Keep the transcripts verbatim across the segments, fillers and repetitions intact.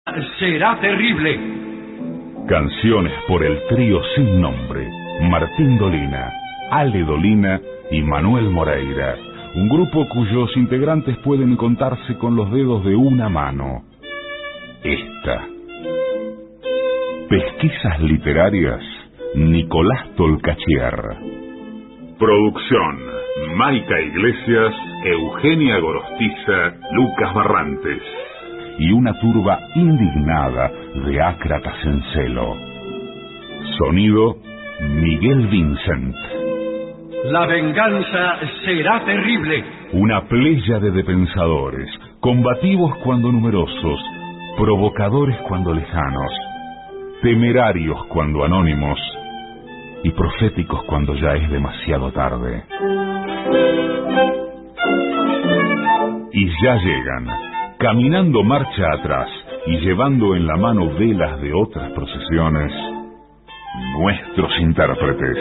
Será terrible. Canciones por el trío sin nombre. Martín Dolina, Ale Dolina y Manuel Moreira. Un grupo cuyos integrantes pueden contarse con los dedos de una mano. Esta. Pesquisas literarias, Nicolás Tolcachier. Producción, Maica Iglesias, Eugenia Gorostiza, Lucas Barrantes. Y una turba indignada de ácratas en celo. Sonido, Miguel Vincent. La venganza será terrible. Una pléyade de pensadores, combativos cuando numerosos, provocadores cuando lejanos, temerarios cuando anónimos y proféticos cuando ya es demasiado tarde. Y ya llegan, caminando marcha atrás y llevando en la mano velas de otras procesiones, nuestros intérpretes.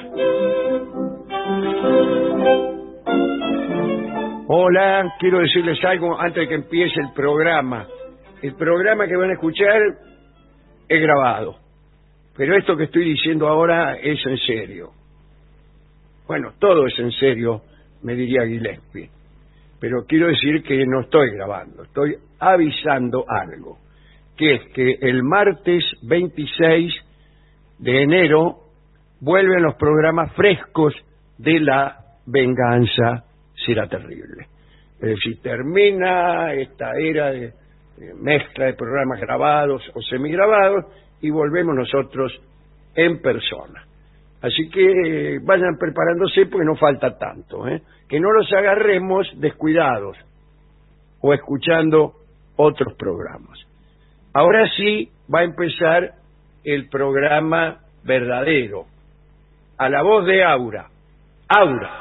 Hola, quiero decirles algo antes de que empiece el programa. El programa que van a escuchar es grabado, pero esto que estoy diciendo ahora es en serio. Bueno, todo es en serio, me diría Gillespie. Pero quiero decir que no estoy grabando, estoy avisando algo, que es que el martes veintiséis de enero vuelven los programas frescos de La Venganza Será Terrible. Es decir, termina esta era de, de mezcla de programas grabados o semigrabados y volvemos nosotros en persona. Así que vayan preparándose porque no falta tanto, ¿eh? Que no los agarremos descuidados o escuchando otros programas. Ahora sí va a empezar el programa verdadero, a la voz de Aura. Aura.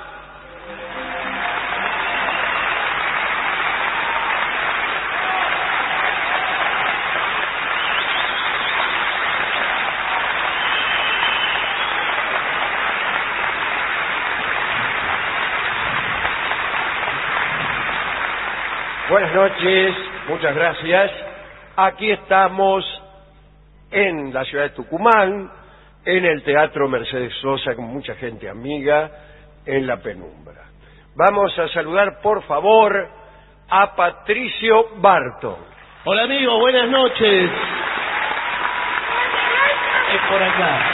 Buenas noches, muchas gracias. Aquí estamos en la ciudad de Tucumán, en el Teatro Mercedes Sosa, con mucha gente amiga, en la penumbra. Vamos a saludar, por favor, a Patricio Barton. Hola, amigo, buenas noches. Es por acá.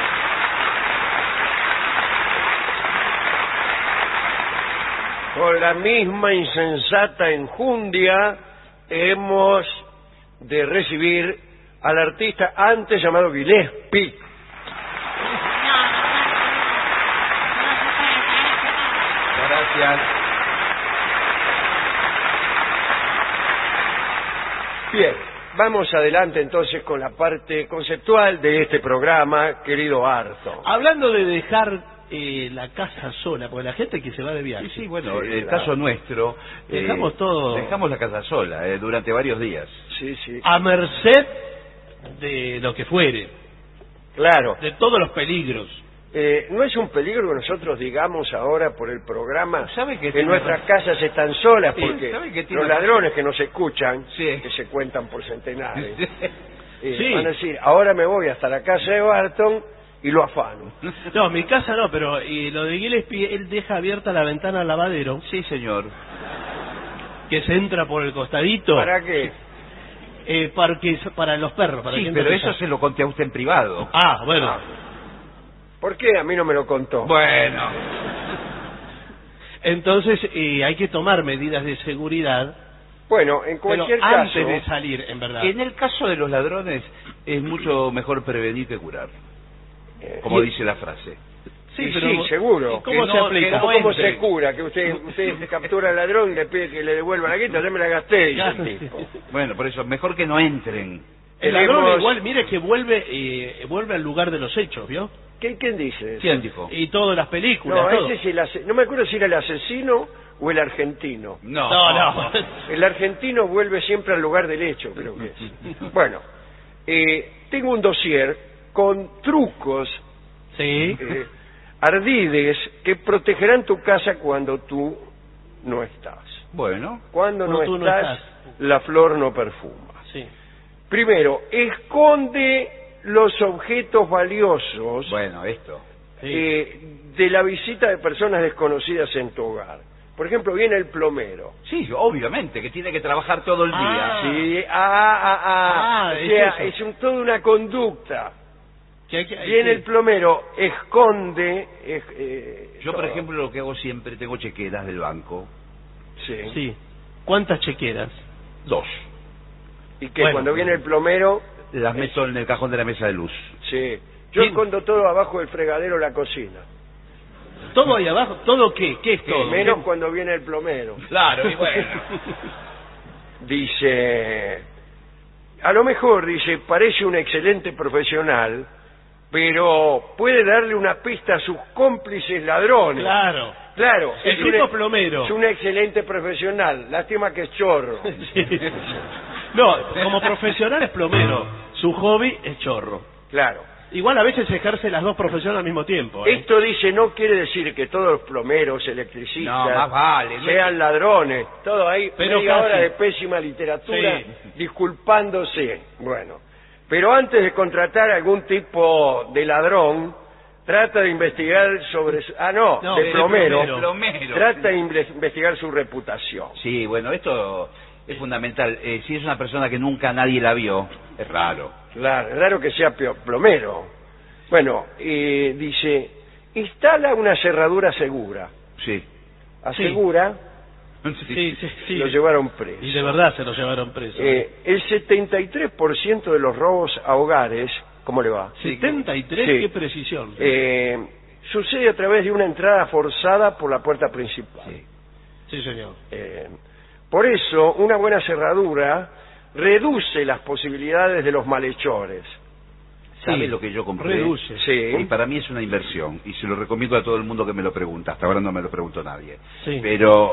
Con la misma insensata enjundia hemos de recibir al artista antes llamado Gillespie. Gracias. Bien, vamos adelante entonces con la parte conceptual de este programa, querido Arto. Hablando de dejar Eh, la casa sola, porque la gente que se va de viaje. Sí, sí, bueno, sí, el claro. caso nuestro, dejamos eh, todo, dejamos la casa sola eh, durante varios días. Sí, sí. a merced de lo que fuere, Claro. de todos los peligros. Eh, ¿No es un peligro que nosotros digamos ahora por el programa ¿Sabe que que tiene nuestras razón? casas están solas? Sí, Porque ¿sabe que tiene los razón? ladrones que nos escuchan, Sí. que se cuentan por centenares, eh, Sí. van a decir, ahora me voy hasta la casa de Barton y lo afano. No, mi casa no, pero y lo de Gillespie, él deja abierta la ventana al lavadero, Sí, señor. que se entra por el costadito. ¿Para qué? Eh, para, que, para los perros. Para Sí, que pero entren eso allá. se lo conté a usted en privado. Ah, bueno. ¿Por qué a mí no me lo contó? Bueno. Entonces eh, hay que tomar medidas de seguridad, Bueno, en pero cualquier antes caso, de salir, en verdad. En el caso de los ladrones es mucho mejor prevenir que curar, eh, como y- dice la frase. Sí, sí, seguro. ¿Y cómo Que se no- aplica? que no ¿Cómo, cómo entre. se cura? Que usted, usted captura al ladrón y le pide que le devuelva la guita, yo me la gasté, dice Claro, el tipo. Bueno, por eso, mejor que no entren. El ladrón Tenemos- igual, mire que vuelve eh, vuelve al lugar de los hechos, ¿vio? ¿Quién, quién dice eso? ¿Quién dijo? Y todas las películas, No, todo. ese es el ase- no me acuerdo si era el asesino o el argentino. No, No, no. El argentino vuelve siempre al lugar del hecho, creo que es. Bueno, eh, tengo un dossier con trucos, Sí. eh, ardides, que protegerán tu casa cuando tú no estás. Bueno, Cuando, Cuando no, tú no estás, estás. la flor no perfuma. Sí. Primero, esconde los objetos valiosos Bueno, esto. eh, de la visita de personas desconocidas en tu hogar. Por ejemplo, viene el plomero. Sí, obviamente, que tiene que trabajar todo el día. Ah. Sí, ah, ah, ah. Ah, o es sea, eso. es un, toda una conducta. Que hay que- hay Viene que- el plomero, esconde... eh, eh, Yo, por todo. ejemplo, lo que hago siempre, tengo chequeras del banco. Sí. Sí. ¿Cuántas chequeras? Dos. Y que Bueno. cuando viene el plomero... Las meto en el cajón de la mesa de luz. Sí. Yo Bien. escondo todo abajo del fregadero de la cocina. ¿Todo ahí abajo? ¿Todo qué? ¿Qué es todo? Menos cuando viene el plomero. Claro, y bueno. Dice, a lo mejor, dice, parece un excelente profesional, pero puede darle una pista a sus cómplices ladrones. Claro. Claro, El es un, tipo plomero. es un excelente profesional, lástima que es chorro. Sí. No, como profesional es plomero. Su hobby es chorro. Claro. Igual a veces ejerce las dos profesiones al mismo tiempo. ¿eh? Esto, dice, no quiere decir que todos los plomeros, electricistas, No, más vale, no sean ladrones. Todo ahí, Pero media casi. hora de pésima literatura, Sí. disculpándose. Bueno, pero antes de contratar algún tipo de ladrón, trata de investigar sobre... su- Ah, no, No, de de plomero. plomero. Plomero. Trata de inve- investigar su reputación. Sí, bueno, esto es fundamental. Eh, si es una persona que nunca nadie la vio, es raro. Claro, es raro que sea pio- plomero. Bueno, eh, dice, instala una cerradura segura. Sí. Asegura, Sí, sí, sí. lo llevaron preso. Y de verdad se lo llevaron preso. Eh, el setenta y tres por ciento de los robos a hogares, ¿cómo le va? setenta y tres, Sí. qué precisión. Eh, sucede a través de una entrada forzada por la puerta principal. Sí. Sí, señor. Eh, por eso, una buena cerradura reduce las posibilidades de los malhechores. ¿Sabe Sí, lo que yo compré? reduce. Sí. Y para mí es una inversión. Y se lo recomiendo a todo el mundo que me lo pregunta. Hasta ahora no me lo preguntó nadie. Sí. Pero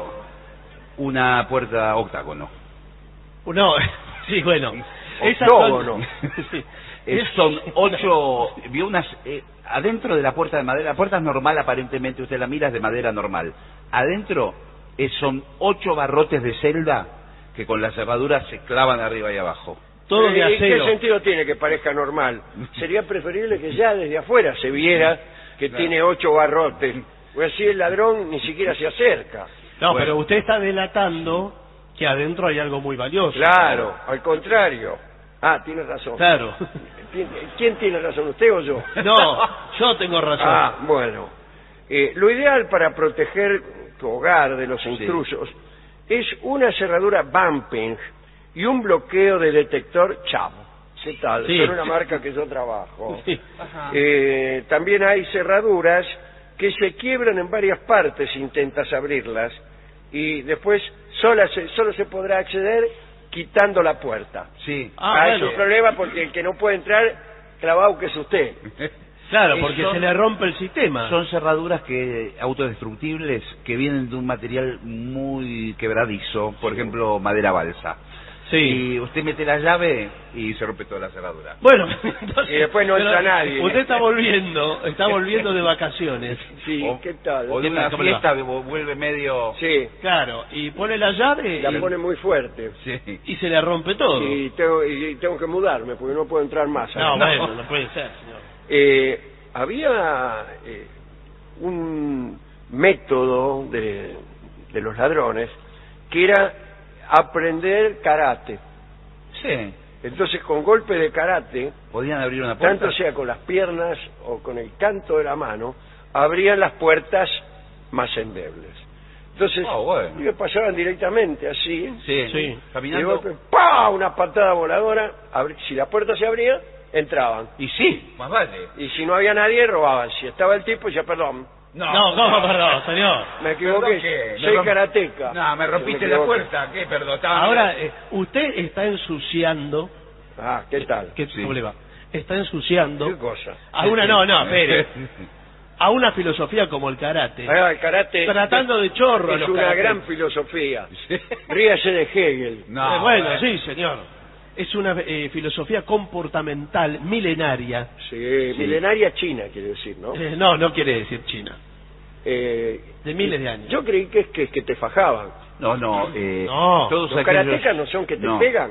una puerta octágono. No, sí, bueno. Esas Octógono. son- sí. Es- son ocho... Vio unas... eh, adentro de la puerta de madera... La puerta es normal aparentemente. Usted la mira, es de madera normal. Adentro eh, son ocho barrotes de celda que con la cerradura se clavan arriba y abajo. Todo de Eh, ¿y ¿Qué acero. sentido tiene que parezca normal? Sería preferible que ya desde afuera se viera que Claro. tiene ocho barrotes. Pues así el ladrón ni siquiera se acerca. No, Bueno. pero usted está delatando que adentro hay algo muy valioso. Claro, al contrario. Ah, tiene razón. Claro. ¿Quién- ¿Quién tiene razón, usted o yo? No, yo tengo razón. Ah, bueno. Eh, lo ideal para proteger tu hogar de los intrusos es una cerradura bumping y un bloqueo de detector Chavo. ¿Qué tal? Sí. Es una marca que yo trabajo. Sí. Eh, también hay cerraduras que se quiebran en varias partes si intentas abrirlas y después sola se- solo se podrá acceder quitando la puerta. Sí. Ah, Ah, bueno. es un problema porque el que no puede entrar, clavado que es usted. Claro, Eh, porque son- se le rompe el sistema. Son cerraduras que autodestructibles que vienen de un material muy quebradizo, por ejemplo, madera balsa. Sí. Y usted mete la llave y se rompe toda la cerradura. Bueno, entonces, Y después no pero entra nadie. Usted está volviendo, está volviendo de vacaciones. Sí, O- ¿qué tal? O de ¿Qué una tal? ¿Cómo le va? fiesta vu- vuelve medio... Sí, Claro, y pone la llave la y, pone muy fuerte. Sí. y se le rompe todo. Y tengo, y tengo que mudarme porque no puedo entrar más. No, ahí. bueno, no puede ser, señor. Eh, había eh, un método de, de los ladrones que era aprender karate. Sí. Entonces, con golpes de karate, Podían abrir una puerta. tanto sea con las piernas o con el canto de la mano, abrían las puertas más endebles. Entonces, Ah, bueno. ellos pasaban directamente así, Sí. Sí. y de Caminando. golpe, ¡pah! Una patada voladora, abri- si la puerta se abría, entraban. Y sí, más vale. Y si no había nadie, robaban. Si estaba el tipo, ya perdón, No, ¿cómo, perdón, señor? me equivoqué, Perdón, ¿qué? Me soy romp- karateca. No, me rompiste Me la equivoqué. puerta. ¿Qué? Perdón. Estaba... Ahora, eh, usted está ensuciando... Ah, ¿qué tal? ¿Qué, Sí. ¿Cómo le va? Está ensuciando... ¿Qué cosa? A una, no, no, espere. A una filosofía como el karate. Ah, el karate Tratando de chorro a es los una karatés. gran filosofía. Sí. Ríase de Hegel. No, Eh, bueno, eh. sí, señor. Es una eh, filosofía comportamental milenaria. Sí, milenaria china, quiere decir, ¿no? Eh, no, no quiere decir China. Eh, De miles de años. Yo creí que es que, que te fajaban. No, no. Eh, No. todos Los aquellos- karatecas no son que te No. pegan.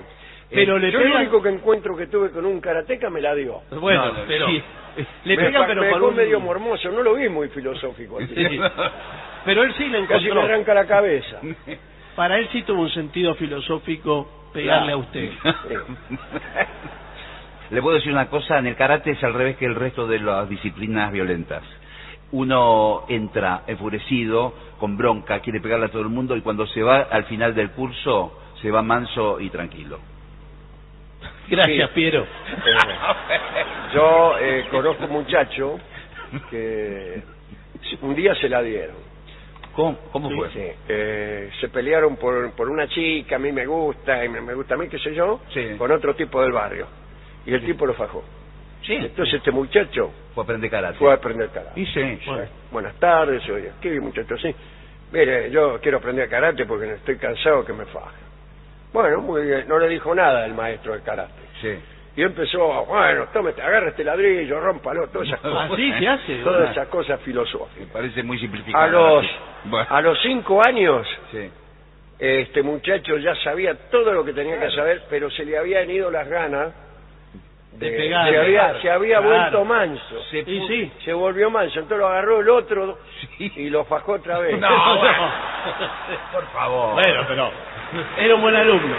Pero Eh, le yo el pegan... único que encuentro que tuve con un karateca me la dio. Bueno, No, no, pero... sí. Le me pegan, pa- pero me con dejó un... medio mormoso, no lo vi muy filosófico. al Sí. final. Pero él sí le Casi me encontró. arranca la cabeza. Para él sí tuvo un sentido filosófico pegarle Claro. a usted. Sí. Le puedo decir una cosa, en el karate es al revés que el resto de las disciplinas violentas. Uno entra enfurecido, con bronca, quiere pegarle a todo el mundo y cuando se va al final del curso, se va manso y tranquilo. Gracias, Sí. Piero. Eh, yo eh, conozco un muchacho que un día se la dieron. ¿Cómo, cómo fue? Sí, eh, se pelearon por, por una chica, a mí me gusta, y me, me gusta a mí, qué sé yo, Sí. con otro tipo del barrio. Y el tipo lo fajó. Sí. Entonces este muchacho Fue a aprender karate. fue a aprender karate. Y sí. Bueno, buenas tardes, oye, ¿qué muchacho? Sí. Mire, yo quiero aprender karate porque estoy cansado que me faje. Bueno, muy bien, no le dijo nada el maestro de karate. Sí. Y empezó, bueno, tómate, agarra este ladrillo, rómpalo, todas esas cosas. Así se hace. Todas esas cosas filosóficas. Me parece muy simplificado. A los, Bueno. a los cinco años, Sí. este muchacho ya sabía todo lo que tenía que saber, pero se le habían ido las ganas De pegar. se había, se había Claro. vuelto manso. Se Y pu- sí. Se volvió manso, entonces lo agarró el otro Sí. y lo fajó otra vez. No, bueno. Por favor. Bueno, pero era un buen alumno.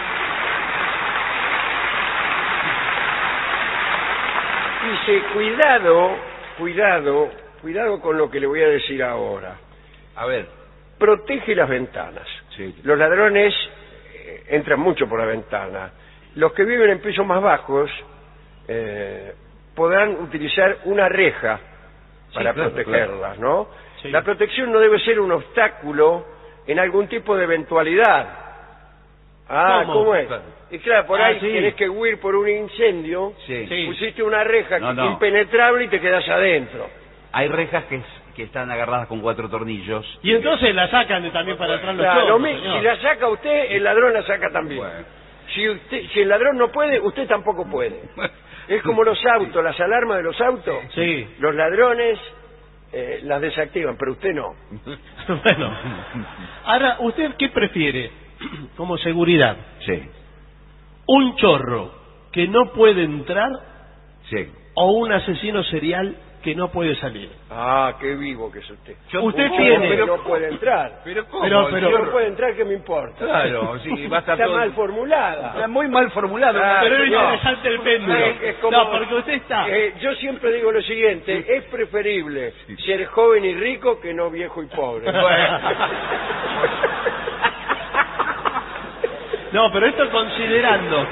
Dice, cuidado, cuidado, cuidado con lo que le voy a decir ahora. A ver. Protege las ventanas. Sí. Los ladrones eh, entran mucho por la ventana. Los que viven en pisos más bajos eh, podrán utilizar una reja para claro, protegerlas, ¿no? Sí. La protección no debe ser un obstáculo en algún tipo de eventualidad. Ah, ¿Cómo? ¿cómo, es? Claro. Y claro, por Ah, ahí sí. tenés que huir por un incendio, Sí. Sí. pusiste una reja No, que- no. impenetrable y te quedas adentro. Hay rejas que, que están agarradas con cuatro tornillos. Y entonces la sacan de- también para atrás los Claro, chorros, lo mi- señor. si la saca usted, el ladrón la saca también. Bueno. Si, usted, si el ladrón no puede, usted tampoco puede. Es como los autos, las alarmas de los autos. Sí. Los ladrones eh, las desactivan, pero usted no. Bueno. Ahora, ¿usted qué prefiere como seguridad? Sí. ¿Un chorro que no puede entrar Sí. o un asesino serial que no puede salir? Ah, qué vivo que es usted. Yo- Usted Un tiene- chorro que no puede entrar. Pero ¿cómo? Pero- pero- Si no puede entrar, ¿qué me importa? Claro, sí, va a estar Está todo- mal formulada. Está muy mal formulado. Ah, Pero es no. interesante el péndulo. Es- es como- No, porque usted está... Eh, yo siempre digo lo siguiente, es preferible ser joven y rico que no viejo y pobre. No, pero esto considerando...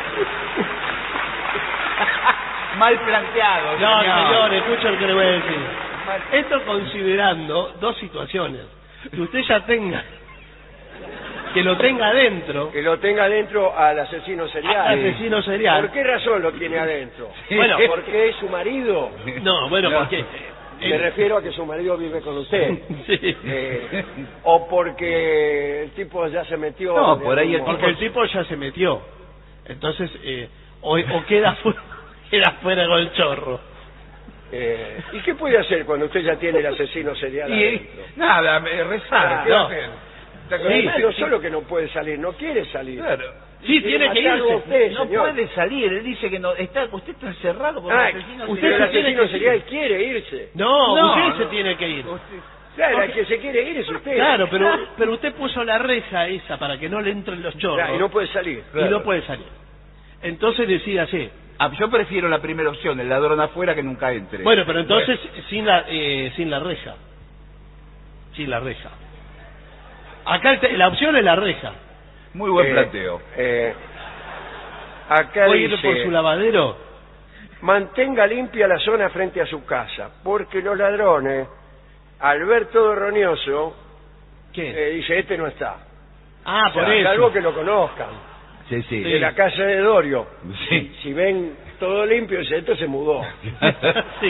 Mal planteado. No, señor. señor, escucha lo que le voy a decir. Esto considerando dos situaciones. Que usted ya tenga... Que lo tenga adentro. Que lo tenga adentro al asesino serial. Al asesino serial. ¿Por qué razón lo tiene adentro? Bueno, ¿Porque es su marido? No, bueno, No. porque... Me refiero a que su marido vive con usted. Sí. Eh, o porque el tipo ya se metió... No, de por ahí el algún Porque modo. el tipo ya se metió. Entonces, eh, o, o queda fuera, queda fuera con el chorro. Eh, ¿Y qué puede hacer cuando usted ya tiene el asesino serial Y, adentro? nada, me- rezar. Ah, ¿qué va a no. hacer? Está con- Además, no solo que no puede salir, no quiere salir. Claro. Sí, Quiere tiene que matarlo a irse. usted, No señor. puede salir, él dice que no está, usted está encerrado por Ah, un asesino usted serial. el se tiene asesino que serial ir. quiere irse. No, No, usted no. se tiene que ir. Claro, el que se quiere ir es usted. Claro, pero, pero usted puso la reja esa para que no le entren los chorros. Claro, y no puede salir. y no puede salir. Entonces decide así. Ah, yo prefiero la primera opción, el ladrón afuera que nunca entre. Bueno, pero entonces sin la eh, sin la reja. Sin la reja. Acá el te- la opción es la reja. Muy buen Eh, planteo. eh, acá ¿Puede ir dice, por su lavadero? mantenga limpia la zona frente a su casa, porque los ladrones, al ver todo roñoso, ¿Qué? eh, dice, este no está. ah, O sea, por eso. salvo que lo conozcan. Sí, sí. De la casa de Dorio. Sí. Si ven todo limpio, dice, esto se mudó. Sí.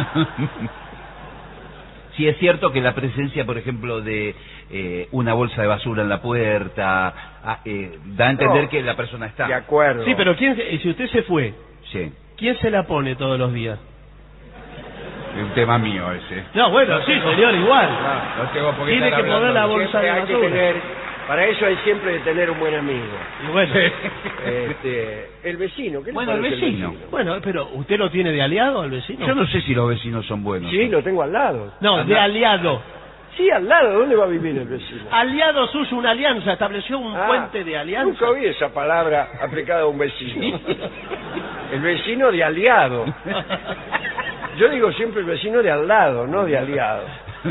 Sí, es cierto que la presencia, por ejemplo, de eh, una bolsa de basura en la puerta, ah, eh, da a entender No, que la persona está. De acuerdo. Sí, pero ¿quién, se- si usted se fue, Sí, ¿quién se la pone todos los días? es un tema mío ese. No, bueno, sí, señor, igual. No tengo por qué Tiene estar que poner hablando la de- bolsa Siempre de hay que basura. tener Para eso hay siempre de tener un buen amigo. Y bueno, Este, el vecino, ¿qué le Bueno, el parece vecino. bueno, pero ¿usted lo tiene de aliado al vecino? Yo no sé si los vecinos son buenos. Sí, lo tengo al lado. No, de aliado. Sí, al lado. ¿Dónde va a vivir el vecino? Aliado suyo, una alianza, estableció un Ah, puente de alianza. Nunca oí esa palabra aplicada a un vecino. El vecino de aliado. Yo digo siempre el vecino de al lado, no de aliado.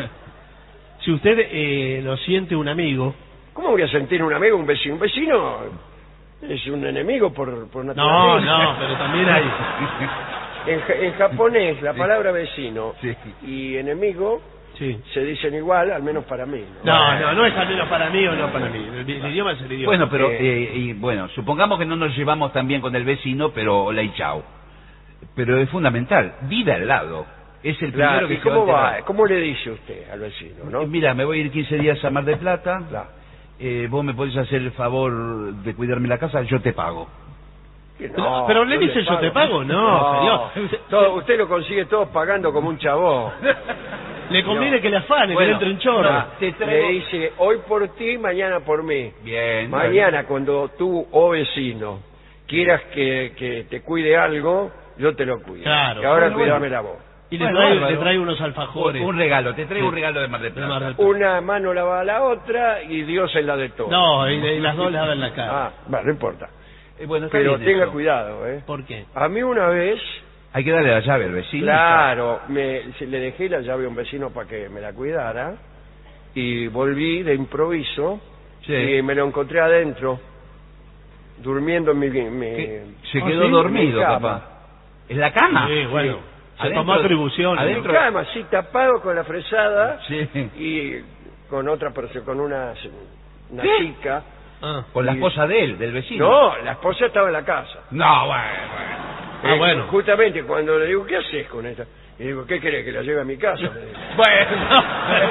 Si usted eh, lo siente un amigo... ¿Cómo voy a sentir un amigo, un vecino? Un vecino es un enemigo por, por No, naturaleza. no, pero también hay... En, ja- en japonés la palabra vecino Sí. y enemigo Sí. se dicen igual, al menos para mí. No, no, no es al menos para mí o no para mí. El, el idioma es el idioma. Bueno, pero, Eh. eh, y, bueno, supongamos que no nos llevamos tan bien con el vecino, pero hola y chao. Pero es fundamental, vive al lado. Es el primero Claro, que ¿y se cómo va a va? enterar. ¿Cómo le dice usted al vecino, no? Eh, Mira, me voy a ir quince días a Mar del Plata. Claro. Eh, vos me podés hacer el favor de cuidarme la casa, yo te pago. Que Pero- pero le dice, "Yo te pago". No, señor. Todo- usted lo consigue todo pagando como un chabón. Le conviene que le afane, Bueno, que le entre un chorro. no, te Le traigo... dice, hoy por ti, mañana por mí. Bien. Mañana, cuando tú, oh vecino, quieras que, que te cuide algo, yo te lo cuido. Claro. Y ahora Bueno, cuídame bueno. la voz. Y le Bueno, trae, bárbaro. le trae unos alfajores. Un regalo, te traigo Sí. un regalo de Mar del De Mar Plata. del Plata. Una mano lava a la otra y Dios es la de todos. No, y, y las dos le dan la cara. Ah, bueno, no importa. Eh, bueno, está Pero bien tenga eso. cuidado, ¿eh? ¿Por qué? A mí una vez, Hay que darle la llave al vecino. claro, me, se- le dejé la llave a un vecino para que me la cuidara y volví de improviso Sí. y me lo encontré adentro, durmiendo en mi... mi- ¿Qué? Se Ah, quedó ¿sí? dormido, Mi cama. papá. ¿En la cama? Sí, bueno. Se Adentro- tomó atribuciones. en mi adentro- cama, así tapado con la fresada Sí. y con otra persona, con una, una ¿Qué? chica. Ah, Con la Y- esposa de él, del vecino. No, la esposa estaba en la casa. No, bueno, bueno. Ah, Eh, bueno. Justamente cuando le digo, ¿qué haces con esta? Y digo, ¿qué querés? ¿Que la lleve a mi casa? Me dice. Bueno.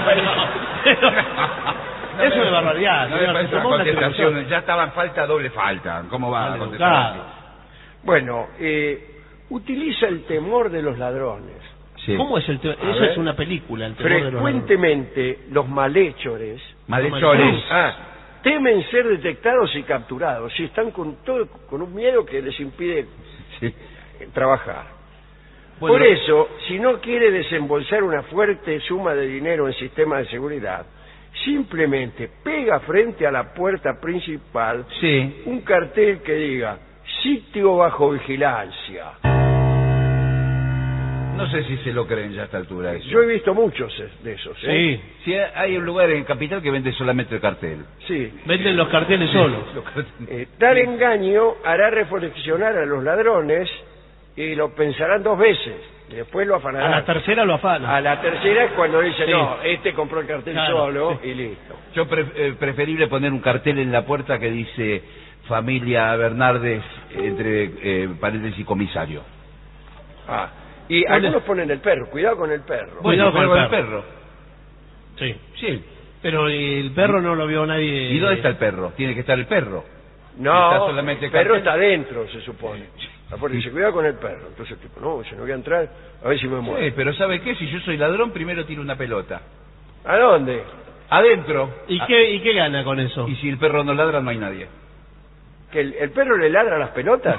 Eso es de barbaridad. No me señor, parece se una tomó una contestación. atribución. Ya estaba en falta, doble falta. ¿Cómo va a Mal contestar educado. así? Bueno, eh, utiliza el temor de los ladrones. Sí. ¿Cómo es el te- Eso ver. es una película, el temor de los Frecuentemente los malhechores Malhechores. ah, temen ser detectados y capturados. Si están con todo, con un miedo que les impide Sí. eh, trabajar. Bueno, Por eso, si no quiere desembolsar una fuerte suma de dinero en sistemas de seguridad, simplemente pega frente a la puerta principal Sí. un cartel que diga sitio bajo vigilancia. No sé si se lo creen ya a esta altura eso. Yo he visto muchos de esos. ¿eh? Sí, Sí, hay un lugar en Capital que vende solamente el cartel. Sí. venden los carteles solos. Los carteles. Eh, tal engaño hará reflexionar a los ladrones y lo pensarán dos veces. Y después lo A afanarán. la tercera lo afana. A la tercera es cuando dice, Sí. no, este compró el cartel Claro, solo sí. y listo. Yo pre- eh, preferible poner un cartel en la puerta que dice familia Bernardes, entre eh, paréntesis comisario. Ah, y ¿Cuál algunos es? ponen el perro, cuidado con el perro. Cuidado con el pero perro. Sí. Sí. Pero el perro no lo vio nadie. ¿Y dónde está el perro? Tiene que estar el perro. No, Está solamente el perro cartel. está adentro, se supone. La puerta dice, cuidado con el perro. Entonces el tipo, no, si no voy a entrar, a ver si me muero. Sí, pero ¿sabe qué? Si yo soy ladrón, primero tiro una pelota. ¿A dónde? Adentro. ¿Y Ah, qué, ¿Y qué gana con eso? Y si el perro no ladra, no hay nadie. ¿Que el, el perro le ladra a las pelotas?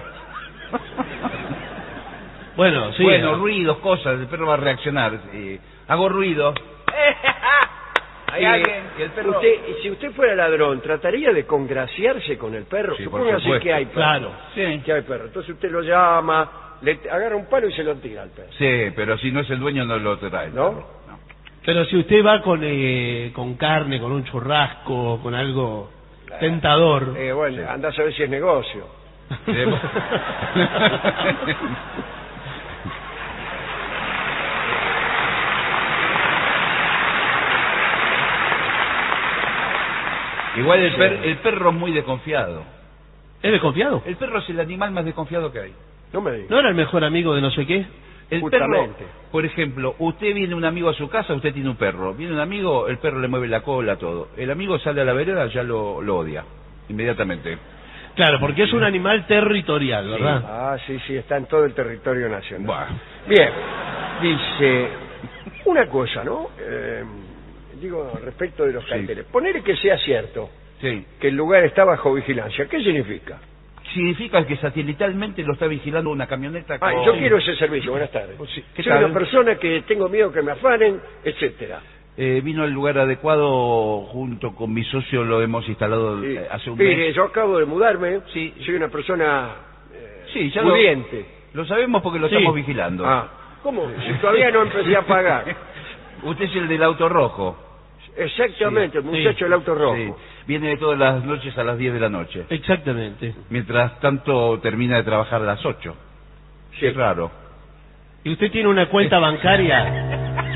Bueno, sí. bueno, eh. ruidos, cosas, el perro va a reaccionar. eh, hago ruido. Hay Eh, alguien y el perro... usted, y si usted fuera ladrón, ¿trataría de congraciarse con el perro? Sí, por Supóngase supuesto. que hay perro. Claro. Sí. Que hay perro. Entonces usted lo llama, le agarra un palo y se lo tira al perro. Sí, pero si no es el dueño no lo trae. el ¿No? perro, no. Pero si usted va con, eh, con carne, con un churrasco, con algo tentador. Eh, bueno, anda a saber si es negocio. Debo- Igual el, per- el perro es muy desconfiado. ¿Es desconfiado? El perro es el animal más desconfiado que hay. No me diga. ¿No era el mejor amigo de no sé qué? El perro, Justamente. por ejemplo, usted viene un amigo a su casa, usted tiene un perro. Viene un amigo, el perro le mueve la cola, todo. El amigo sale a la vereda, ya lo, lo odia, inmediatamente. Claro, porque es un animal territorial, ¿verdad? Ah, sí, sí, está en todo el territorio nacional. Buah. Bien, dice, una cosa, ¿no? Eh, digo, respecto de los Sí. carteles. Poner que sea cierto. Sí. que el lugar está bajo vigilancia. ¿Qué significa? Significa que satelitalmente lo está vigilando una camioneta con... Ah, yo quiero ese servicio. Buenas tardes. Pues sí, ¿qué Soy tal? una persona que tengo miedo que me afanen, etcétera. Eh, vino al lugar adecuado, junto con mi socio lo hemos instalado Sí. eh, hace un Mire, mes. yo acabo de mudarme. Sí. Soy una persona eh, Sí, ya lo, pudiente. lo sabemos porque lo Sí. estamos vigilando. Ah, ¿cómo? Si todavía no empecé a pagar. Usted es el del auto rojo. Exactamente, el Sí. muchacho del auto rojo. Sí. Viene todas las noches a las diez de la noche. Exactamente. Mientras tanto termina de trabajar a las ocho. Sí. Es raro. ¿Y usted tiene una cuenta bancaria?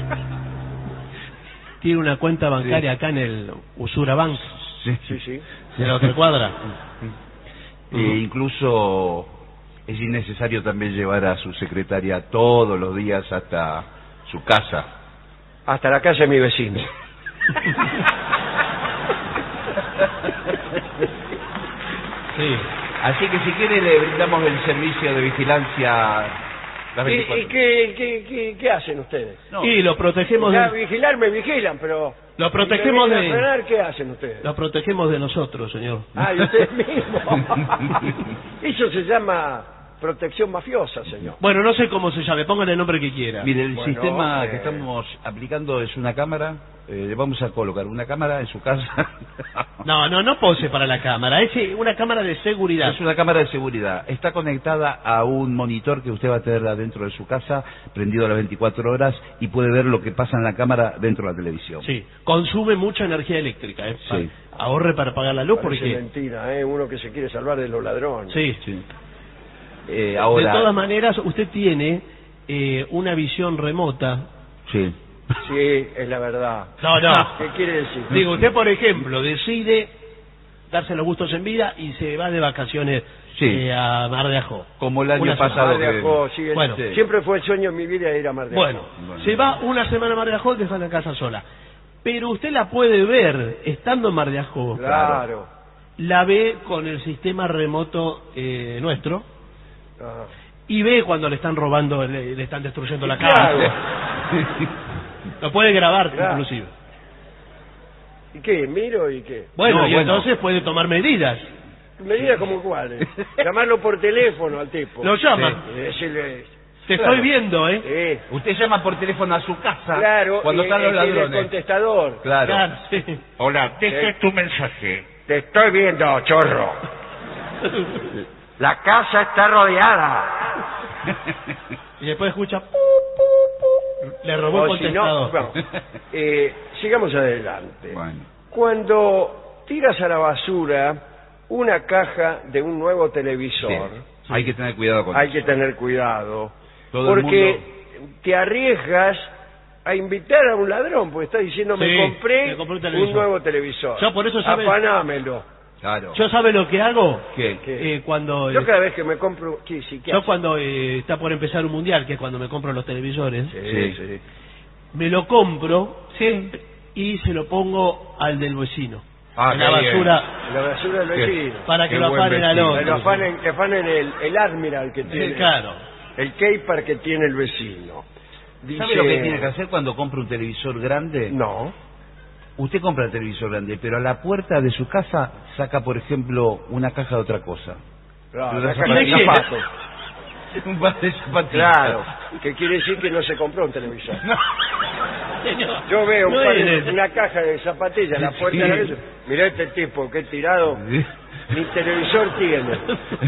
¿Tiene una cuenta bancaria acá en el Usura Bank, Sí. Sí, sí. de la otra cuadra? E incluso es innecesario también llevar a su secretaria todos los días hasta su casa. Hasta la casa de mi vecino. Sí. Así que si quiere le brindamos el servicio de vigilancia las ¿Y, veinticuatro. y qué, qué, qué, qué hacen ustedes? No. Y lo protegemos Ya de, vigilar me vigilan, pero... Lo protegemos si me vienen de- a frenar, ¿qué hacen ustedes? lo protegemos de nosotros, señor. Ah, y ustedes mismos. Eso se llama protección mafiosa, señor. Bueno, no sé cómo se llame, póngale el nombre que quiera. Mire, el Bueno, sistema eh. que estamos aplicando es una cámara. Eh, le vamos a colocar una cámara en su casa. No, no, no pose para la cámara, es una cámara de seguridad. Es una cámara de seguridad. Está conectada a un monitor que usted va a tener adentro de su casa, prendido a las veinticuatro horas, y puede ver lo que pasa en la cámara dentro de la televisión. Sí, consume mucha energía eléctrica, ¿eh? Sí. Pa- ahorre para pagar la luz Parece porque... mentira, ¿eh? Uno que se quiere salvar de los ladrones. Sí, Sí. Eh, ahora... de todas maneras, usted tiene eh, una visión remota. Sí. Sí, es la verdad. No, no. ¿Qué quiere decir? Digo, usted, por ejemplo, decide darse los gustos en vida y se va de vacaciones Sí. eh, a Mar de Ajó. Como el año Una semana. pasado. Mar de que- Ajó, sí, es- Bueno. Sí. siempre fue el sueño en mi vida ir a Mar de Ajó. Bueno, Bueno. se va una semana a Mar de Ajó y deja la casa sola. Pero usted la puede ver estando en Mar de Ajó. Claro. La ve con el sistema remoto eh, nuestro Ajá. y ve cuando le están robando, le, le están destruyendo la Claro. casa. Lo puede grabar, Claro. inclusive. ¿Y qué? ¿Miro y qué? Bueno, No, y bueno. entonces puede tomar medidas. Medidas como cuáles. Llamarlo por teléfono al tipo. Lo llama. Y decirle... Te Claro. estoy viendo, ¿eh? Sí. Usted llama por teléfono a su casa Claro, cuando y- están los y tiene el ladrones. contestador. Claro. Claro, sí. Hola, deje Eh. tu mensaje. Te estoy viendo, chorro. La casa está rodeada. Y después escucha... pu, pu, pu. Le robó el O si no, contestador. bueno, eh, sigamos adelante. Bueno. Cuando tiras a la basura una caja de un nuevo televisor, Sí. Hay que tener cuidado con hay eso. que tener cuidado, Todo el porque te arriesgas a invitar a un ladrón, porque está diciendo, me Sí, compré me compré un un, televisor. nuevo televisor. Yo por eso, ¿sabe? Afanámelo. Claro. ¿Yo sabe lo que hago? ¿Qué? ¿Qué? Eh, cuando... Yo eh, cada vez que me compro... ¿Qué, sí, qué Yo haces? cuando eh, está por empezar un mundial, que es cuando me compro los televisores, Sí, Sí. sí. me lo compro y se lo pongo al del vecino. Ah, en la qué bien. basura, La basura del Qué- vecino. para que Qué lo buen afanen al vecino. otro. Que lo afanen, que afanen el, el Admiral que tiene. Sí, claro. El Keipar que tiene el vecino. Dice, ¿Sabe lo que tiene que hacer cuando compra un televisor grande? No. Usted compra el televisor grande, pero a la puerta de su casa saca, por ejemplo, una caja de otra cosa. Claro, Una la caja caja de de qué? zapatos. Un par de zapatillas. Claro. Que quiere decir que no se compró un televisor. Señor, Yo veo un no par de- es- una caja de zapatillas en la puerta de la casa. Mirá este tipo que he tirado. Ni televisor tiene.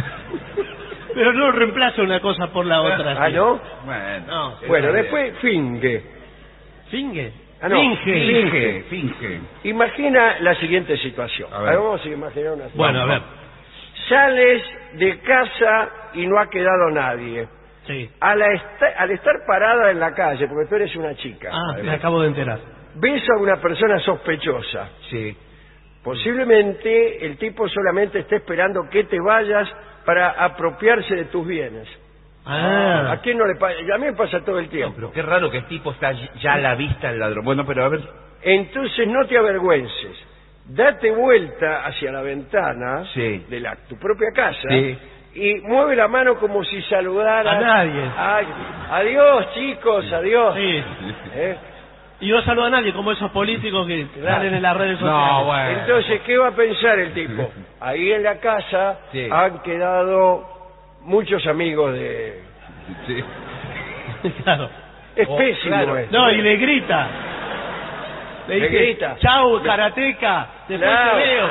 Pero no reemplaza una cosa por la otra. Ah, sí. ¿no? Bueno, No. Bueno, está después finge. ¿Finge? Ah, no. Finge. bien. Finge, finge. Imagina la siguiente situación. A ver. A ver, vamos a imaginar una situación. Bueno, a ver. Sales de casa y no ha quedado nadie. Sí. Al, esta- al estar parada en la calle, porque tú eres una chica, Ah, me acabo de enterar. ves a una persona sospechosa. Sí. Posiblemente el tipo solamente esté esperando que te vayas para apropiarse de tus bienes. Ah. ¿A quién no le pasa? A mí me pasa todo el No, tiempo. pero qué raro que el tipo está ya a la vista del ladrón. Bueno, pero a ver. Entonces no te avergüences. Date vuelta hacia la ventana Sí. de la, tu propia casa Sí. y mueve la mano como si saludara A nadie. Ay, adiós, chicos, adiós. Sí. ¿Eh? Y no saluda a nadie, como esos políticos que salen en las redes sociales. No, bueno. Entonces, ¿qué va a pensar el tipo? Ahí en la casa Sí. han quedado muchos amigos de... Sí. Claro. Es Oh, pésimo claro. esto. No, y le grita. Le, Le dice, grita. chau, karateca, después Claro. te veo.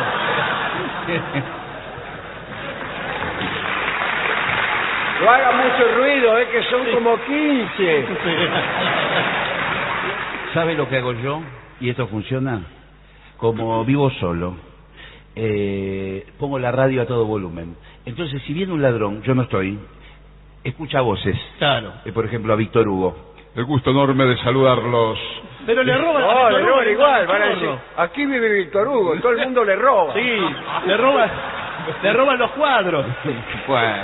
No haga mucho ruido, es que son como quince. ¿Sabe lo que hago yo? Y esto funciona. Como vivo solo, eh, pongo la radio a todo volumen. Entonces, si viene un ladrón, yo no estoy, escucha voces. Claro. Eh, por ejemplo, a Víctor Hugo. El gusto enorme de saludarlos. Pero le roban a No, Víctor le Hugo, roban le igual, roban van a el decir, chorro. aquí vive Víctor Hugo, todo el mundo le roba. Sí, le roban, le roban los cuadros. Bueno.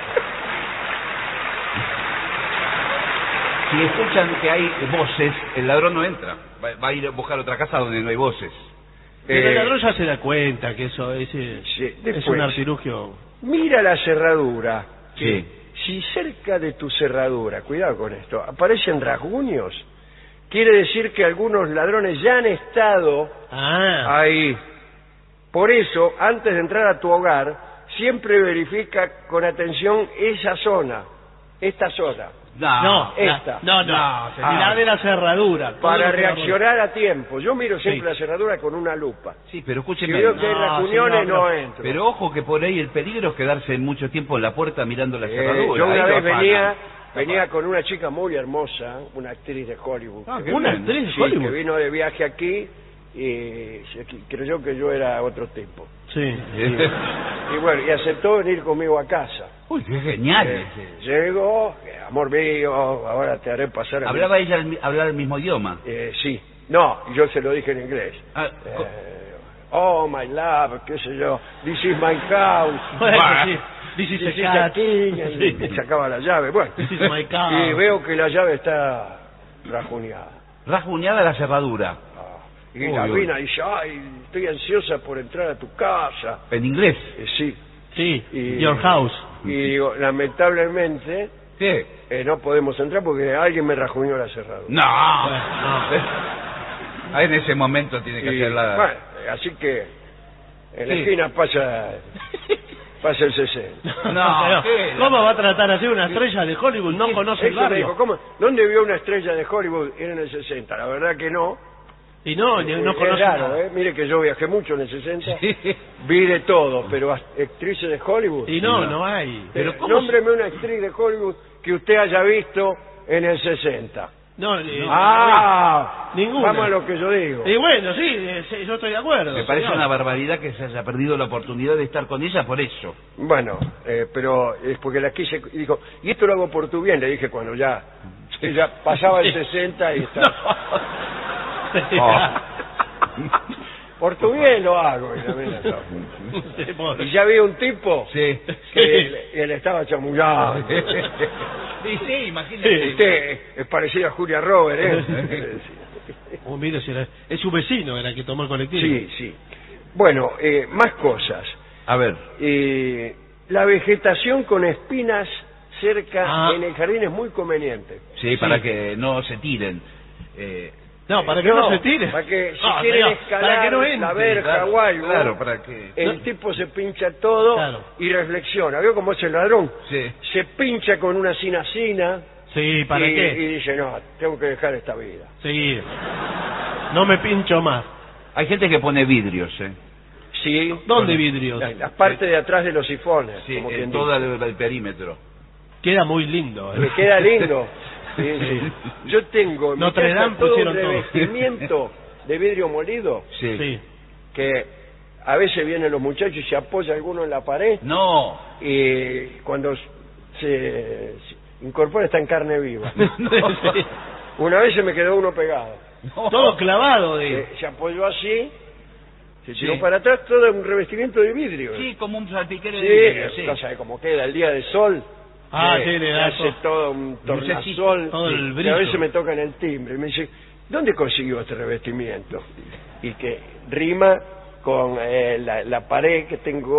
Si escuchan que hay voces, el ladrón no entra. Va, va a ir a buscar otra casa donde no hay voces. Pero el Eh, ladrón ya se da cuenta que eso es, eh, Sí, es después. un artilugio. Mira la cerradura. Sí. Si cerca de tu cerradura, cuidado con esto, aparecen rasguños, quiere decir que algunos ladrones ya han estado Ah, ahí. Por eso, antes de entrar a tu hogar, siempre verifica con atención esa zona, esta zona, No, no, esta. no, no, No, señor. la de la cerradura. todo para lo que reaccionar a tiempo. Yo miro siempre Sí. la cerradura con una lupa. Sí, pero Si escúcheme. veo que hay No, rasguñones, señor, no no. entro. Pero ojo que por ahí el peligro es quedarse mucho tiempo en la puerta mirando la Eh, cerradura. yo una Ahí lo vez afanan. venía, venía con una chica muy hermosa, una actriz de Hollywood. Ah, qué Una bien. actriz de Sí, Hollywood. que vino de viaje aquí y se- creyó que yo era otro tipo. Sí. Y bueno, y aceptó venir conmigo a casa. Uy, qué genial. Eh, Llegó, eh, amor mío, ahora te haré pasar a mi- ¿Hablaba ella el, mi- hablar el mismo idioma? Eh, sí. No, yo se lo dije en inglés. Ah, co- Eh, oh, my love, qué sé yo, this is my house. Bueno, Bah. sí. This is This is a a cat. king, y Sí. me sacaba la llave. Bueno, This is my car. y veo que la llave está rajuneada. rasguñada la cerradura. Ah, y Uy, la uy. vina dice, ay, estoy ansiosa por entrar a tu casa. En inglés. Eh, sí. Sí, Y- your house. Y digo, lamentablemente, ¿Qué? eh, no podemos entrar porque alguien me rajuñó la cerradura. No. Ah, en ese momento tiene que Y, hacer la... bueno, así que en la Sí. esquina pasa, pasa el sesenta. No, Pero, ¿qué? ¿cómo va a tratar así una estrella de Hollywood? No conoce el Eso me dijo, barrio. ¿cómo? ¿Dónde vio una estrella de Hollywood? Era en el sesenta. La verdad que no. Y no, ni- no es conoce raro, nada. ¿eh? Mire que yo viajé mucho en el sesenta. Sí. Vi de todo, pero actrices de Hollywood. Y no, No. no hay. Pero ¿cómo nómbreme una actriz de Hollywood que usted haya visto en el sesenta. No, eh, Ah, ninguna. vamos a lo que yo digo. Y bueno, sí, eh, sí, yo estoy de acuerdo. Me parece señor. una barbaridad que se haya perdido la oportunidad de estar con ella por eso. Bueno, eh, pero es porque la quise y dijo, y esto lo hago por tu bien, le dije cuando ya, ya pasaba el sesenta y estaba. Oh. Por tu bien lo hago. Y, la mira, no. Sí, pobre. Y ya vi un tipo Sí. que él, él estaba chamullado. Sí, sí, imagínate. Usted es parecido a Julia Roberts, ¿eh? Oh, mire, si era- es su vecino, era el que tomó el colectivo. Sí, sí. Bueno, eh, más cosas. A ver. Eh, la vegetación con espinas cerca Ah. en el jardín es muy conveniente. Sí, para que no se tiren. Eh, No, para que no, se tire. Para que si No, quieren señor, escalar para que no la entre. verja claro, o algo, claro, para que... el tipo se pincha todo Claro. y reflexiona. ¿Vio cómo es el ladrón? Sí. Se pincha con una cinacina Sí, ¿para y, qué? y dice, no, tengo que dejar esta vida. Sí. No me pincho más. Hay gente que pone vidrios, ¿eh? Sí. ¿Dónde Con- vidrios? La, la parte de atrás de los sifones. Sí, como en quien todo dice. el, el perímetro. Queda muy lindo. ¿eh? Me queda lindo. Sí, sí. Yo tengo en mi Notre casa Dame todo un pusieron todo. revestimiento de vidrio molido Sí. Sí. que a veces vienen los muchachos y se apoya alguno en la pared No. y cuando se, se incorpora está en carne viva. Sí. Una vez se me quedó uno pegado. No. Todo clavado de... Eh, se apoyó así, se tiró Sí. para atrás, todo un revestimiento de vidrio. Sí, como un salpiquero Sí, de vidrio, sí. no sabe cómo queda el día de sol. Ah, Eh, sí, le se da hace todo. todo un Lucecito, tornasol. todo el y brillo. a veces me tocan el timbre y me dice, ¿dónde consiguió este revestimiento? Y que rima con eh, la, la pared que tengo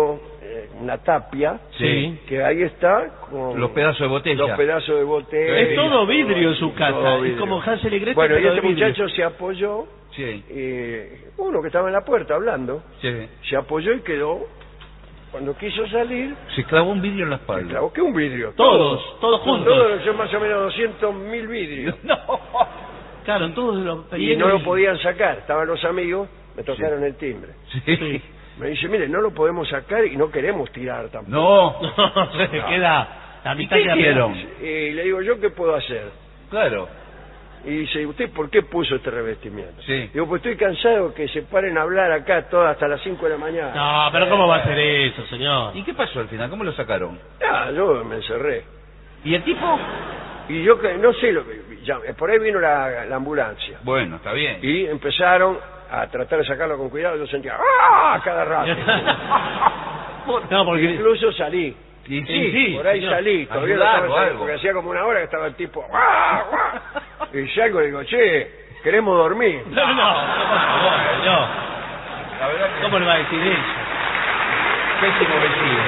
eh, una tapia, Sí. que ahí está con Los pedazos de botella. los pedazos de botella. Es todo vidrio en su casa. Todo Es vidrio. como Hansel y Gretel. Bueno, y pero este de vidrio. muchacho se apoyó, Sí. eh, uno que estaba en la puerta hablando, Sí. se apoyó y quedó. Cuando quiso salir, Se clavó un vidrio en la se espalda. clavó que un vidrio. Todos, todos juntos. Todos, son más o menos doscientos mil vidrios. No. Claro, en todos los Y no lo podían sacar. Estaban los amigos, me tocaron el timbre. Sí. Me dice, mire, no lo podemos sacar y no queremos tirar tampoco. No. No, se queda la ¿Y mitad qué que hicieron? Y le digo, ¿yo qué puedo hacer? Claro. Y dice, ¿usted por qué puso este revestimiento? Sí. Digo, pues estoy cansado que se paren a hablar acá todas hasta las cinco de la mañana. No, pero ¿cómo va a ser eso, señor? ¿Y qué pasó al final? ¿Cómo lo sacaron? Ah, yo me encerré. ¿Y el tipo? Y yo que no sé, lo que ya, por ahí vino la, la ambulancia. Bueno, está bien. Y empezaron a tratar de sacarlo con cuidado. Yo sentía, ¡ah! Cada rato. No, porque... Incluso salí. Y Sí, sí, Por ahí señor. salí. Todavía no Ayudar, estaba o saliendo, algo. porque hacía como una hora que estaba el tipo, ¡guau, guau! Y salgo y digo, che, queremos dormir. No, no, no, por favor, señor. La verdad que... ¿Cómo le va a decir eso? Pésimo vecino.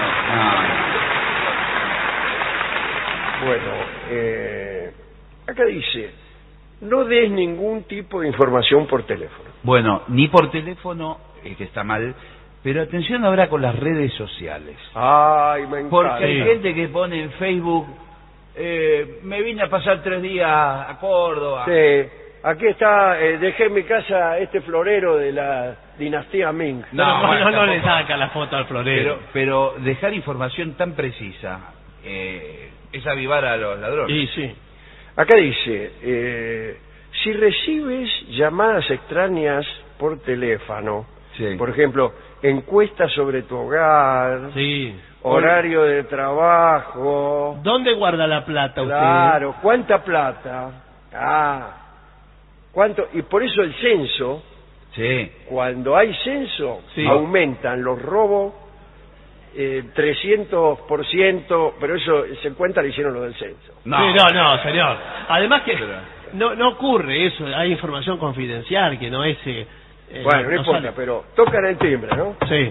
Bueno, eh, acá dice, no des ningún tipo de información por teléfono. Bueno, ni por teléfono, eh, que está mal, pero atención ahora con las redes sociales. Ay, me encanta. Porque hay Sí. gente que pone en Facebook, eh, me vine a pasar tres días a Córdoba. Sí, aquí está, eh, dejé en mi casa este florero de la dinastía Ming. No, No, no, bueno, no le tampoco. saca la foto al florero. Pero, pero dejar información tan precisa eh, es avivar a los ladrones. Sí, sí. Acá dice, eh, si recibes llamadas extrañas por teléfono, Sí. por ejemplo, encuestas sobre tu hogar, Sí. horario de trabajo, ¿Dónde guarda la plata usted? claro, ¿cuánta plata? Ah, ¿cuánto? Y por eso el censo, Sí. cuando hay censo, Sí. aumentan los robos eh, trescientos por ciento, pero eso se cuenta, le hicieron lo del censo. No. Sí, no, no, señor. Además que Pero- no, no ocurre eso, hay información confidencial que no es... eh, eh, Bueno, no importa, sale. pero tocan el timbre, ¿no? Sí.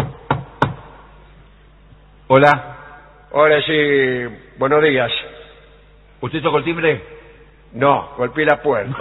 Hola. Ahora sí, buenos días. ¿Usted tocó el timbre? No, golpeé la puerta.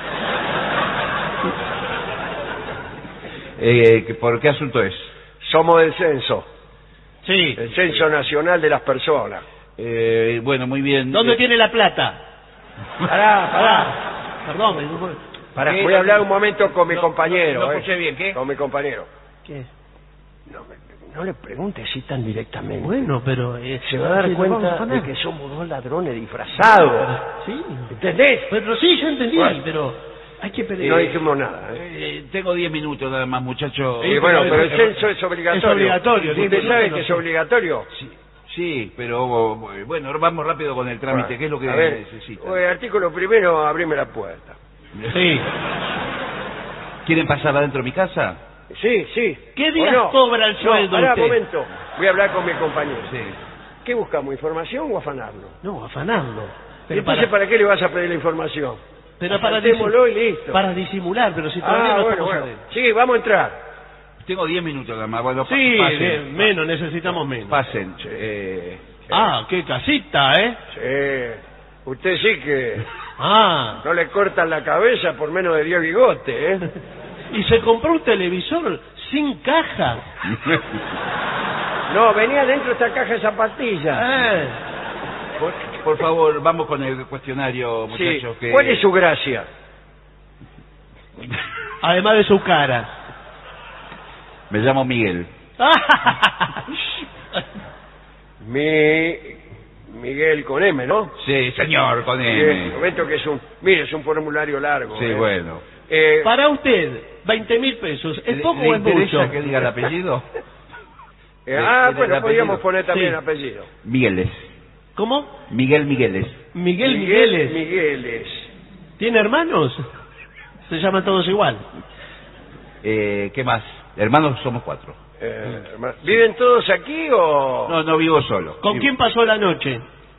Eh, que- ¿Por qué asunto es? Somos del censo, Sí. el censo nacional de las personas. Eh, bueno, muy bien. ¿Dónde Eh, tiene la plata? Pará, pará. Perdón, me... Pará, ¿Qué? voy a hablar un momento con mi No, compañero. no ¿eh? escuché bien, ¿qué? Con mi compañero. ¿Qué? No, me- no le pregunte así tan directamente. Bueno, pero... eh, Se va a dar sí, lo vamos cuenta a poner. de que somos dos ladrones disfrazados. Sí. ¿Entendés? Pero sí, yo entendí, Bueno. pero hay que Y pelear. no dijimos nada. ¿eh? Eh, tengo diez minutos nada más, muchachos. Y bueno, pero el censo es obligatorio. Es obligatorio, diez ¿Usted minutos sabe no que es sé. obligatorio? Sí, sí, pero bueno, vamos rápido con el trámite. ¿Qué es lo que A ver, necesita? oye, artículo primero, abrime la puerta. Sí. ¿Quieren pasar adentro de mi casa? Sí, sí. ¿Qué ¿O días no? cobra el No, sueldo pará, usted? un momento. Voy a hablar con mi compañero. Sí. ¿Qué buscamos, información o afanarlo? No, afanarlo. ¿Y Pero entonces para, para qué le vas a pedir la información? pero para, Afantémoslo disi- y listo. para disimular, pero si todavía Ah, no bueno, estamos bueno. adentro. Sí, vamos a entrar. Tengo diez minutos nada más. Bueno, pa- Sí, pasen. bien, menos, necesitamos menos. Pasen. Eh, Ah, qué casita, ¿eh? Sí. Usted sí que Ah, no le cortan la cabeza por menos de diez bigotes, ¿eh? y se compró un televisor sin caja. No, venía dentro de esta caja de zapatillas. Eh, por, por favor, vamos con el cuestionario, Sí. muchachos. Que... ¿Cuál es su gracia? además de su cara. Me llamo Miguel. Mi Miguel con M, ¿no? Sí, señor, con Bien, M. momento que es un, mire, es un formulario largo. Sí, ¿eh? bueno. Eh, Para usted, veinte mil pesos, ¿es ¿Le- poco le o es interesa mucho? que diga el apellido? eh, ah, ¿Tiene bueno, el podríamos apellido? poner también Sí. apellido. Migueles. ¿Cómo? Miguel Migueles. Miguel Migueles. Migueles. ¿Tiene hermanos? Se llaman todos igual. Eh, ¿Qué más? Hermanos somos cuatro. Eh, hermano, ¿viven todos aquí o...? No, no vivo solo. ¿Con Vivo- quién pasó la noche?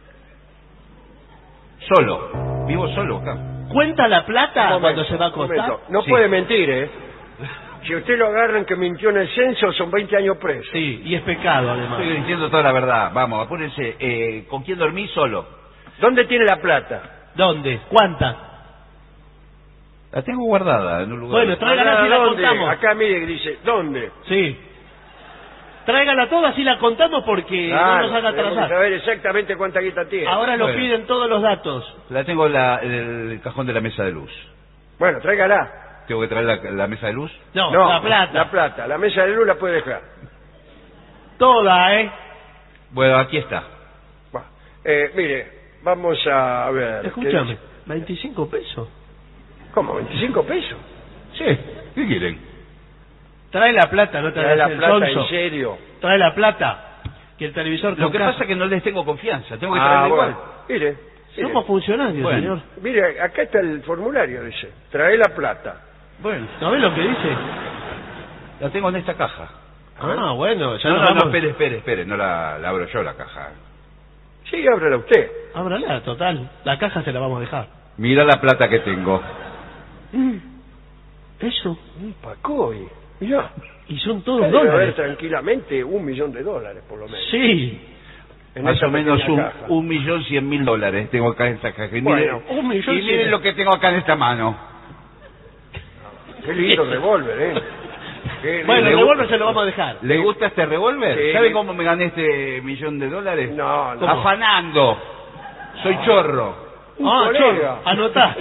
Solo. Vivo solo acá. ¿Cuenta la plata Un momento, cuando se va a un momento. acostar? No Sí. puede mentir, ¿eh? Si usted lo agarran que mintió en el censo, son veinte años preso. Sí, y es pecado además. Estoy diciendo toda la verdad. Vamos, apúrense. Eh, ¿Con quién dormí? Solo. ¿Dónde tiene la plata? ¿Dónde? ¿Cuánta? La tengo guardada en un lugar. Bueno, tráigala si la ¿Dónde? contamos. Acá mire, dice, ¿dónde? Sí. Tráigala toda si la contamos porque Claro, no nos haga tenemos que atrasar. saber exactamente cuánta guita tiene. Ahora lo Bueno. piden todos los datos. La tengo en, la, en el cajón de la mesa de luz. Bueno, tráigala. ¿Tengo que traer la, la mesa de luz? No, No, la plata. La plata. La mesa de luz la puede dejar. Toda, ¿eh? Bueno, aquí está. Bueno, eh, mire, vamos a ver. ¿qué Escúchame, dice? veinticinco pesos. ¿Cómo? ¿veinticinco pesos? Sí. ¿Qué quieren? Trae la plata, no te Trae la hagas el plata, sonso. en serio. Trae la plata. Que el televisor Lo que con pasa es que no les tengo confianza. Tengo que Ah, traerla bueno. igual. Mire, mire. Somos funcionarios, Bueno. señor. Mire, acá está el formulario, dice. Trae la plata. Bueno, ¿Sabés lo que dice? la tengo en esta caja. Ah, bueno, ya No, nos no, no, vamos. espere, espere, espere. No la, la abro yo la caja. Sí, ábrala usted. Ábrala, total. La caja se la vamos a dejar. Mira la plata que tengo. Eso. Un Pacoy. Mirá. Y son todos Debe haber dólares. tranquilamente un millón de dólares, por lo menos. Sí. En Más esa o menos pequeña un, caja. un millón cien mil dólares tengo acá en esta caja. Y Bueno, miren, un millón y cien. miren lo que tengo acá en esta mano. Qué lindo revólver, ¿eh? Qué Bueno, el lindo. revólver se lo vamos a dejar. ¿Le gusta este revólver? Sí. ¿Sabe cómo me gané este millón de dólares? No, no. Afanando. Soy chorro. Un Ah, colega. chorro, anotá.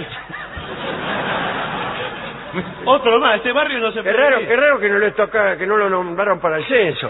Otro más, este barrio no se Qué puede raro, ir. qué raro que no les toca, que no lo nombraron para el censo.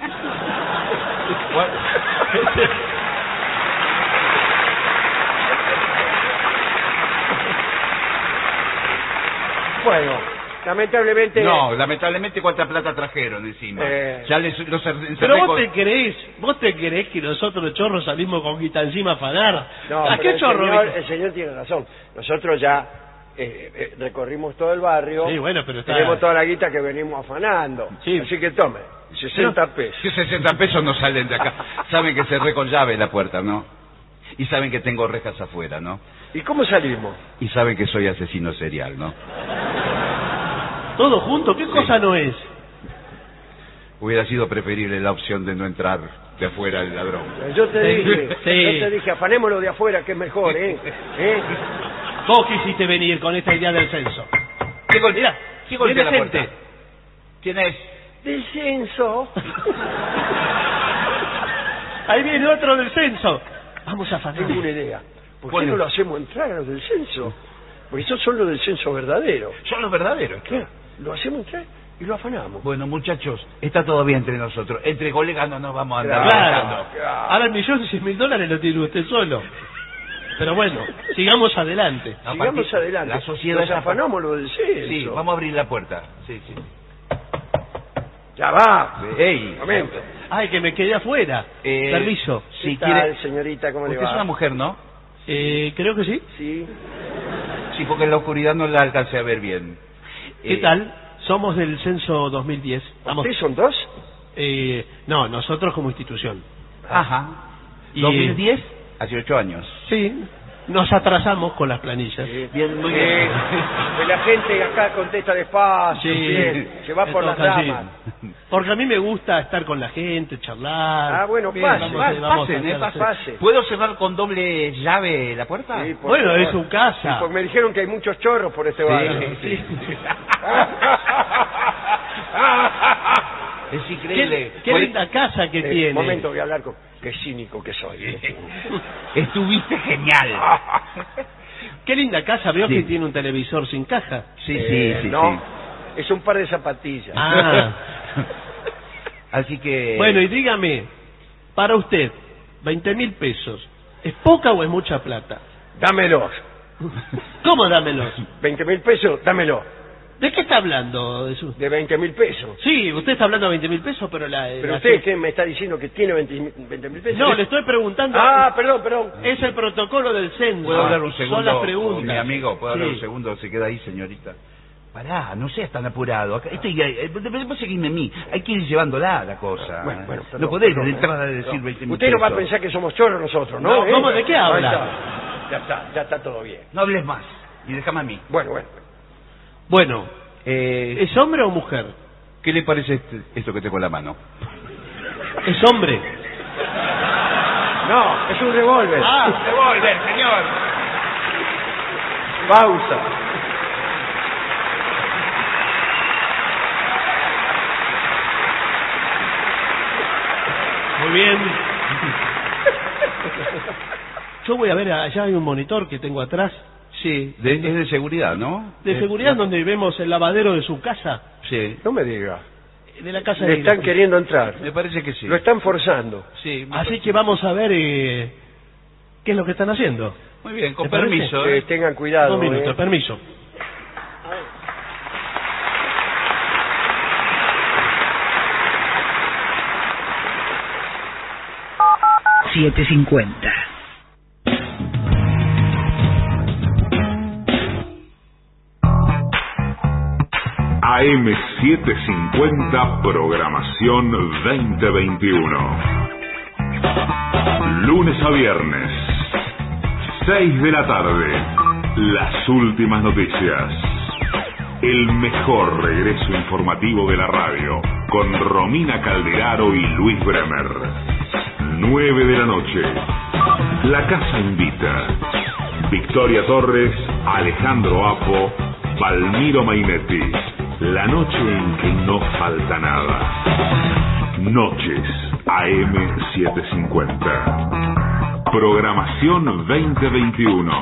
Bueno, lamentablemente. No, lamentablemente cuánta plata trajeron encima. Eh. Ya les, los encerré Pero vos con- te creés, vos te creés que nosotros chorros salimos con guita encima a afanar. No, ¿A pero qué el chorro? señor, viste? el señor tiene razón. Nosotros ya eh, eh, recorrimos todo el barrio. Sí, bueno, pero está- Tenemos toda la guita que venimos afanando. Sí. Así que tome, sesenta pesos. Que sesenta pesos no salen de acá. Saben que cerré con llave la puerta, ¿no? Y saben que tengo rejas afuera, ¿no? ¿Y cómo salimos? Y saben que soy asesino serial, ¿no? Todo junto, ¿qué cosa no es? Hubiera sido preferible la opción de no entrar de afuera el ladrón. Yo te Sí. dije, Sí. yo te dije, afanémoslo de afuera, que es mejor, ¿eh? ¿Eh? Vos quisiste venir con esta idea del censo. ¿Qué gol- Mirá, ¿Qué golpea viene la puerta? gente. ¿Quién es? Del censo. Ahí viene otro del censo. Vamos a afanar. Tengo una idea. ¿Por qué ¿Cuál no es? lo hacemos entrar a los del censo? Porque esos son los del censo verdadero. Son los verdaderos. Claro, lo hacemos entrar y lo afanamos. Bueno, muchachos, está todo bien entre nosotros. Entre colegas no nos vamos a andar Claro. matando. Ahora el millón y cien mil dólares lo tiene usted solo. Pero bueno, sigamos adelante. A Sigamos partir- adelante. La sociedad Nos ya- afanamos lo del censo. Sí, vamos a abrir la puerta. Sí, sí. Ya va. Ey, Un momento. Ay, que me quedé afuera. Eh, Permiso. Si ¿Qué quiere... tal, señorita? ¿Cómo le Usted va? es una mujer, ¿no? Eh, creo que sí. Sí. Sí, porque en la oscuridad no la alcancé a ver bien. ¿Qué Eh, tal? Somos del censo dos mil diez. Vamos. ¿Ustedes son dos? Eh, no, nosotros como institución. Ajá. Y- ¿dos mil diez? Hace ocho años. Sí. Nos atrasamos con las planillas. Bien, muy Eh, bien. que la gente acá contesta despacio, Sí. bien, se va por las Entonces, sí. ramas. Porque a mí me gusta estar con la gente, charlar. Ah, bueno, Bien, pase, vamos, pase, eh, vamos a Pasen, eh, hacer- pase. ¿Puedo cerrar con doble llave la puerta? Sí, por Bueno, favor. es su casa. Sí, porque me dijeron que hay muchos chorros por este barrio. sí. Es increíble. Qué, qué linda casa que Eh, tiene. Un momento, voy a hablar con... Qué cínico que soy. ¿eh? Estuviste genial. Qué linda casa, veo Sí. que tiene un televisor sin caja. Sí, Eh, sí, sí. no, sí. es un par de zapatillas. Ah. Así que... Bueno, y dígame, para usted, veinte mil pesos, ¿es poca o es mucha plata? Dámelos. ¿Cómo dámelos? veinte mil pesos, dámelo. ¿De qué está hablando? De su- De veinte mil pesos. Sí, usted está hablando de veinte mil pesos, pero la... Pero la- usted, ¿qué me está diciendo que tiene veinte mil pesos? No, le estoy preguntando... Ah, perdón, perdón. Es el protocolo del censo. ¿Puedo hablar un segundo? Son las con preguntas. mi amigo, ¿puedo hablar Sí. un segundo? Se queda ahí, señorita. Pará, no seas tan apurado. Acá- Esto, eh, vos seguirme a mí. Hay que ir llevándola la cosa. Bueno, bueno, perdón, no podés perdón, de entrada eh. decir No. veinte mil Usted no va a pesos. pensar que somos chorros nosotros, ¿no? No, ¿Eh? ¿cómo? ¿De qué Ahí habla? está. Ya está, ya está todo bien. No hables más. Y déjame a mí. Bueno, bueno. Bueno, Eh, ¿Es hombre o mujer? ¿Qué le parece este- esto que tengo en la mano? Es hombre. No, es un revólver. ¡Ah, revólver, señor! Pausa. Muy bien. Yo voy a ver, allá hay un monitor que tengo atrás. Sí, de- es de seguridad, ¿no? De Eh, seguridad, donde vemos el lavadero de su casa. Sí, No me diga. De la casa Le de están queriendo entrar. me parece que sí. Lo están forzando. Sí, me Así parece- que vamos a ver eh, qué es lo que están haciendo. Muy bien, con ¿Te parece? permiso. Eh, ¿eh? tengan cuidado. Dos minutos, eh. permiso. siete cincuenta. A M setecientos cincuenta, programación veinte veintiuno. Lunes a viernes, seis de la tarde, las últimas noticias. El mejor regreso informativo de la radio, con Romina Calderaro y Luis Bremer. nueve de la noche, La Casa Invita. Victoria Torres, Alejandro Apo, Palmiro Mainetti. La noche en que no falta nada. Noches A M setecientos cincuenta. Programación veinte veintiuno.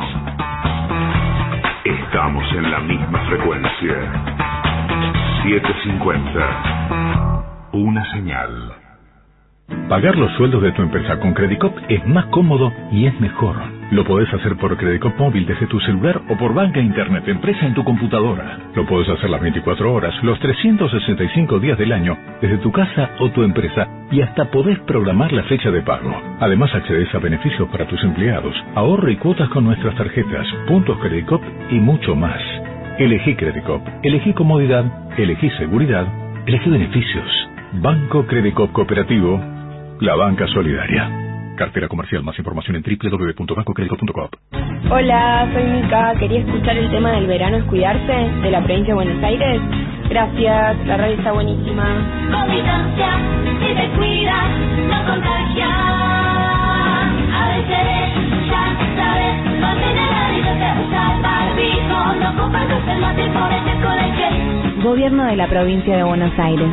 Estamos en la misma frecuencia. setecientos cincuenta. Una señal. Pagar los sueldos de tu empresa con Credicop es más cómodo y es mejor. Lo podés hacer por Credicop móvil desde tu celular o por banca internet empresa en tu computadora. Lo podés hacer las veinticuatro horas, los trescientos sesenta y cinco días del año, desde tu casa o tu empresa, y hasta podés programar la fecha de pago. Además accedes a beneficios para tus empleados, ahorro y cuotas con nuestras tarjetas, puntos Credicop y mucho más. Elegí Credicop, elegí comodidad, elegí seguridad, elegí beneficios. Banco Credicop Cooperativo, la banca solidaria. Cartera comercial. Más información en doble u doble u doble u punto banco credicop punto com. Hola, soy Mica. Quería escuchar el tema del verano es cuidarse de la provincia de Buenos Aires. Gracias, la radio está buenísima. Con distancia, si te cuidas, no contagias. A veces, ya sabes, mantén el hábito de usar barbijo. No compartas el mate y ponete con el gel. Gobierno de la provincia de Buenos Aires.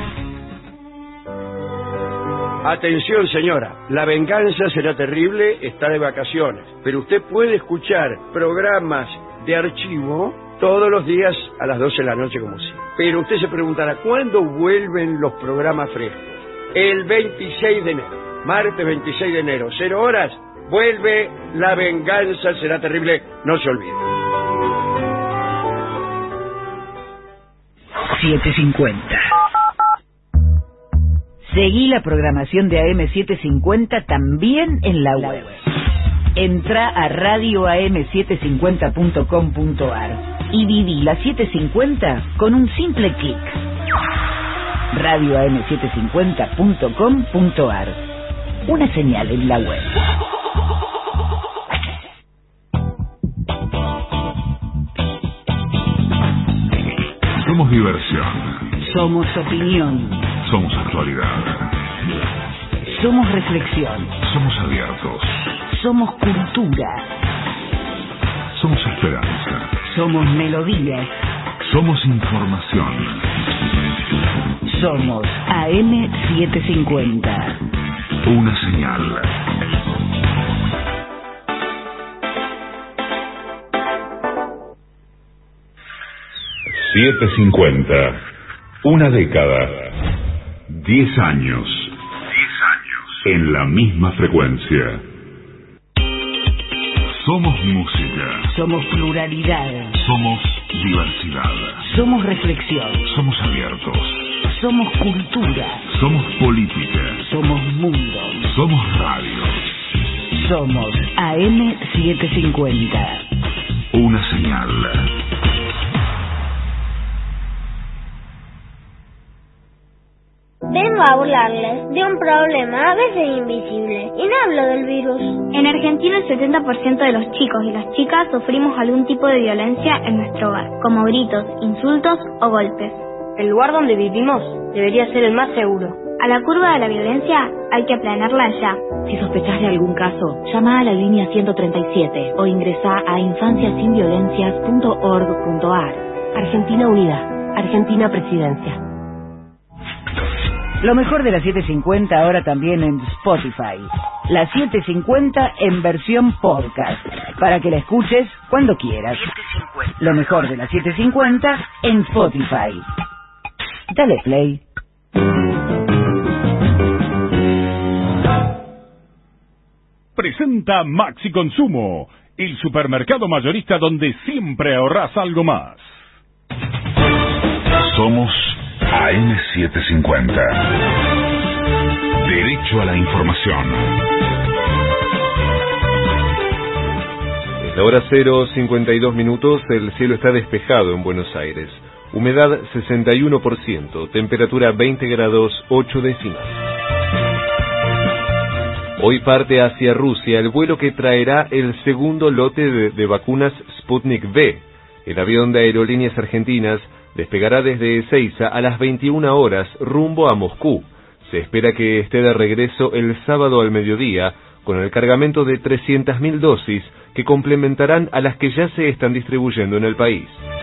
Atención, señora, la venganza será terrible, está de vacaciones, pero usted puede escuchar programas de archivo todos los días a las doce de la noche como siempre. Pero usted se preguntará, ¿cuándo vuelven los programas frescos? El veintiséis de enero, martes veintiséis de enero, cero horas, vuelve La venganza será terrible, no se olvide. setecientos cincuenta. Seguí la programación de A M setecientos cincuenta también en la web. Entra a radio a m setecientos cincuenta punto com punto a r y viví la setecientos cincuenta con un simple clic. radio a m setecientos cincuenta punto com punto a r. Una señal en la web. Somos diversión. Somos opinión. Somos actualidad. Somos reflexión. Somos abiertos. Somos cultura. Somos esperanza. Somos melodías. Somos información. Somos A M setecientos cincuenta. Una señal. setecientos cincuenta. Una década. Diez años. Diez años. En la misma frecuencia. Somos música. Somos pluralidad. Somos diversidad. Somos reflexión. Somos abiertos. Somos cultura. Somos política. Somos mundo. Somos radio. Somos A M setecientos cincuenta. Una señal. Vengo a hablarles de un problema a veces invisible, y no hablo del virus. En Argentina el setenta por ciento de los chicos y las chicas sufrimos algún tipo de violencia en nuestro hogar, como gritos, insultos o golpes. El lugar donde vivimos debería ser el más seguro. A la curva de la violencia hay que aplanarla ya. Si sospechás de algún caso, llama a la línea ciento treinta y siete o ingresa a infancia sin violencias punto org punto a r. Argentina Unida, Argentina Presidencia. Lo mejor de la setecientos cincuenta ahora también en Spotify. La setecientos cincuenta en versión podcast, para que la escuches cuando quieras. Lo mejor de la setecientos cincuenta en Spotify. Dale play. Presenta Maxi Consumo, el supermercado mayorista donde siempre ahorrás algo más. Somos A M setecientos cincuenta. Derecho a la información. Es la hora cero, cincuenta y dos minutos, el cielo está despejado en Buenos Aires. Humedad sesenta y uno por ciento, temperatura veinte grados ocho décimas. Hoy parte hacia Rusia el vuelo que traerá el segundo lote de, de vacunas Sputnik V. El avión de Aerolíneas Argentinas despegará desde Ezeiza a las veintiuna horas rumbo a Moscú. Se espera que esté de regreso el sábado al mediodía con el cargamento de trescientas mil dosis que complementarán a las que ya se están distribuyendo en el país.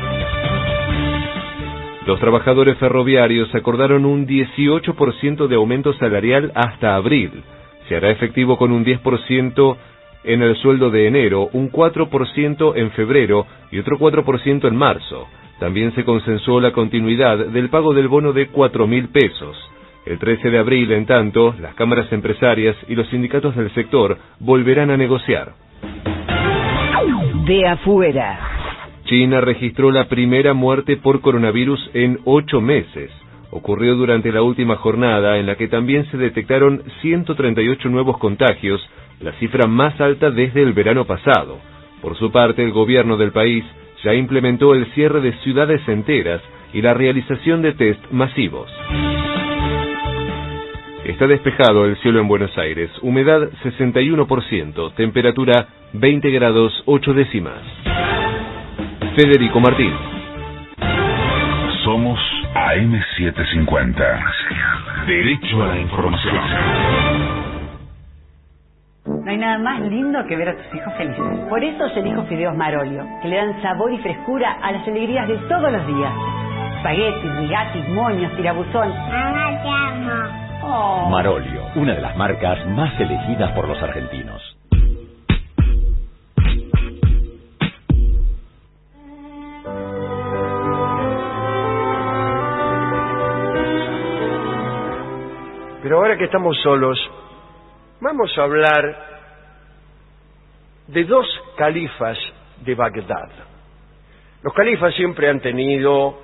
Los trabajadores ferroviarios acordaron un dieciocho por ciento de aumento salarial hasta abril. Se hará efectivo con un diez por ciento en el sueldo de enero, un cuatro por ciento en febrero y otro cuatro por ciento en marzo. También se consensuó la continuidad del pago del bono de cuatro mil pesos. El trece de abril, en tanto, las cámaras empresarias y los sindicatos del sector volverán a negociar. De afuera. China registró la primera muerte por coronavirus en ocho meses. Ocurrió durante la última jornada, en la que también se detectaron ciento treinta y ocho nuevos contagios, la cifra más alta desde el verano pasado. Por su parte, el gobierno del país ya implementó el cierre de ciudades enteras y la realización de test masivos. Está despejado el cielo en Buenos Aires, humedad sesenta y uno por ciento, temperatura veinte grados ocho décimas. Federico Martín. Somos A M setecientos cincuenta. Derecho a la información. No hay nada más lindo que ver a tus hijos felices. Por eso yo elijo fideos Marolio, que le dan sabor y frescura a las alegrías de todos los días. Espaguetis, rigatis, moños, tirabuzón. Mamá, te amo. Oh. Marolio, una de las marcas más elegidas por los argentinos. Pero ahora que estamos solos, vamos a hablar de dos califas de Bagdad. Los califas siempre han tenido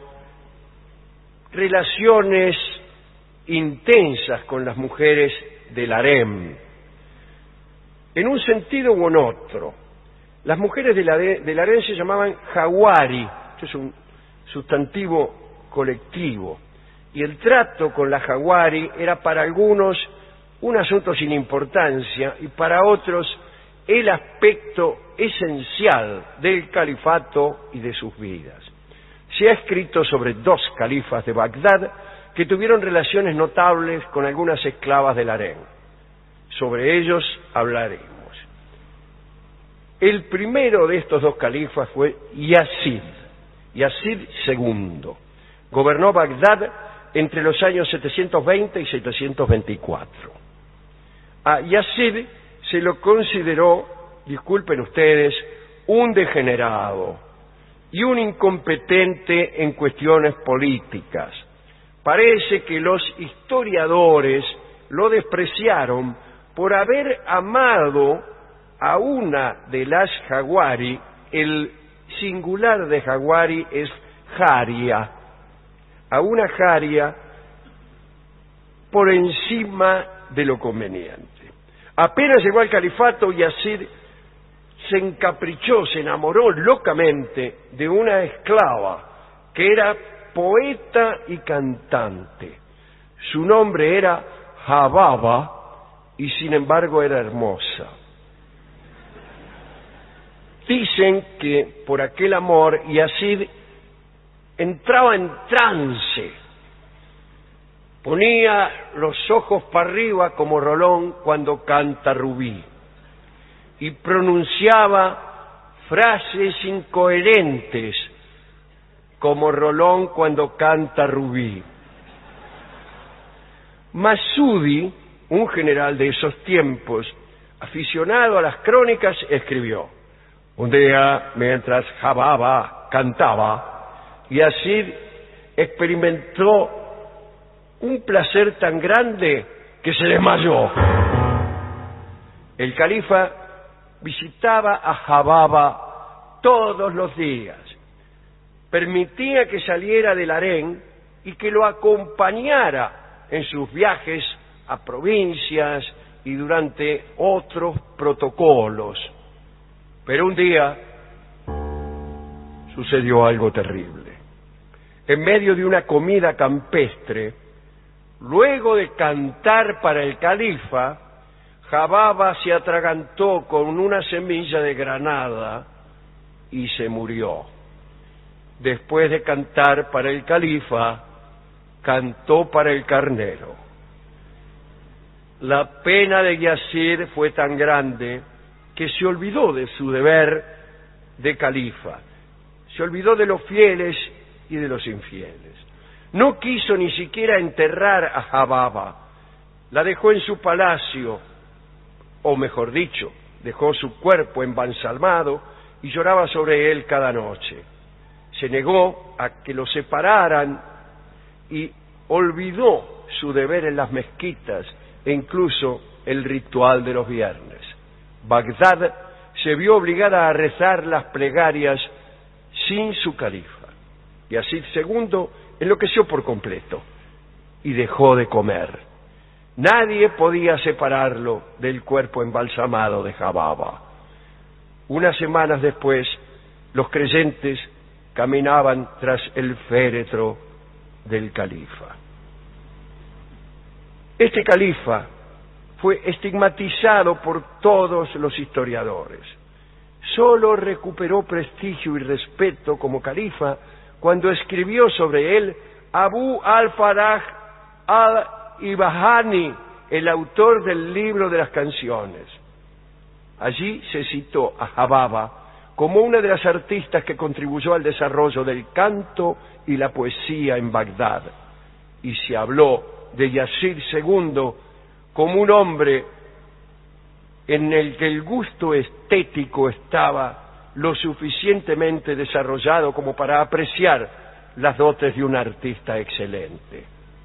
relaciones intensas con las mujeres del harem, en un sentido u en otro. Las mujeres del harem, del harem se llamaban jawari, esto es un sustantivo colectivo, y el trato con la jawari era para algunos un asunto sin importancia y para otros el aspecto esencial del califato y de sus vidas. Se ha escrito sobre dos califas de Bagdad que tuvieron relaciones notables con algunas esclavas del harem. Sobre ellos hablaremos. El primero de estos dos califas fue Yazid, Yazid segundo. Gobernó Bagdad entre los años setecientos veinte y setecientos veinticuatro. A Yazid se lo consideró, disculpen ustedes, un degenerado y un incompetente en cuestiones políticas. Parece que los historiadores lo despreciaron por haber amado a una de las jawari. El singular de jawari es jaria, a una jaria por encima de lo conveniente. Apenas llegó al califato, Yazid se encaprichó, se enamoró locamente de una esclava que era poeta y cantante. Su nombre era Hababa y sin embargo era hermosa. Dicen que por aquel amor Yazid entraba en trance, ponía los ojos para arriba como Rolón cuando canta Rubí y pronunciaba frases incoherentes como Rolón cuando canta Rubí. Masudi, un general de esos tiempos, aficionado a las crónicas, escribió: un día, mientras Hababa cantaba, Yazid experimentó un placer tan grande que se desmayó. El califa visitaba a Hababa todos los días, permitía que saliera del harén y que lo acompañara en sus viajes a provincias y durante otros protocolos. Pero un día sucedió algo terrible. En medio de una comida campestre, luego de cantar para el califa, Hababa se atragantó con una semilla de granada y se murió. Después de cantar para el califa, cantó para el carnero. La pena de Yazid fue tan grande que se olvidó de su deber de califa, se olvidó de los fieles y de los infieles. No quiso ni siquiera enterrar a Hababa, la dejó en su palacio, o mejor dicho, dejó su cuerpo embalsamado y lloraba sobre él cada noche. Se negó a que lo separaran y olvidó su deber en las mezquitas e incluso el ritual de los viernes. Bagdad se vio obligada a rezar las plegarias sin su califa. Yazid segundo enloqueció por completo y dejó de comer. Nadie podía separarlo del cuerpo embalsamado de Hababa. Unas semanas después, los creyentes caminaban tras el féretro del califa. Este califa fue estigmatizado por todos los historiadores. Solo recuperó prestigio y respeto como califa cuando escribió sobre él Abu al-Faraj al-Ibahani, el autor del libro de las canciones. Allí se citó a Hababa como una de las artistas que contribuyó al desarrollo del canto y la poesía en Bagdad, y se habló de Yazid segundo como un hombre en el que el gusto estético estaba lo suficientemente desarrollado como para apreciar las dotes de un artista excelente.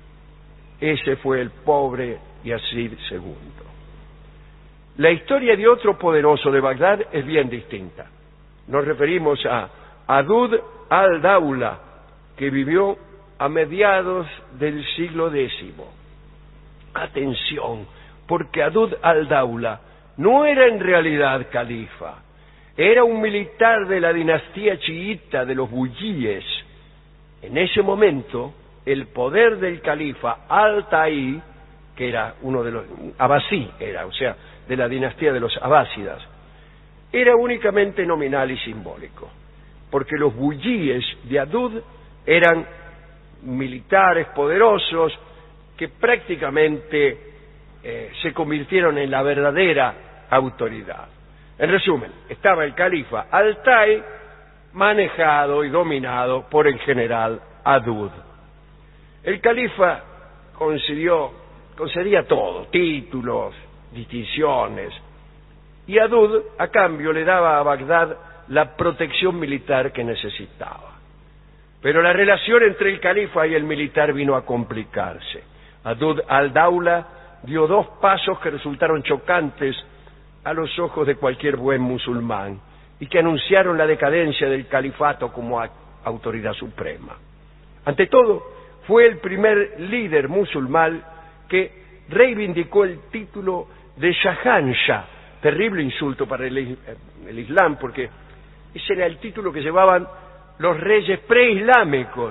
Ese fue el pobre Yazid segundo. La historia de otro poderoso de Bagdad es bien distinta. Nos referimos a Adud al-Daula, que vivió a mediados del siglo décimo. Atención, porque Adud al-Daula no era en realidad califa, era un militar de la dinastía chiita de los buyíes. En ese momento, el poder del califa al-Taí, que era uno de los abasí, era, o sea, de la dinastía de los abásidas, era únicamente nominal y simbólico, porque los buyíes de Adud eran militares poderosos que prácticamente eh, se convirtieron en la verdadera autoridad. En resumen, estaba el califa al-Taí manejado y dominado por el general Adud. El califa concedió, concedía todo, títulos, distinciones, y Adud a cambio le daba a Bagdad la protección militar que necesitaba. Pero la relación entre el califa y el militar vino a complicarse. Adud al-Daula dio dos pasos que resultaron chocantes a los ojos de cualquier buen musulmán y que anunciaron la decadencia del califato como autoridad suprema. Ante todo, fue el primer líder musulmán que reivindicó el título de Shahanshah, terrible insulto para el, el Islam, porque ese era el título que llevaban los reyes preislámicos,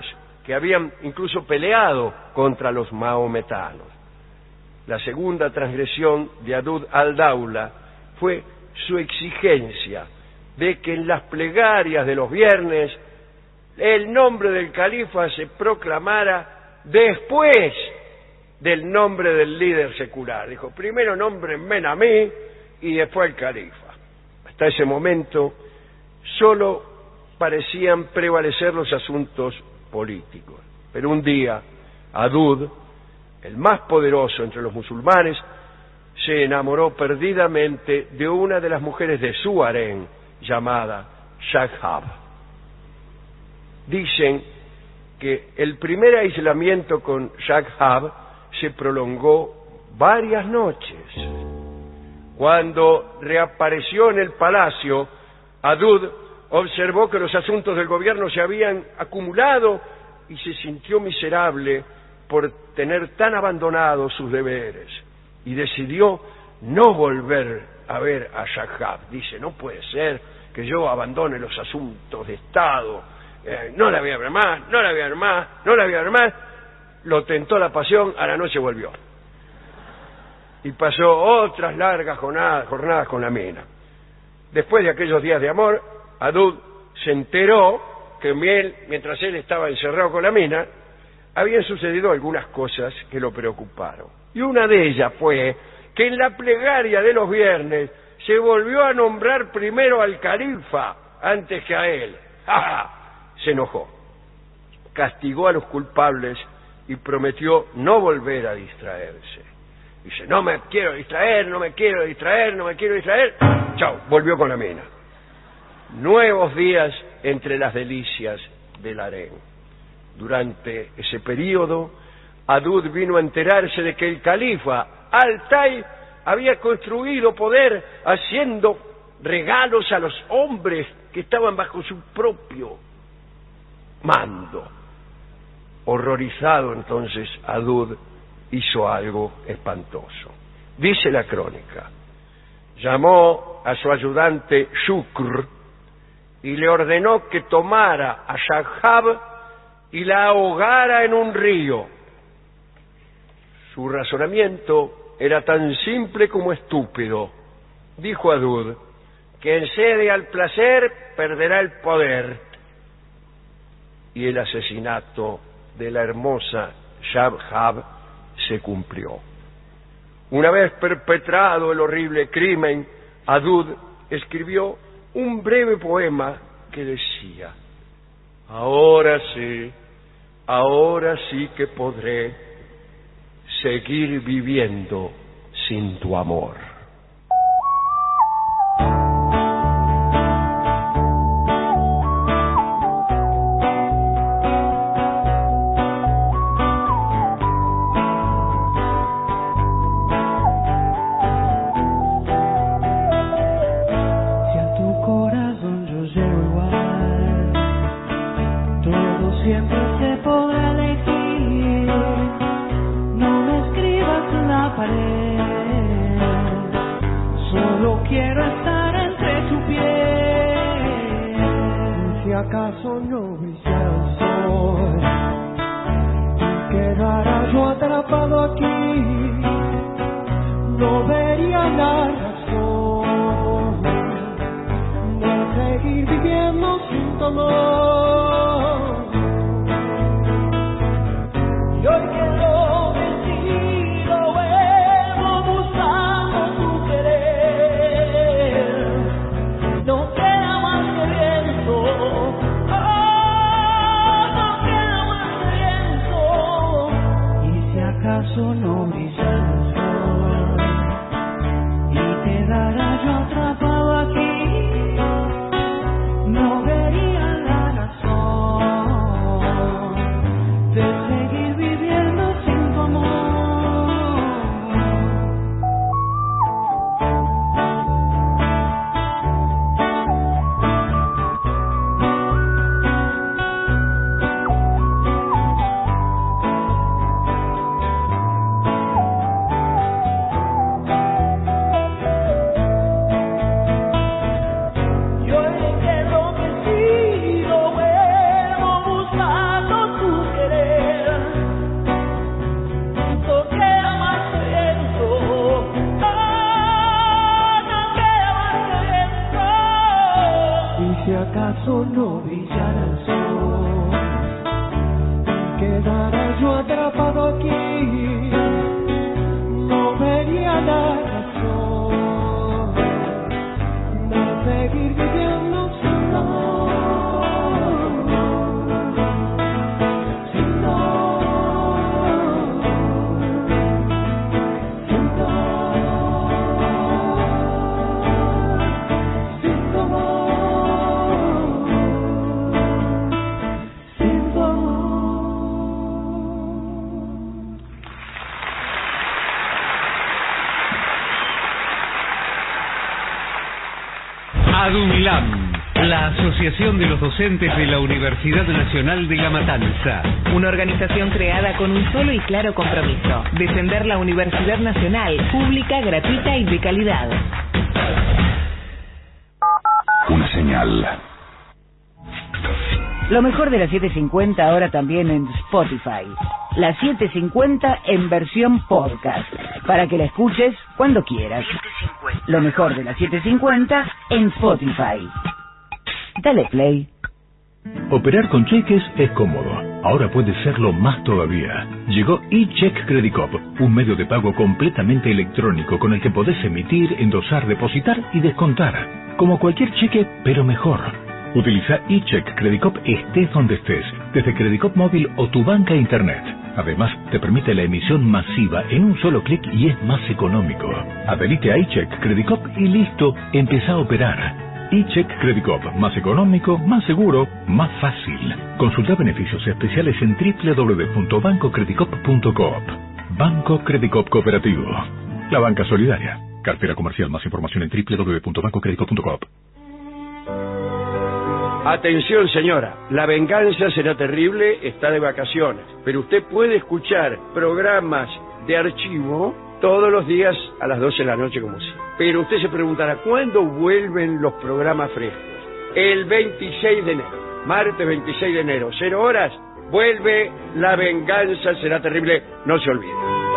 que habían incluso peleado contra los maometanos. La segunda transgresión de Adud al-Daula fue su exigencia de que en las plegarias de los viernes el nombre del califa se proclamara después del nombre del líder secular. Dijo, primero nómbrenme a mí y después el califa. Hasta ese momento solo parecían prevalecer los asuntos políticos. Pero un día, Adud, el más poderoso entre los musulmanes, se enamoró perdidamente de una de las mujeres de su harén, llamada Shaghab. Dicen que el primer aislamiento con Shaghab se prolongó varias noches. Cuando reapareció en el palacio, Adud observó que los asuntos del gobierno se habían acumulado y se sintió miserable por tener tan abandonados sus deberes, y decidió no volver a ver a Shaghab. Dice, no puede ser que yo abandone los asuntos de Estado, eh, no la voy a ver más, no la voy a ver más, no la voy a ver más. Lo tentó la pasión, a la noche volvió. Y pasó otras largas jornadas, jornadas con la mina. Después de aquellos días de amor, Adud se enteró que él, mientras él estaba encerrado con la mina, habían sucedido algunas cosas que lo preocuparon. Y una de ellas fue que en la plegaria de los viernes se volvió a nombrar primero al califa antes que a él. ¡Ja! Se enojó, castigó a los culpables y prometió no volver a distraerse. Dice, no me quiero distraer, no me quiero distraer, no me quiero distraer. Chao, volvió con la mina. Nuevos días entre las delicias del harén. Durante ese periodo, Adud vino a enterarse de que el califa Al-Tai había construido poder haciendo regalos a los hombres que estaban bajo su propio mando. Horrorizado entonces, Adud hizo algo espantoso. Dice la crónica, llamó a su ayudante Shukr y le ordenó que tomara a Shaghab y la ahogara en un río. Su razonamiento era tan simple como estúpido. Dijo Adud, quien cede al placer perderá el poder. Y el asesinato de la hermosa Shaghab se cumplió. Una vez perpetrado el horrible crimen, Adud escribió un breve poema que decía, ahora sí, ahora sí que podré seguir viviendo sin tu amor. ¿Acaso no brilla el sol? Quedara yo atrapado aquí, no vería la razón de seguir viviendo sin tu amor. Y hoy que lo decido, vuelvo buscando tu querer, no queda más que viento. ¿Acaso no brilla el sol y quedara yo atrapado aquí? No vería la razón de seguir viviendo sin tu amor. Si acaso no brillara el sol, quedara yo atrapado aquí, no vería la razón de seguir viviendo sin dolor. ADUNLAM, la Asociación de los Docentes de la Universidad Nacional de La Matanza. Una organización creada con un solo y claro compromiso: defender la Universidad Nacional, pública, gratuita y de calidad. Una señal. Lo mejor de la setecientos cincuenta ahora también en Spotify. La setecientos cincuenta en versión podcast, para que la escuches cuando quieras. Lo mejor de la setecientos cincuenta en Spotify. Dale play. Operar con cheques es cómodo. Ahora puede serlo más todavía. Llegó eCheck Credicop, un medio de pago completamente electrónico con el que podés emitir, endosar, depositar y descontar. Como cualquier cheque, pero mejor. Utiliza eCheck Credicop estés donde estés, desde Credicop móvil o tu banca internet. Además, te permite la emisión masiva en un solo clic y es más económico. Adherite a eCheck Credicop y listo, empezá a operar. eCheck Credicop, más económico, más seguro, más fácil. Consulta beneficios especiales en doble u doble u doble u punto banco credicop punto coop. Banco Credicop Cooperativo. La banca solidaria. Cartera comercial. Más información en doble u doble u doble u punto banco credicop punto coop. Atención, señora, La Venganza Será Terrible está de vacaciones, pero usted puede escuchar programas de archivo todos los días a las doce de la noche como siempre. Pero usted se preguntará, ¿cuándo vuelven los programas frescos? El veintiséis de enero, martes veintiséis de enero, cero horas, vuelve La Venganza Será Terrible, no se olvide.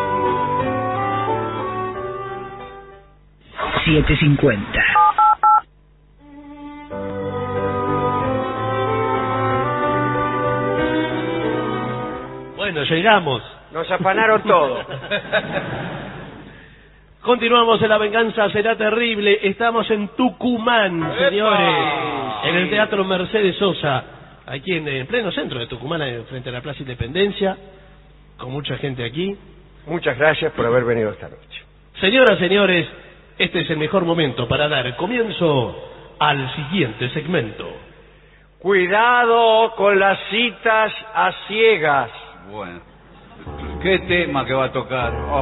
setecientos cincuenta. Bueno, llegamos. Nos afanaron todo. Continuamos en La Venganza Será Terrible. Estamos en Tucumán, señores. En el Teatro Mercedes Sosa. Aquí en el pleno centro de Tucumán, frente a la Plaza Independencia. Con mucha gente aquí. Muchas gracias por haber venido esta noche. Señoras, señores, este es el mejor momento para dar comienzo al siguiente segmento. Cuidado con las citas a ciegas. Bueno, qué tema que va a tocar. Oh.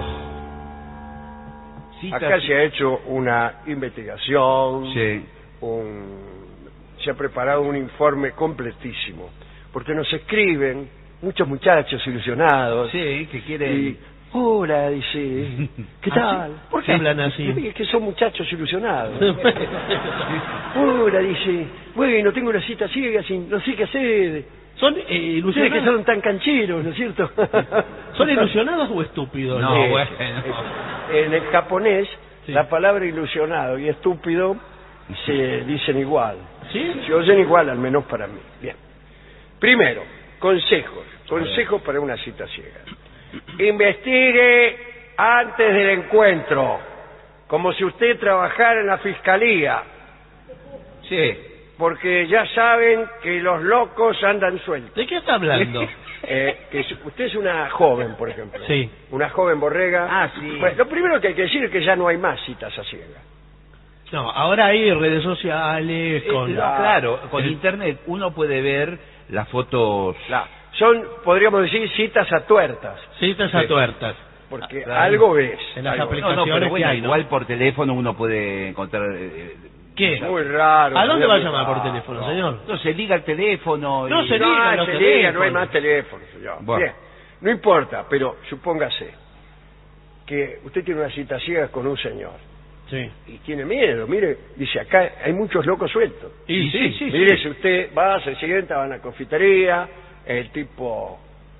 Acá se ha hecho una investigación, sí. un, se ha preparado un informe completísimo, porque nos escriben muchos muchachos ilusionados. Sí, que quieren... Y, hola, dice, ¿qué tal? ¿Ah, sí? ¿Por qué hablan así? Es que son muchachos ilusionados. Hola, dice, bueno, tengo una cita ciega, sin, no sé qué hacer. Son eh, ilusionados. Ustedes que son tan cancheros, ¿no es cierto? ¿Son ilusionados o estúpidos? No, eh, bueno. En el japonés, sí. La palabra ilusionado y estúpido se dicen igual. ¿Sí? Se oyen igual, al menos para mí. Bien. Primero, consejos. Consejos para una cita ciega. Investigue antes del encuentro, como si usted trabajara en la fiscalía. Sí. Porque ya saben que los locos andan sueltos. ¿De qué está hablando? eh, que usted es una joven, por ejemplo. Sí. Una joven borrega. Ah, sí. Pues, lo primero que hay que decir es que ya no hay más citas a ciegas. No, ahora hay redes sociales, con... Eh, claro, con el... internet uno puede ver las fotos... La, son, podríamos decir, citas a tuertas. Citas sí. a tuertas. Porque claro. algo ves. En las algo aplicaciones no, no, pero bueno, que hay, ¿no? igual por teléfono uno puede encontrar... Eh, ¿Qué? Muy raro. ¿A dónde va a llamar raro. por teléfono, no, señor? No, se liga el teléfono... No y... se No, liga los se teléfonos. liga, no hay más teléfonos. Señor. Bueno. Bien, no importa, pero supóngase que usted tiene una cita ciega con un señor. Sí. Y tiene miedo, mire, dice, acá hay muchos locos sueltos. Y sí, sí, Mire, sí. si usted va, se sienta, va a una confitería, el tipo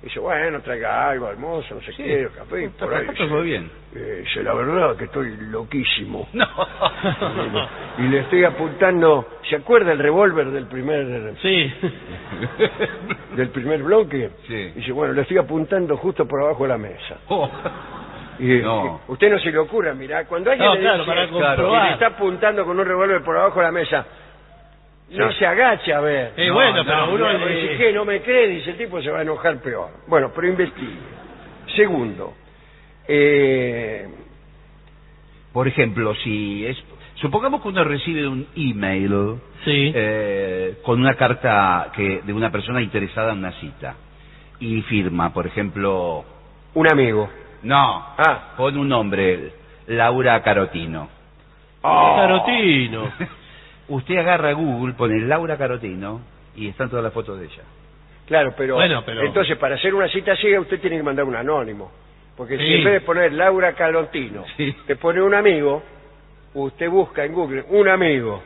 Dice, bueno, traiga algo, almuerzo, no sé Sí. qué, café, por ahí. Está muy bien. Eh, dice, la verdad que estoy loquísimo. No. Y le estoy apuntando, ¿se acuerda el revólver del primer Sí. del primer bloque? Sí. Dice, bueno, le estoy apuntando justo por abajo de la mesa. Oh. Y, No. y usted no se le ocurra, mirá, cuando alguien No, le claro, dice para que comprobar. le está apuntando con un revólver por abajo de la mesa, no Sí. se agacha a ver. Eh, No, bueno, no, pero uno... Uno le- dice, ¿qué? ¿No me cree? Dice, el tipo se va a enojar peor. Bueno, pero investigue. Segundo, eh, Por ejemplo, si es... Supongamos que uno recibe un email Sí. eh, con una carta que de una persona interesada en una cita y firma, por ejemplo... un amigo. No, Ah. pone un nombre, Laura Carotino. Oh. Carotino. Usted agarra Google, pone Laura Carotino y están todas las fotos de ella. Claro, pero, Bueno, pero- entonces para hacer una cita ciega usted tiene que mandar un anónimo. Porque si Sí. en vez de poner Laura Carotino, Sí. te pone un amigo, usted busca en Google un amigo.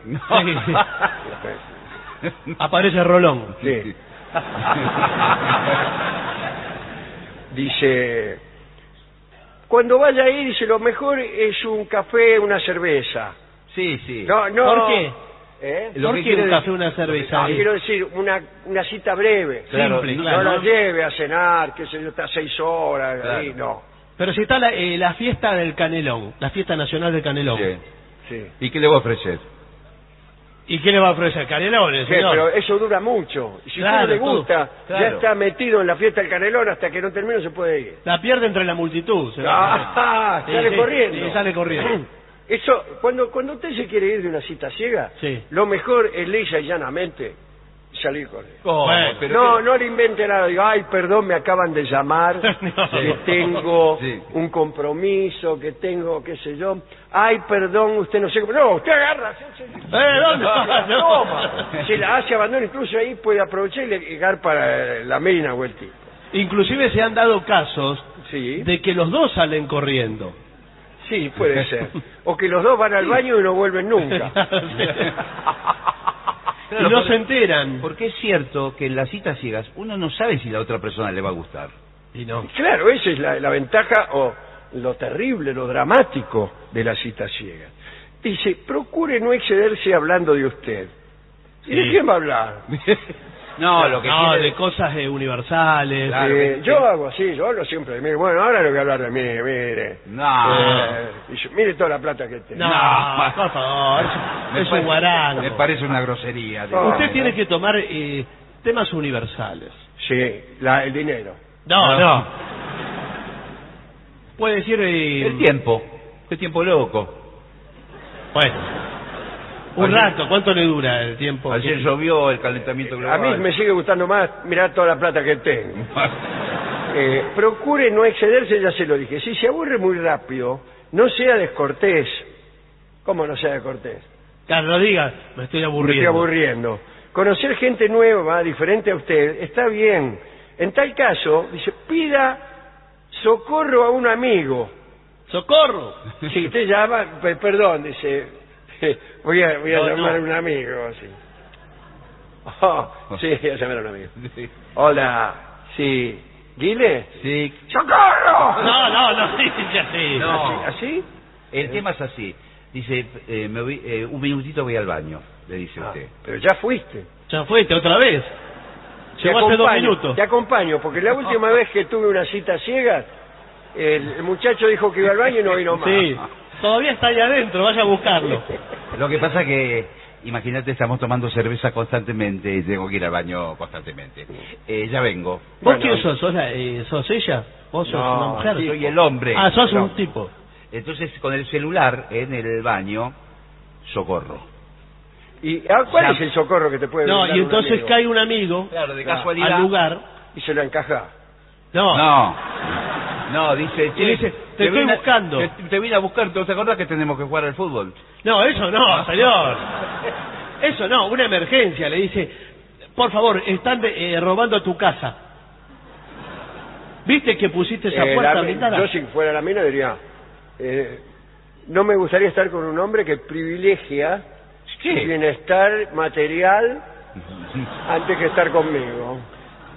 Aparece Rolón. Sí. Dice, cuando vaya ahí, dice, lo mejor es un café, una cerveza. Sí, sí. No, no. ¿Por qué? ¿Eh? Lo ¿Por que qué quiere un decir- café, una cerveza? Ah, quiero decir, una, una cita breve. Claro, Simple, no- claro. No la lleve a cenar, qué sé yo, está seis horas, Claro. ahí, no. Pero si está la, eh, la fiesta del Canelón, la fiesta nacional del Canelón. Sí. Sí. ¿Y qué le va a ofrecer? ¿Y qué le va a ofrecer? Canelones, Sí, señor. pero eso dura mucho. Y si a Claro, usted no le todo. gusta, Claro. ya está metido en la fiesta del Canelón hasta que no termine no se puede ir. La pierde entre la multitud. se va. Ah, Sí, sale sí, corriendo. sí, sale corriendo. Eso, cuando, cuando usted se quiere ir de una cita ciega, Sí. lo mejor es lisa y llanamente salir corriendo. ¿Cómo? Bueno, Pero No, qué- no le invente nada. Diga, ay, perdón, me acaban de llamar, No. que tengo Sí. un compromiso, que tengo, qué sé yo. Ay, perdón, usted no sé cómo. No, usted agarra. sí, sí, sí. Eh, ¿dónde? No. Toma. Se la hace abandono, incluso ahí puede aprovechar y le- llegar para la mina o el tipo. Inclusive se han dado casos Sí, de que los dos salen corriendo. sí, puede ser. O que los dos van al baño y no vuelven nunca. Y no se enteran. Porque es cierto que en las citas ciegas uno no sabe si la otra persona le va a gustar. Y no. Claro, esa es la, la ventaja o lo terrible, lo dramático de la cita ciega. Dice, procure no excederse hablando de usted. ¿Y de Sí. quién va a hablar? No, lo que No, quiere- de cosas eh, universales. Claro, Eh, que- yo hago así, yo hablo siempre de mí. Bueno, ahora lo voy a hablar de mí, mire. No. Eh, dice, mire toda la plata que tengo. No, No. por favor, Me es, es parece- un guarango. Me parece una grosería. digo. Oh. Usted tiene que tomar eh, temas universales. Sí, la, el dinero. No, no. Puede decir... eh, El tiempo. El tiempo loco. Bueno, un Ayer- rato, ¿cuánto le dura el tiempo? Ayer llovió el calentamiento A global. mí me sigue gustando más mirar toda la plata que tengo. Eh, procure no excederse, ya se lo dije. Si se aburre muy rápido, no sea descortés. ¿Cómo no sea descortés? Claro, no diga, me estoy Me aburriendo. estoy aburriendo. Conocer gente nueva, diferente a usted, está bien. En tal caso, dice, pida socorro a un amigo. ¡Socorro! Si usted llama, pe- perdón, dice, voy a, voy a No, llamar no. a un amigo. Sí, oh, sí, voy a llamar a un amigo. Hola, sí. ¿Guile? Sí. ¡Socorro! No, no, no, sí, ya sí. No. ¿Así? ¿Así? El tema es así. Dice, eh, me voy- eh, un minutito voy al baño, le dice Ah, usted. pero ya fuiste. Ya fuiste otra vez. Te Llegó hace dos acompaño, minutos. te acompaño, porque la última vez que tuve una cita ciega, el, el muchacho dijo que iba al baño y no vino más. Sí, todavía está ahí adentro, vaya a buscarlo. Lo que pasa que, imagínate, estamos tomando cerveza constantemente y tengo que ir al baño constantemente. Eh, ya vengo. ¿Vos Bueno, quién sos? ¿Sos, la- eh, ¿Sos ella? ¿Vos sos No, una mujer? Soy el hombre. Ah, sos No. un tipo. Entonces, con el celular en el baño, socorro. ¿Y ah, cuál Ya. es el socorro que te puede No, brindar y un entonces amigo? cae un amigo Claro, de Claro. casualidad. al lugar. Y se lo encaja. No, No. No, dice, Y dice, te estoy vine a- buscando. Te, te vine a buscar, ¿te acordás que tenemos que jugar al fútbol? no, eso no, señor. Eso no, una emergencia. Le dice, por favor, están eh, robando tu casa. ¿Viste que pusiste esa Eh, puerta la- blindada? yo si fuera la mina diría, eh, no me gustaría estar con un hombre que privilegia ¿Qué? su bienestar material antes que estar conmigo.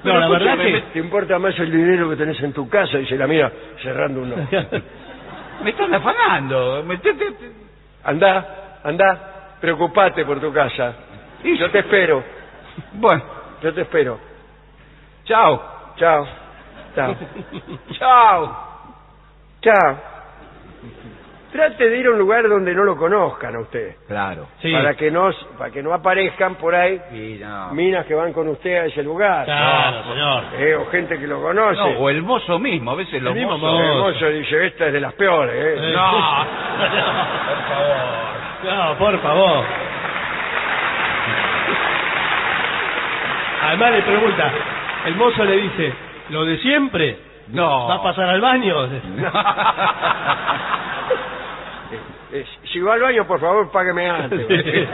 No, la verdad escúchame, que... ¿te importa más el dinero que tenés en tu casa? Dice la mía, cerrando un ojo. Me están afanando. Me te- te- te- Andá, andá, preocupate por tu casa. Yo te espero. Bueno, Yo te espero. chao. Chao. Chao. Chao. Chao. Trate de ir a un lugar donde no lo conozcan a usted. Claro. Sí. Para que no para que no aparezcan por ahí Y no. minas que van con usted a ese lugar. Claro, señor. Eh, o gente que lo conoce. No, o el mozo mismo, a veces los mismo mozos. El mozo. mozo dice, esta es de las peores. ¿eh? Eh. No, por favor. No, por favor. Además le pregunta, el mozo le dice, ¿lo de siempre? No. ¿Va a pasar al baño? Eh, si va al baño, por favor, págueme antes.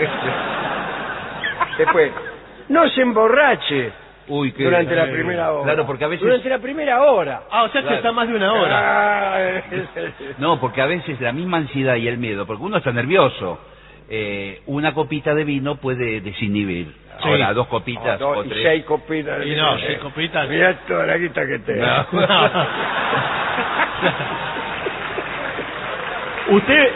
Después, no se emborrache Uy, qué... durante la eh, primera hora. Claro, porque a veces... Durante la primera hora. Ah, o sea que Claro. está más de una hora. Ah, No, porque a veces la misma ansiedad y el miedo, porque uno está nervioso, eh, una copita de vino puede desinhibir. Sí. Ahora, dos copitas no, o y tres. seis copitas. Y no, seis copitas. Mirá toda la guita que te No. Usted...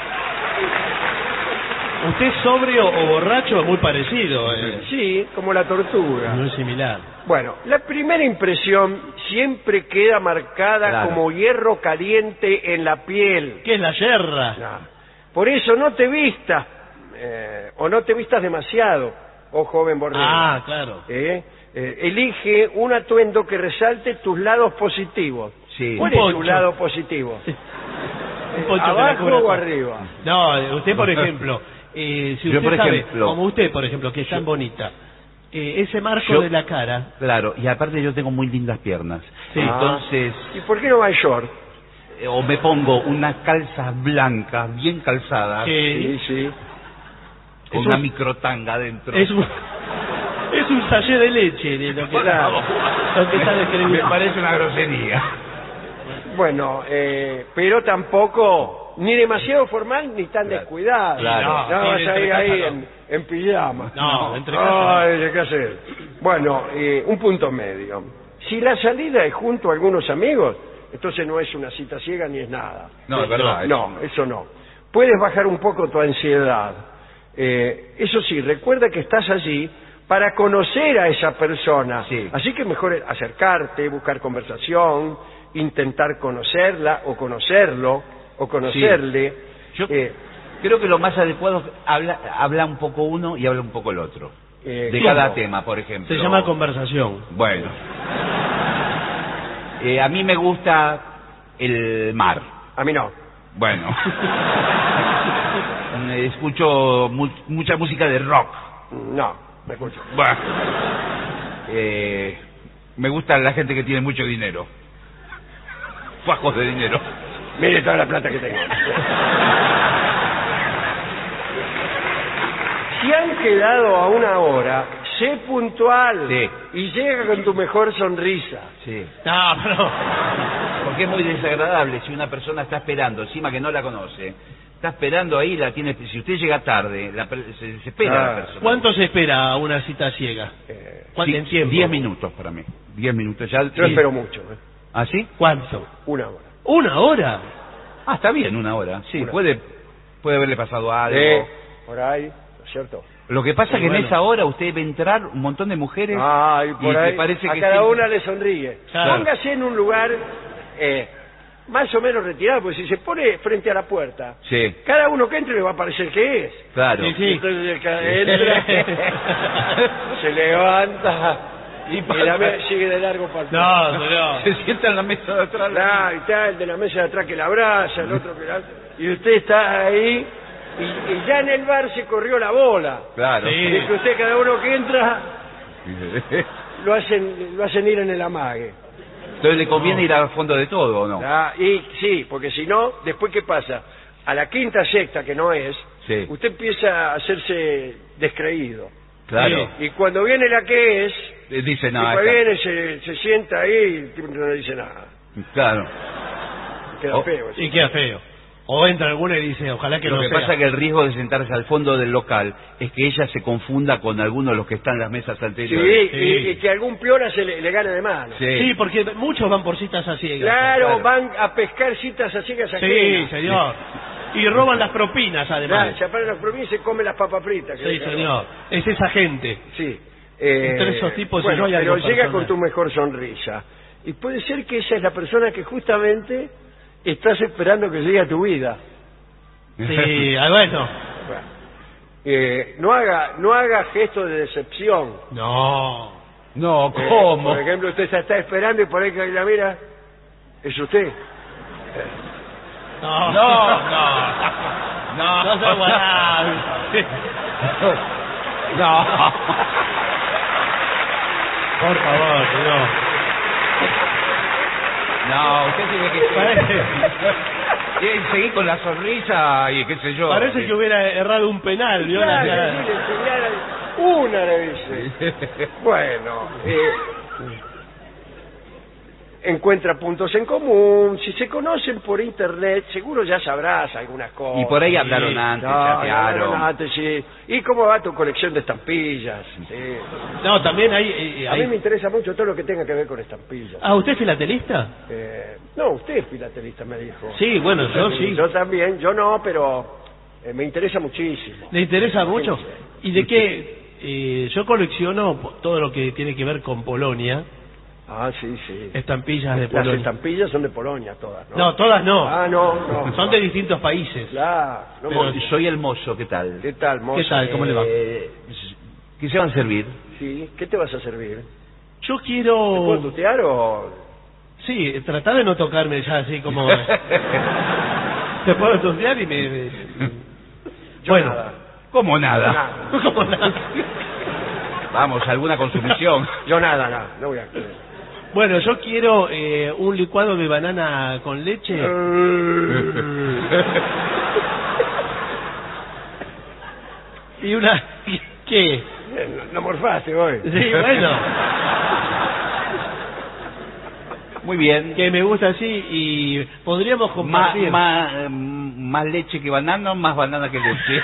Usted sobrio o borracho es muy parecido. Eh. Sí, como la tortuga. Muy similar. Bueno, la primera impresión siempre queda marcada Claro. como hierro caliente en la piel. ¿Qué es la yerra? No. Por eso no te vistas, eh, o no te vistas demasiado, oh joven borrego. Ah, claro. ¿Eh? Eh, elige un atuendo que resalte tus lados positivos. Sí. ¿Cuál Un es tu poncho. lado positivo? Un poncho que la ¿Abajo cubra o todo. arriba? No, usted por ejemplo, eh, si Yo, usted por sabe, ejemplo- como usted por ejemplo, que es tan bonita, eh, ese marco Yo- de la cara, Claro, y aparte yo tengo muy lindas piernas. Sí. Entonces, ¿Y por qué no va en short? eh, o me pongo unas calzas blancas, bien calzadas, que Sí, sí. con es una un- microtanga dentro. es un, es un sallé de leche de lo que Por está, favor. lo que está Me describiendo. parece una grosería. Bueno, eh, pero tampoco ni demasiado formal ni tan Claro. descuidado. Claro. No, Sí, vas a entre ir casa ahí no. en, en pijama. No, entre casa Ay, ¿qué hacer? Bueno, eh, un punto medio. Si la salida es junto a algunos amigos, entonces no es una cita ciega ni es nada. No, es verdad. No, eso no. Puedes bajar un poco tu ansiedad. Eh, eso sí, recuerda que estás allí para conocer a esa persona. Sí. Así que mejor es acercarte, buscar conversación, intentar conocerla o conocerlo o conocerle. Yo Eh, creo que lo más adecuado es habla, habla un poco uno y habla un poco el otro. eh, De ¿cómo? cada tema, por ejemplo. Se llama conversación. Bueno. Eh, a mí me gusta el mar. A mí no. Bueno. Eh, Escucho mu- mucha música de rock. No, me escucho. Bueno. Eh, me gusta la gente que tiene mucho dinero. Fajos de dinero. Mire toda la plata que tengo. Si han quedado a una hora, sé puntual Sí. y llega con tu mejor sonrisa. Sí. No, pero... Porque es muy desagradable si una persona está esperando, encima que no la conoce, está esperando ahí, la tiene. Si usted llega tarde, la per- se desespera Ah. la persona. ¿Cuánto se espera una cita ciega? Eh, ¿Cuánto Sí, en tiempo? Diez minutos para mí. Diez minutos ya. yo sí. espero mucho. ¿eh? ¿Ah, sí? ¿Cuánto? Una hora. ¿Una hora? Ah, está bien, una hora. Sí, Una. puede puede haberle pasado algo. Eh, por ahí, ¿no es cierto? Lo que pasa es que Bueno. en esa hora usted ve entrar un montón de mujeres Ah, y por y ahí le parece a que cada siempre- una le sonríe. Claro. Póngase en un lugar eh, más o menos retirado, porque si se pone frente a la puerta, Sí, cada uno que entre le va a parecer que es. claro. Sí, sí. Entonces el que entra, se levanta y, la me- sigue de largo para el No, no. Se sienta en la mesa de atrás. Claro, y está el de la mesa de atrás que la abraza, el otro que la... Y usted está ahí, y, y ya en el bar se corrió la bola. Claro. Sí. Y que usted, cada uno que entra, lo hacen, lo hacen ir en el amague. Entonces le conviene ir al fondo de todo, ¿o no? Ah, y sí, porque si no, después ¿qué pasa? A la quinta sexta, que no es, Sí. usted empieza a hacerse descreído. Claro. Y cuando viene la que es, Eh, Dice el no. tipo acá- viene, se, se sienta ahí y el tipo no le dice nada. Claro. Queda Oh, feo. eso. Y queda feo. O entra alguna y dice, ojalá que Lo no que sea. pasa es que el riesgo de sentarse al fondo del local es que ella se confunda con alguno de los que están en las mesas Sí, anteriores. Y, y que algún piola se le, le gane de mano. Sí. Sí, porque muchos van por citas a ciegas. Claro, van a pescar citas a ciegas Sí, ajenas. señor. Y roban las propinas, además. Claro, se aparan las propinas y se come las papas fritas. que Sí, claro. señor. Es esa gente. Sí. Eh, Entre esos tipos, bueno, si no hay algo pero llega personal. con tu mejor sonrisa. Y puede ser que esa es la persona que justamente estás esperando que llegue a tu vida. Sí, ah, bueno. Eh, no haga no haga gesto de decepción. No. No, Eh, ¿cómo? por ejemplo, usted se está esperando y por ahí que la mira, ¿es usted? No, No, no. no. No sea guarado. No. Por favor, señor. No, usted tiene que... Parece, Tiene que seguir con la sonrisa y qué sé yo. parece que hubiera errado un penal, ¿vio? La- Claro, la- sí, le señala, una le dice. Bueno, eh, encuentra puntos en común. Si se conocen por internet, seguro ya sabrás algunas cosas. Y por ahí hablaron antes, No, chatearon. hablaron antes, sí. ¿Y cómo va tu colección de estampillas? Sí. No, también hay... eh, A mí hay- me interesa mucho todo lo que tenga que ver con estampillas. Ah, ¿usted es filatelista? Eh, no, usted es filatelista, me dijo. Sí, bueno, yo sí. Yo también, yo no, pero eh, me interesa muchísimo. ¿Le interesa mucho? Sí. ¿Y de qué? Eh, yo colecciono todo lo que tiene que ver con Polonia, Ah, sí, sí. estampillas de Las Polonia. estampillas son de Polonia todas, ¿no? No, todas no. Ah, no, no. Son de distintos países. Claro. No, Pero- mo- Soy el mozo, ¿qué tal? ¿Qué tal, mozo? ¿Qué tal? ¿Cómo le va? Eh, ¿Qué se van a servir? Sí, ¿qué te vas a servir? Yo ¿Te puedo quiero... tutear o...? Sí, tratar de no tocarme ya así como... Te puedo tutear y me... me- Yo Bueno. nada. ¿Cómo nada? Nada. Como nada. Vamos, alguna consumición. Yo nada, nada. No voy a creer. Bueno, yo quiero eh, un licuado de banana con leche. Y una... ¿Qué? Bien, no, no morfaste hoy. Sí, bueno. Muy bien. Que me gusta así y podríamos Más, compartir. más, eh, más leche que banana o más banana que leche.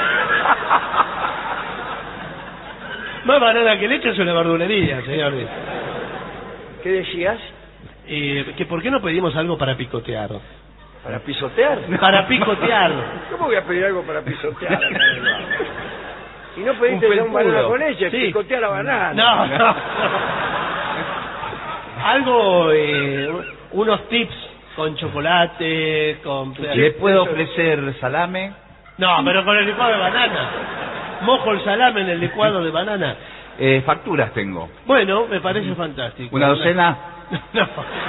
Más banana que leche es una verdulería, señor. ¿Qué decías? Eh, que ¿por qué no pedimos algo para picotear? ¿Para pisotear? Para picotear. ¿Cómo voy a pedir algo para pisotear? Y no pediste Un ya un banana felpudo. con leche, Sí. picotea la banana. No, no. Algo, eh, unos tips con chocolate, con... ¿Le puedo ofrecer salame? No, pero con el licuado de banana. Mojo el salame en el licuado de banana. Eh, facturas tengo. Bueno, me parece fantástico. ¿Una docena? No.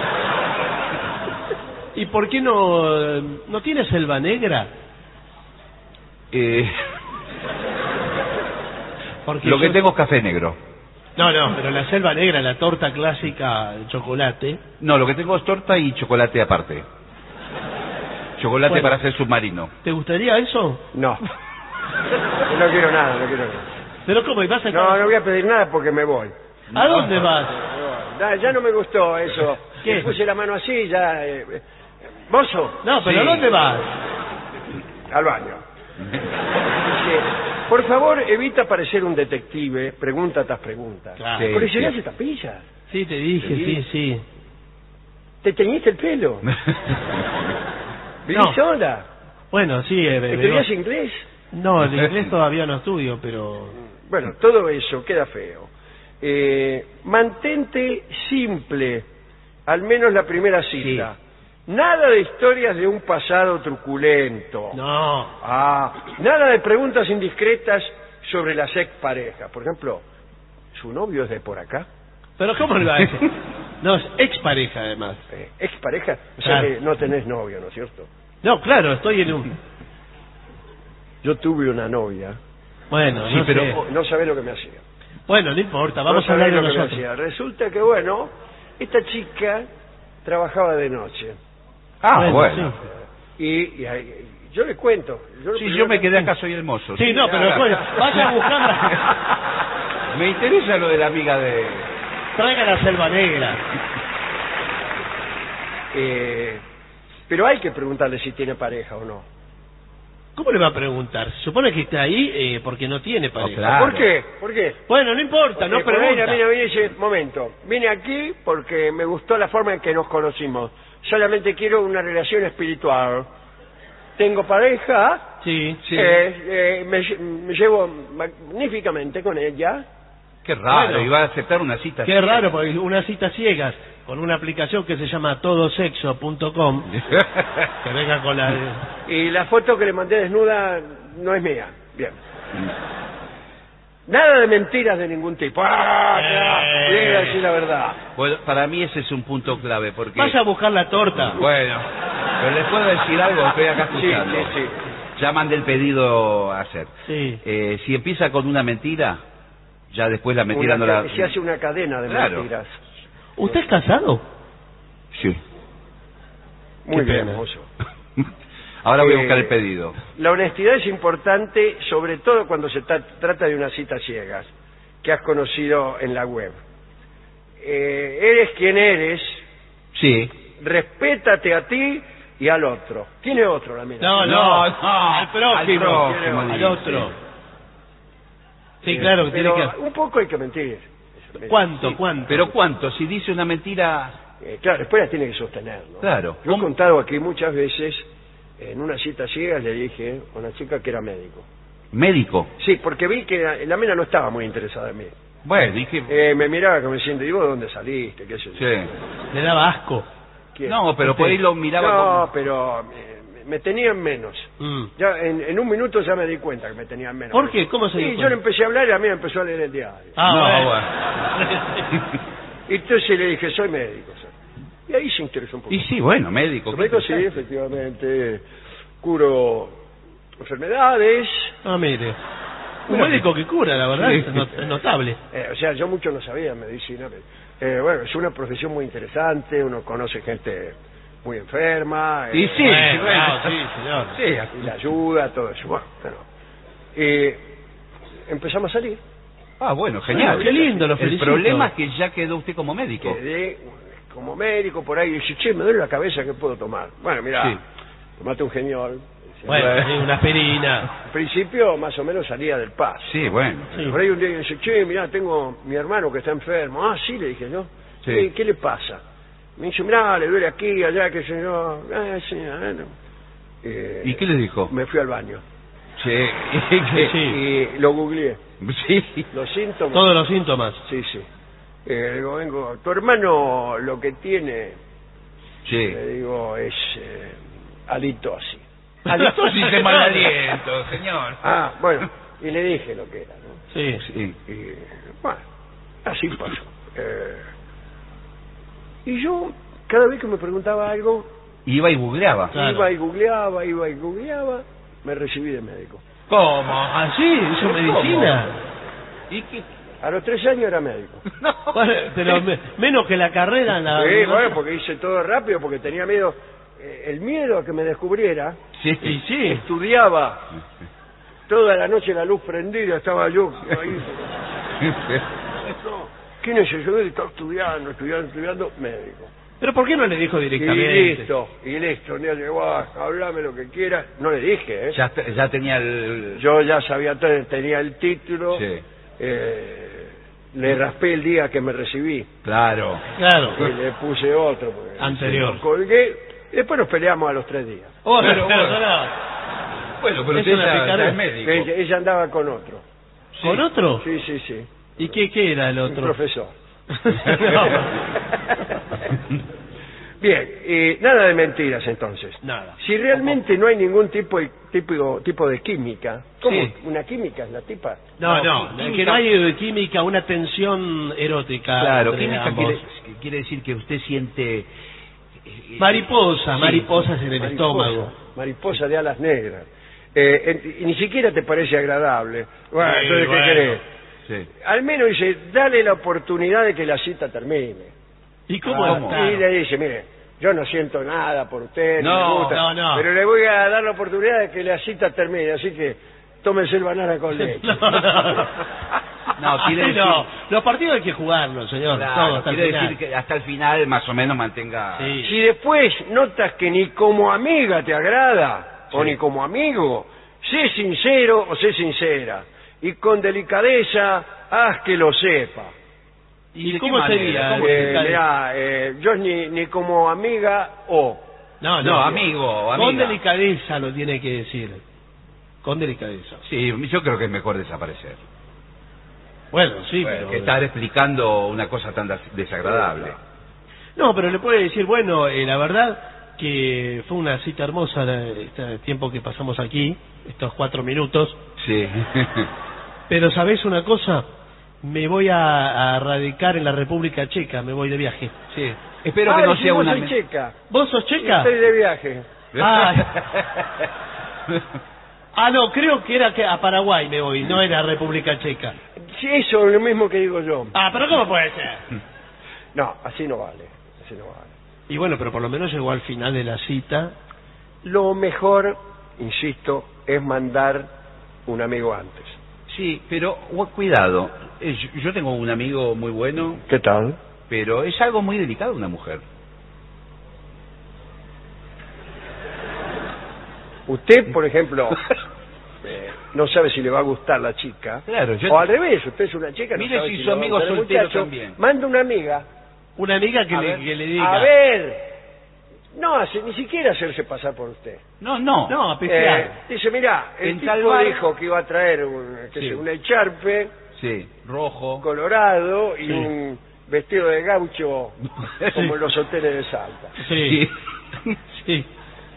¿Y por qué no, no tienes selva negra? Eh, Porque lo que yo- tengo es café negro. No, no, pero la selva negra, la torta clásica de chocolate. No, lo que tengo es torta y chocolate aparte. Chocolate Bueno. para hacer submarino. ¿Te gustaría eso? No. No quiero nada, no quiero nada. Pero ¿cómo? ¿Y vas a No, no voy a pedir nada porque me voy. ¿A dónde vas? Ya, ya no me gustó eso. ¿Qué? Me puse la mano así, ya... Eh, eh, ¿Mozo? No, pero Sí. ¿a dónde vas? Al baño. Dice, por favor, evita parecer un detective, pregunta tras pregunta. Claro. Sí, ¿Coleccionás sí. estampillas? Sí, te dije, Sí. sí, sí. ¿Te teñiste el pelo? ¿Vivís No. sola? Bueno, sí. Eh, eh, ¿Estudiás eh, inglés? no, el inglés todavía no estudio, pero... Bueno, todo eso queda feo. Eh, mantente simple, al menos la primera cita. Nada de historias de un pasado truculento. No. Ah, nada de preguntas indiscretas sobre las exparejas. Por ejemplo, ¿su novio es de por acá? ¿Pero cómo le va a decir? No, es expareja además. Eh, ¿Expareja? O sea Claro. que no tenés novio, ¿no es cierto? No, claro, estoy en un... Yo tuve una novia. Bueno, Sí, no pero- sé. No sabés lo que me hacía. Bueno, no importa, vamos No a hablar sabés de lo que me nosotros. hacía. Resulta que, bueno, esta chica trabajaba de noche. Ah, Bueno, bueno. Y, y ahí- yo le cuento. Yo lo Sí, primero yo me que- quedé acá, soy el mozo. Sí, no, pero bueno, vaya a buscarla. Me interesa lo de la amiga de... Traiga la selva negra. Eh, Pero hay que preguntarle si tiene pareja o no. ¿Cómo le va a preguntar? Se supone que está ahí eh, porque no tiene pareja. Claro. ¿Por qué? ¿Por qué? Bueno, no importa, no Porque, pregunta. Mira, mira, mira ese momento. Vine aquí porque me gustó la forma en que nos conocimos. Solamente quiero una relación espiritual. Tengo pareja. Sí, sí. Eh, eh, me, me llevo magníficamente con ella. Qué raro, Bueno. iba a aceptar una cita. Qué ciega. raro, porque una cita ciegas con una aplicación que se llama todosexo punto com que venga con la... Y la foto que le mandé desnuda no es mía. Bien. Nada de mentiras de ningún tipo. ¡Ah, Eh. Voy a decir la verdad. Bueno, para mí ese es un punto clave, porque... Vaya a buscar la torta. Bueno, pero les puedo decir algo, estoy acá Sí, escuchando. sí, sí. Ya mandé el pedido a hacer. Sí. Eh, si empieza con una mentira, ya después la mentira Una no la... ca- Se hace una cadena de Claro. mentiras. ¿Usted es casado? Sí. Muy Qué bien, pena. hermoso. Ahora voy a Eh, buscar el pedido. La honestidad es importante, sobre todo cuando se ta- trata de una cita ciegas que has conocido en la web. Eh, eres quien eres, Sí. respétate a ti y al otro. ¿Quién es otro, la mira? No, no, al próximo, al próximo, al dice. otro. Sí, claro, que tiene Pero que... un poco hay que mentir. ¿Cuánto, cuánto? Pero ¿cuánto? Si dice una mentira... Eh, claro, después la tiene que sostener, ¿no? Claro. Yo he contado aquí muchas veces, en una cita ciega le dije a una chica que era médico. Médico. Sí, porque vi que la, la mina no estaba muy interesada en mí. Bueno, dije... Eh, me miraba como diciendo, ¿y vos de dónde saliste? ¿Qué sé yo? Sí. Le daba asco. ¿Quién? No, pero por ahí lo miraba No, como... pero eh, me tenían menos. Mm. Ya en, en un minuto ya me di cuenta que me tenían menos. ¿Por qué? ¿Cómo se dio Y yo cuenta? le empecé a hablar y a mí me empezó a leer el diario. Ah, No, bueno. Y entonces le dije, soy médico. soy. Y ahí se interesó un poco. Y sí, bueno, médico. Soy médico, sí, efectivamente. Curo enfermedades. Ah, mire. Un médico que cura, la verdad, Sí. es not- es notable. Eh, o sea, yo mucho no sabía de medicina. Eh, bueno, es una profesión muy interesante, uno conoce gente muy enferma. Y eh, sí, Bueno, bueno. no, sí, señor. Sí, y la ayuda, todo eso. Bueno, bueno. Eh, empezamos a salir. Ah, bueno, genial. Ah, qué lindo, lo El felicito. problema es que ya quedó usted como médico. Quedé como médico por ahí y dije, che, me duele la cabeza, ¿qué puedo tomar? Bueno, mira, Sí. tomate un geniol. Bueno, sí, una aspirina. Al principio más o menos salía del paso. Sí, bueno. Sí. Por ahí un día dice, che, mirá, tengo mi hermano que está enfermo. Ah, sí, le dije yo. Sí. "¿Qué, ¿Qué le pasa? Me dice, mirá, le duele aquí, allá, qué sé yo. Ah, sí, bueno. Eh, ¿Y qué le dijo? Me fui al baño. Sí. ¿Y qué? Y lo googleé. Sí. Los síntomas. Todos los síntomas. Sí, sí. Eh, digo, vengo, tu hermano lo que tiene, Sí. le digo, es eh, halitosis. Halitosis es mal aliento, señor. Ah, bueno, y le dije lo que era, ¿no? Sí. Sí. Y, bueno, así pasó. Eh, y yo, cada vez que me preguntaba algo, Iba y googleaba. Claro. iba y googleaba, iba y googleaba, me recibí de médico. ¿Cómo? ¿Ah, sí? ¿Hizo medicina? ¿Y qué? A los tres años era médico. Bueno, pero me- menos que la carrera en la... Sí, bueno, porque hice todo rápido, porque tenía miedo, eh, el miedo a que me descubriera. Sí. Y sí. Estudiaba toda la noche la luz prendida, estaba yo ahí. No, ¿quién es ese? Yo estaba estudiando, estudiando, estudiando, médico. ¿Pero por qué no le dijo Y directamente? listo, y listo. Un día llegó, ah, hablame lo que quieras. No le dije, ¿eh? Ya, te- ya tenía el... Yo ya sabía todo, tenía el título. Sí. eh, le raspé el día que me recibí. Claro. Claro. Y le puse otro. porque Anterior. lo colgué. Y después nos peleamos a los tres días. Oh, Pero pero, bueno. no. Bueno, pero Es usted una ya, picardía. ya es médico. Ella, ella andaba con otro. ¿Con otro? Sí, sí, sí. ¿Y qué, qué era el Un otro? profesor. No. Bien, eh, nada de mentiras entonces. Nada. Si realmente no hay ningún tipo de, tipo, tipo de química, ¿cómo? Sí. ¿Una química es la tipa? No, no, química- que no hay de química, una tensión erótica. Claro, entre química ambos. quiere, quiere decir que usted siente... eh, Mariposa, Sí. mariposas en el Mariposa, estómago. Mariposa de alas negras. Eh, en- y ni siquiera te parece agradable. Bueno, Sí, entonces, ¿qué bueno. querés? Sí. Al menos dice, dale la oportunidad de que la cita termine. ¿Y cómo ¿Cómo? está? Y le dice, mire, yo no siento nada por usted, No, me gusta, no, no. pero le voy a dar la oportunidad de que la cita termine, así que tómense el banana con leche. No, quiere Así decir... no. Los partidos hay que jugarlos, señor. Claro, Todo, hasta el quiere final. decir que hasta el final más o menos mantenga... Sí. Si después notas que ni como amiga te agrada, Sí. o ni como amigo, sé sincero o sé sincera. Y con delicadeza, haz que lo sepa. ¿Y, de qué cómo manera? sería? ¿Cómo Eh, Claro. mirá, eh, yo ni, ni como amiga o... No, No, amigo, Con amiga. delicadeza lo tiene que decir. Con delicadeza. Sí, yo creo que es mejor desaparecer. Bueno, sí, Bueno, pero... que estar explicando una cosa tan des- desagradable. No, pero le puede decir, bueno, eh, la verdad que fue una cita hermosa la- este tiempo que pasamos aquí, estos cuatro minutos. Sí. Pero ¿sabés una cosa? Me voy a, a radicar en la República Checa, me voy de viaje. Sí. Espero Ah, que no si sea vos una... soy checa. ¿Vos sos checa? Estoy de viaje. Ah, ah, no, creo que era que a Paraguay me voy, no era República Checa. Sí, eso es lo mismo que digo yo. Ah, pero ¿cómo puede ser? No, así no vale. Así no vale. Y bueno, pero por lo menos llegó al final de la cita. Lo mejor, insisto, es mandar un amigo antes. Sí, pero gu- cuidado. Eh, yo- Yo tengo un amigo muy bueno, ¿Qué tal? pero es algo muy delicado una mujer. Usted, por ejemplo, eh, no sabe si le va a gustar la chica. Claro, yo- O al revés, usted es una chica. Mire no sabe si le su va a amigo gustar el soltero muchacho, también. Manda una amiga. Una amiga que, A le, ver. que le diga. A ver. No hace ni siquiera hacerse pasar por usted. No, no. No, a Eh, pistear. dice, mira, el En tipo tal bar- dijo que iba a traer un, qué Sí. sé, un echarpe Sí, rojo. colorado y Sí. un vestido de gaucho como en los hoteles de Salta. Sí. Sí.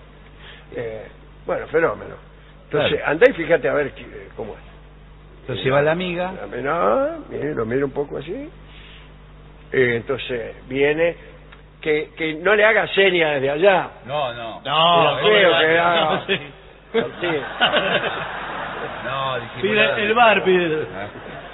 Eh, bueno, fenómeno. Entonces, Claro. andá y fíjate a ver qué- cómo es. Entonces va la amiga. La menor, mire, lo mira un poco así. Eh, entonces viene, que, que no le haga señas desde allá. No, no. No, Pero ¿cómo feo le va- que haga. no, sí. Sí. No, Pide disimuladamente. el bar, pide. Ah.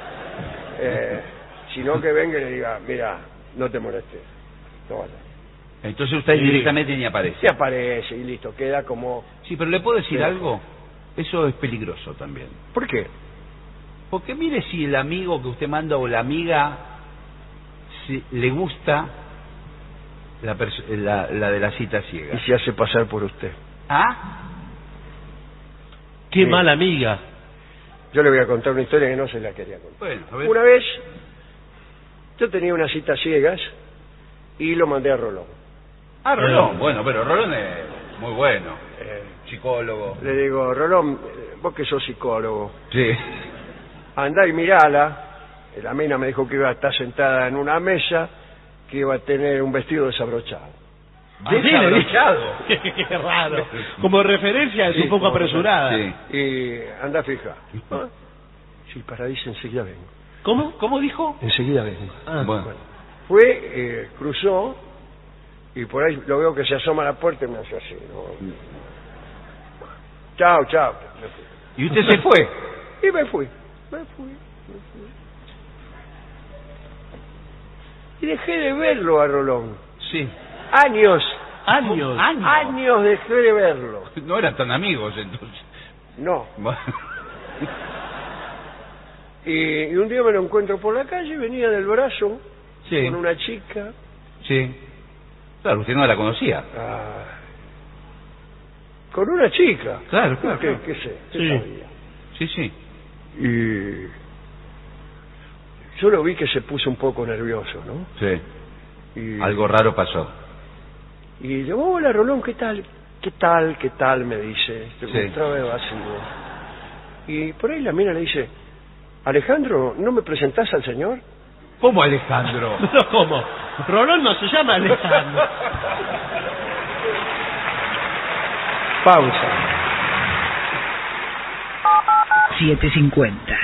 Eh, sino que venga y le diga, mira, no te molestes. No vaya. Entonces usted Sí. directamente ni aparece. Se aparece y listo, queda como... Sí, pero le puedo decir Sí. algo. Eso es peligroso también. ¿Por qué? Porque mire si el amigo que usted manda o la amiga si le gusta la, perso- la, la de la cita ciega. Y se hace pasar por usted. ¿Ah? Qué Sí. mala amiga. Yo le voy a contar una historia que no se la quería contar. Bueno, a ver. Una vez, yo tenía unas citas ciegas y lo mandé a Rolón. Ah, Rolón. Bueno, pero Rolón es muy bueno. Eh, Psicólogo. le digo, Rolón, eh, vos que sos psicólogo, Sí. andá y mirala. La mina me dijo que iba a estar sentada en una mesa, que iba a tener un vestido desabrochado. Desabrochado. Qué raro. Como referencia es Sí, un poco como apresurada. Sí. Y anda fija. ¿Ah? Sí, para dice enseguida vengo. ¿Cómo? ¿Cómo dijo? Enseguida vengo. Ah, Bueno. Bueno, fue, eh, cruzó, y por ahí lo veo que se asoma a la puerta y me hace así, ¿no? Chao, chao. Me fui. ¿Y usted se fue? Y me fui, me fui, me fui. Y dejé de verlo a Rolón. Sí. Años, Años. Años. años dejé de verlo. No eran tan amigos entonces. No. Bueno. Y, y un día me lo encuentro por la calle, venía del brazo Sí. con una chica. Sí. Claro, usted no la conocía. ah, con una chica. Claro, claro, ¿Qué, claro. qué sé? ¿Qué Sí. sabía? Sí, sí. Y yo lo vi que se puso un poco nervioso, ¿no? Sí. Y, Algo raro pasó. y digo, hola Rolón, ¿qué tal? ¿Qué tal? ¿Qué tal? Me dice. Se Sí. mostraba evasivo. Y por ahí la mina le dice, Alejandro, ¿no me presentás al señor? ¿Cómo Alejandro? No, ¿cómo? Rolón no se llama Alejandro. Pausa. siete cincuenta.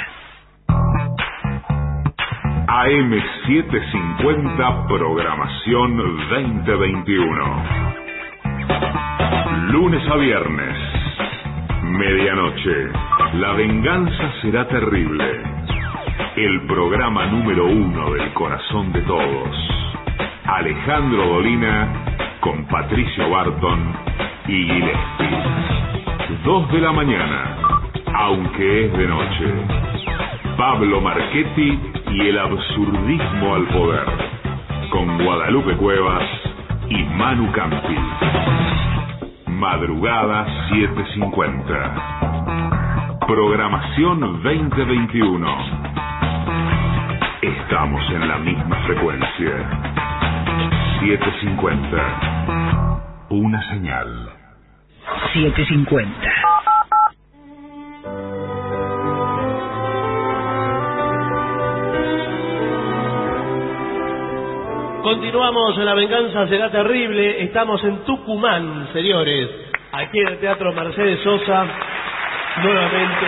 A M setecientos cincuenta, programación veinte veintiuno. Lunes a viernes, medianoche. La venganza será terrible. El programa número uno del corazón de todos. Alejandro Dolina con Patricio Barton y Gillespie. Dos de la mañana. aunque es de noche. Pablo Marchetti y el absurdismo al poder, con Guadalupe Cuevas y Manu Campi. Madrugada siete cincuenta. Programación veinte veintiuno. Estamos en la misma frecuencia. siete cincuenta. Una señal. siete cincuenta. Continuamos en La Venganza Será Terrible. Estamos en Tucumán, señores. Aquí en el Teatro Mercedes Sosa. Nuevamente.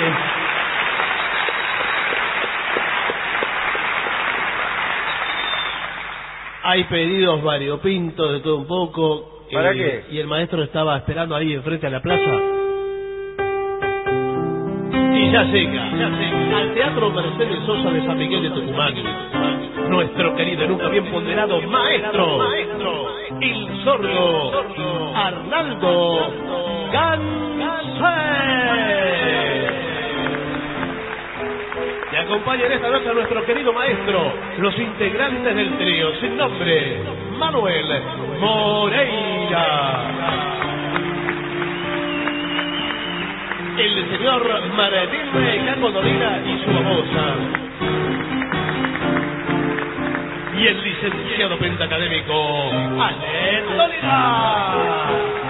Hay pedidos variopintos de todo un poco. ¿Para eh, qué? Y el maestro estaba esperando ahí enfrente a la plaza. Y ya llega, ya llega al Teatro Mercedes Sosa de San Miguel de Tucumán. Nuestro querido y nunca bien ponderado maestro, maestro, el sordo Arnaldo Gansé. Y acompañan esta noche a nuestro querido maestro, los integrantes del trío sin nombre, Manuel Moreira, el señor Martín Cacodolina y su babosa, y el licenciado pentacadémico Ale Dolina.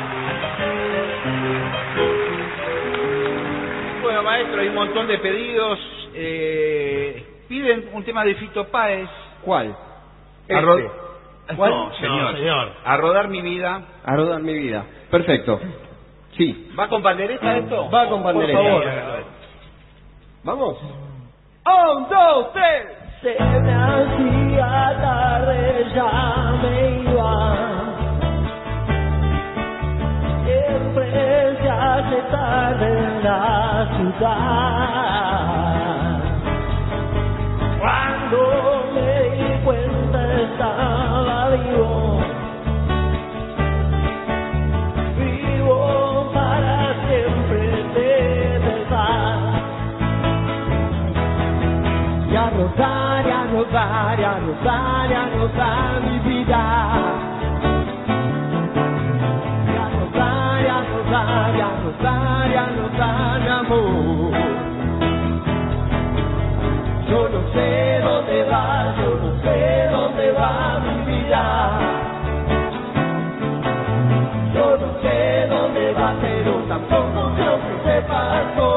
Bueno, maestro, hay un montón de pedidos. Eh, piden un tema de Fito Páez. ¿Cuál? Este. A ro- ¿Cuál? No, señor. No, señor. A rodar mi vida. A rodar mi vida. Perfecto. Sí. ¿Va con pandereta esto? Va con pandereta. Por favor. ¿Vamos? Un, dos, tres. Se me hacía tarde, ya me iba. Siempre se hace tarde en la ciudad. Cuando me di cuenta estaba vivo. Vivo para siempre de verdad. Y a rodar, y a rodar, y a rodar, y a rodar mi vida. Y a rodar, y a rodar, y a rodar, y a rodar mi amor. Yo no sé dónde va, yo no sé dónde va mi vida. Yo no sé dónde va, pero tampoco creo que se pasó.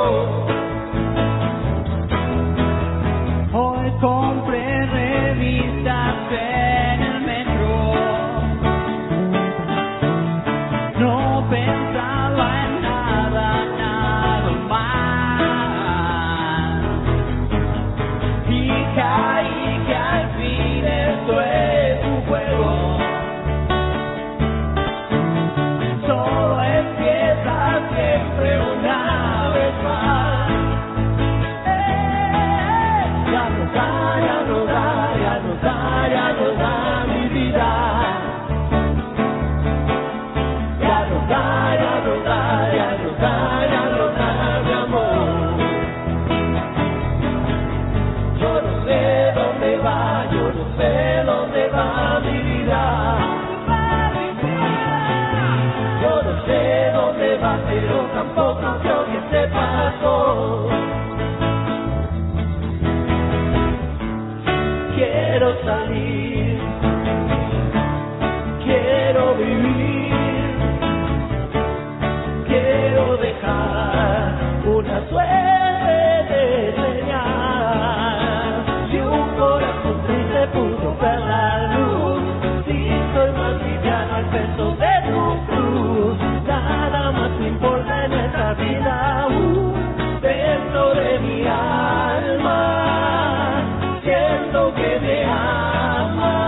Hoy compré revistas en el metro. No pensaba en nada, nada más. Y caí que al fin esto es un juego. Solo empieza siempre una vez más. Y a rodar, y a rodar, y a rodar, y a rodar mi vida. Y a rodar, y a rodar, y a rodar, y a rodar mi amor. Yo no sé dónde va, yo no sé dónde va mi vida. Yo no sé dónde va, pero tampoco creo que se pasó. Quiero salir, quiero vivir, quiero dejar una suerte de señal. Si un corazón triste pudo ver la luz, si soy más liviano al peso de tu cruz, nada más me importa en esta vida, uh, dentro de mi alma. Siento que me amas.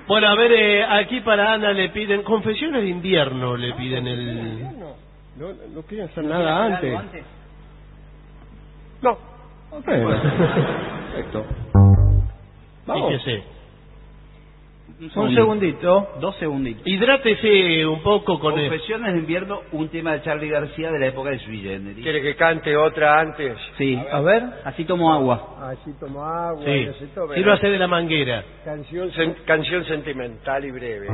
Bueno, a ver, eh, aquí para Ana le piden, confesiones de invierno le piden el... No, no quieren hacer nada antes. No. Bueno. Perfecto. Vamos. Fíjese. Un segundito, dos segunditos. Hidrátese un poco con el... Confesiones de invierno, un tema de Charly García de la época de Sui Generis. ¿Quiere que cante otra antes? Sí, a ver, así tomo agua. Así tomo agua. Sí, y así tome, sírvase de la manguera. Canción, sen- canción sentimental y breve.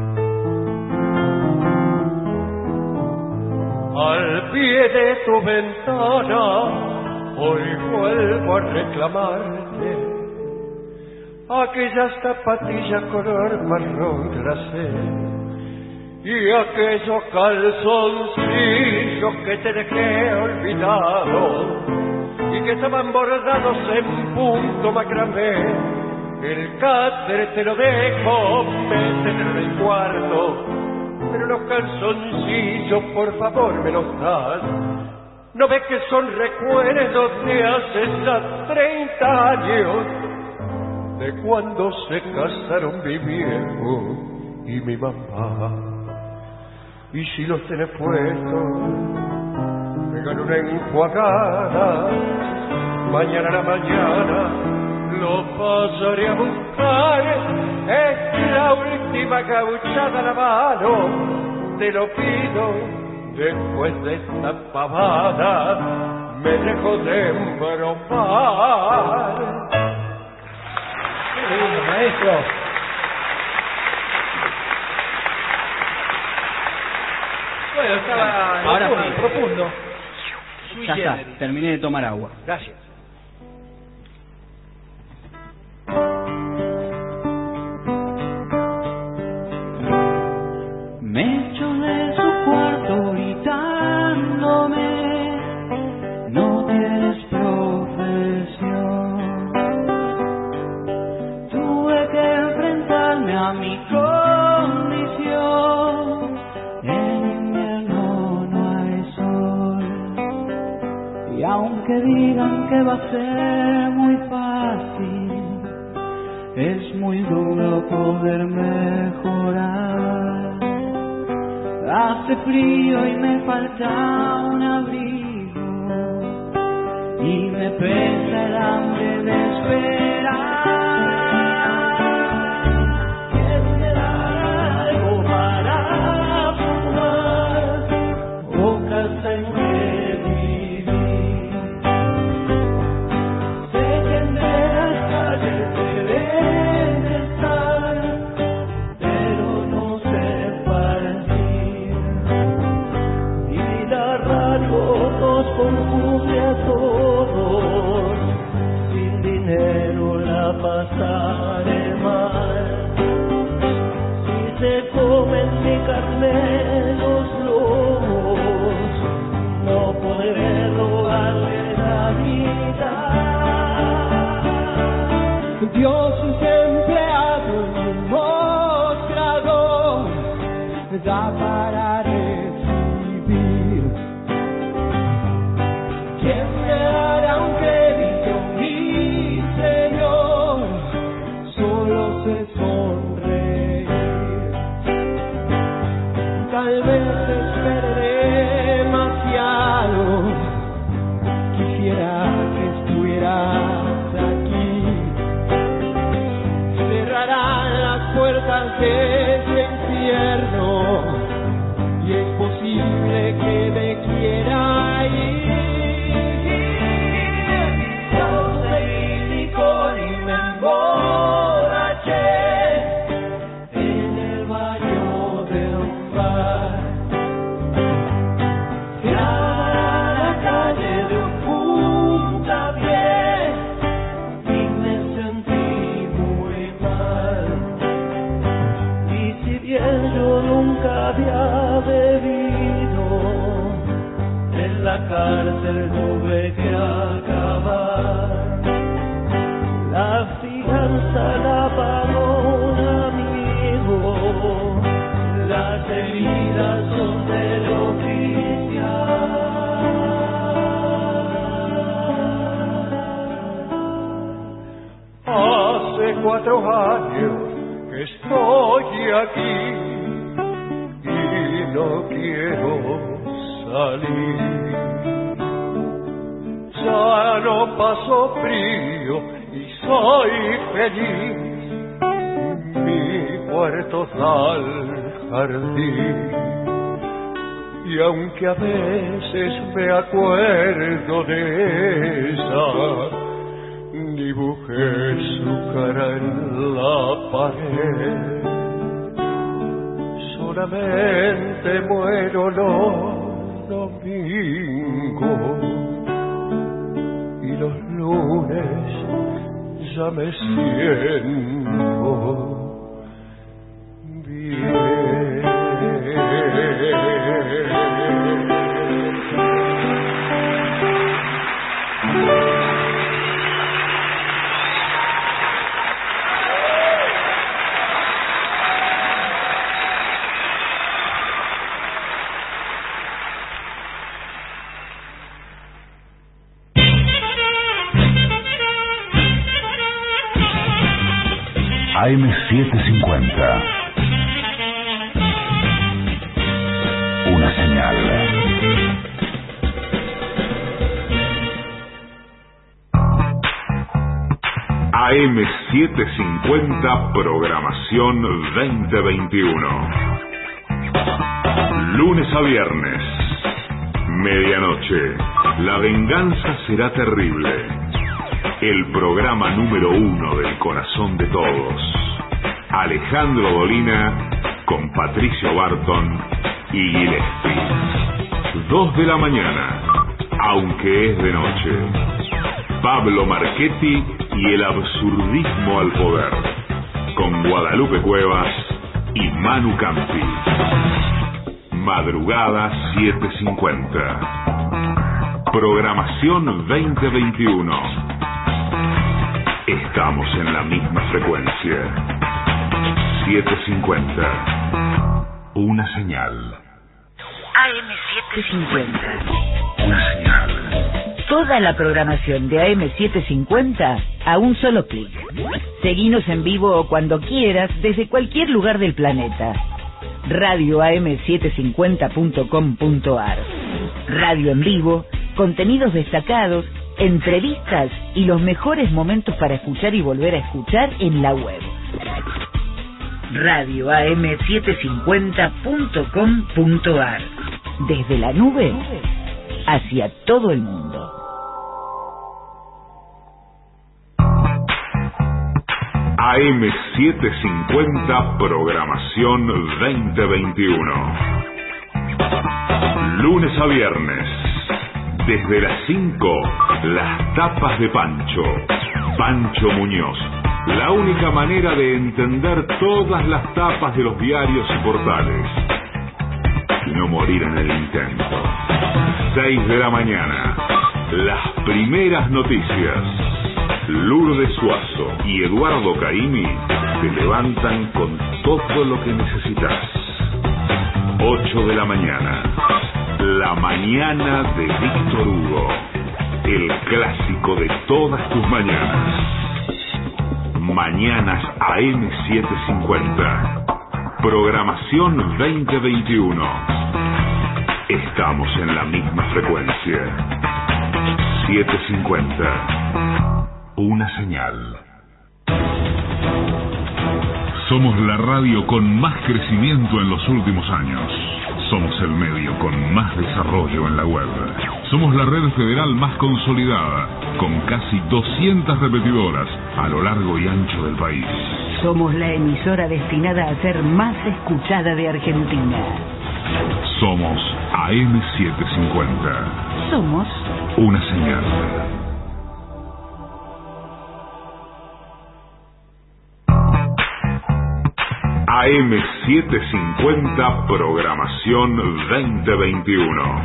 Al pie de tu ventana, hoy vuelvo a reclamarte aquellas zapatillas color marrón glacé y aquellos calzoncillos que te dejé olvidados y que estaban bordados en punto macramé. El catre te lo dejo, mételo en el cuarto, pero los calzoncillos por favor me los das. ¿No ves que son recuerdos de hace ya treinta años? De cuando se casaron mi viejo y mi mamá. Y si los tenés puestos, pegan una enjuagada. Mañana a la mañana lo pasaré a buscar. Es la última gauchada a la mano. Te lo pido, después de esta pavada me dejo de embromar. Qué lindo, maestro. Bueno, estaba Ahora profundo, sí. profundo. Ya está, terminé de tomar agua. Gracias. Me echo de su cuarto gritándome, no tienes profesión. Tuve que enfrentarme a mi condición. En invierno no hay sol. Y aunque digan que va a ser muy fácil, es muy duro poder mejorar. Hace frío y me falta un abrigo y me pesa el hambre de esperar. Quiero quedar algo para fumar o casa en que vivir. Sé que en las calles deben estar, pero no sé partir. Y la radio nos confunde a todos, sin dinero la pasaré mal. Si se comen mi carne los lobos, no podré robarle la vida. Dios es empleado en un mostrador, da para recibir. ¿Quién me dará un crédito, mi Señor? Solo sé sonreír. Tal vez esperé demasiado. Quisiera que estuvieras aquí. Cerrarán las puertas de ese infierno y es posible que me quiera ir. Yo seguí licor y me emborraché en el baño de un bar. Fui a la calle de un puntapié y me sentí muy mal. Y si bien yo nunca había bebido, en la cárcel tuve que acabar. La fianza la pagó un amigo, las heridas son del oficial. Hace cuatro años que estoy aquí y no quiero salir. Ya no paso frío y soy feliz. Mi puerto da al jardín. Y aunque a veces me acuerdo de ella, dibujé su cara en la pared. Solamente muero los domingos y los lunes ya me siento bien. A M setecientos cincuenta. Una señal. A M setecientos cincuenta, programación veinte veintiuno. Lunes a viernes, medianoche, la venganza será terrible. El programa número uno del corazón de todos. Alejandro Dolina con Patricio Barton y Gillespie. Dos de la mañana, aunque es de noche. Pablo Marchetti y el absurdismo al poder. Con Guadalupe Cuevas y Manu Campi. Madrugada siete cincuenta. Programación veinte veintiuno. Estamos en la misma frecuencia. setecientos cincuenta. Una señal. A M setecientos cincuenta. Una señal. Toda la programación de A M setecientos cincuenta a un solo clic. Seguinos en vivo o cuando quieras desde cualquier lugar del planeta. radio a m setecientos cincuenta punto com punto a r. Radio en vivo, contenidos destacados, entrevistas y los mejores momentos para escuchar y volver a escuchar en la web. radio a m setecientos cincuenta punto com punto a r. Desde la nube hacia todo el mundo. A M setecientos cincuenta, programación veinte veintiuno. Lunes a viernes, desde las cinco, las tapas de Pancho. Pancho Muñoz. La única manera de entender todas las tapas de los diarios y portales. Y no morir en el intento. seis de la mañana. Las primeras noticias. Lourdes Suazo y Eduardo Caimi te levantan con todo lo que necesitas. ocho de la mañana. La mañana de Víctor Hugo. El clásico de todas tus mañanas. Mañanas A M setecientos cincuenta. Programación veinte veintiuno. Estamos en la misma frecuencia. setecientos cincuenta. Una señal. Somos la radio con más crecimiento en los últimos años. Somos el medio con más desarrollo en la web. Somos la red federal más consolidada, con casi doscientas repetidoras a lo largo y ancho del país. Somos la emisora destinada a ser más escuchada de Argentina. Somos A M setecientos cincuenta. Somos una señal. A M setecientos cincuenta, programación veinte veintiuno.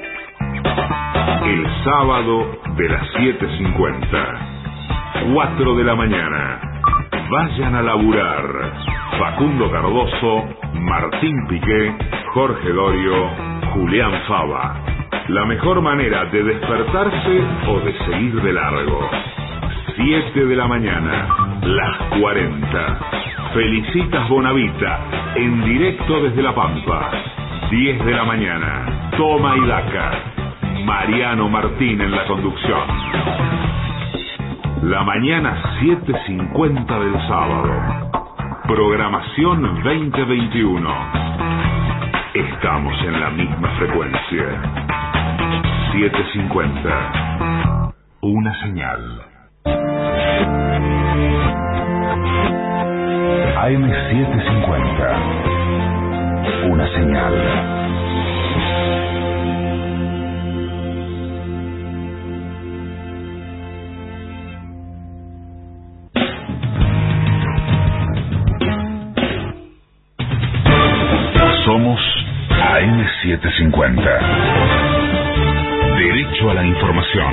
El sábado de las siete cincuenta. cuatro de la mañana. Vayan a laburar. Facundo Cardoso, Martín Piqué, Jorge Dorio, Julián Fava. La mejor manera de despertarse o de seguir de largo. siete de la mañana. Las cuarenta. Felicitas Bonavita, en directo desde La Pampa. diez de la mañana. Toma y daca. Mariano Martín en la conducción. La mañana siete cincuenta del sábado. Programación veinte veintiuno. Estamos en la misma frecuencia. siete cincuenta. Una señal. A M setecientos cincuenta. Una señal. Somos A M setecientos cincuenta. Derecho a la información.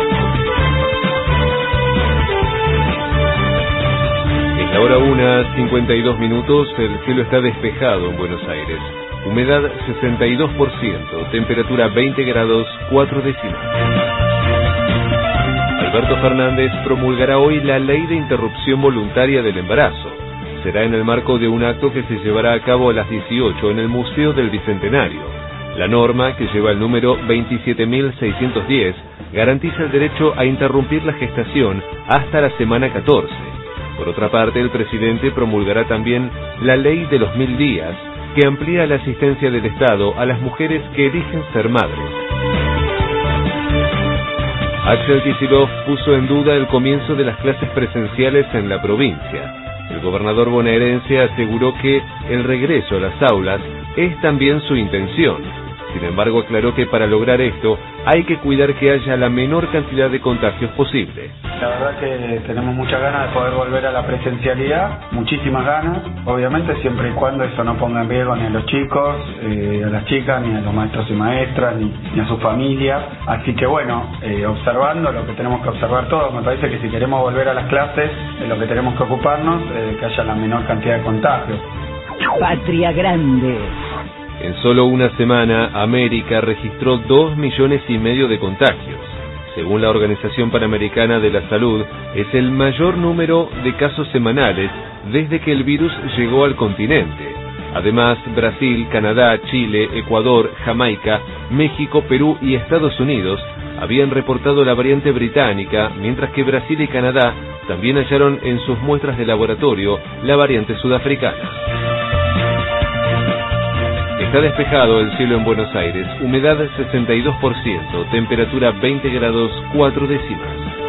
Es la hora una, cincuenta y dos minutos, el cielo está despejado en Buenos Aires. Humedad sesenta y dos por ciento, temperatura veinte grados, cuatro décimas. Alberto Fernández promulgará hoy la ley de interrupción voluntaria del embarazo. Será en el marco de un acto que se llevará a cabo a las dieciocho en el Museo del Bicentenario. La norma, que lleva el número veintisiete mil seiscientos diez, garantiza el derecho a interrumpir la gestación hasta la semana catorce. Por otra parte, el presidente promulgará también la ley de los mil días, que amplía la asistencia del Estado a las mujeres que eligen ser madres. Axel Kicillof puso en duda el comienzo de las clases presenciales en la provincia. El gobernador bonaerense aseguró que el regreso a las aulas es también su intención. Sin embargo, aclaró que para lograr esto hay que cuidar que haya la menor cantidad de contagios posible. La verdad que tenemos muchas ganas de poder volver a la presencialidad, muchísimas ganas, obviamente siempre y cuando eso no ponga en riesgo ni a los chicos, eh, a las chicas, ni a los maestros y maestras, ni, ni a sus familias. Así que bueno, eh, observando lo que tenemos que observar todos, me parece que si queremos volver a las clases, de lo que tenemos que ocuparnos, eh, que haya la menor cantidad de contagios. Patria Grande. En solo una semana, América registró dos millones y medio de contagios. Según la Organización Panamericana de la Salud, es el mayor número de casos semanales desde que el virus llegó al continente. Además, Brasil, Canadá, Chile, Ecuador, Jamaica, México, Perú y Estados Unidos habían reportado la variante británica, mientras que Brasil y Canadá también hallaron en sus muestras de laboratorio la variante sudafricana. Está despejado el cielo en Buenos Aires, humedad sesenta y dos por ciento, temperatura veinte grados, cuatro décimas.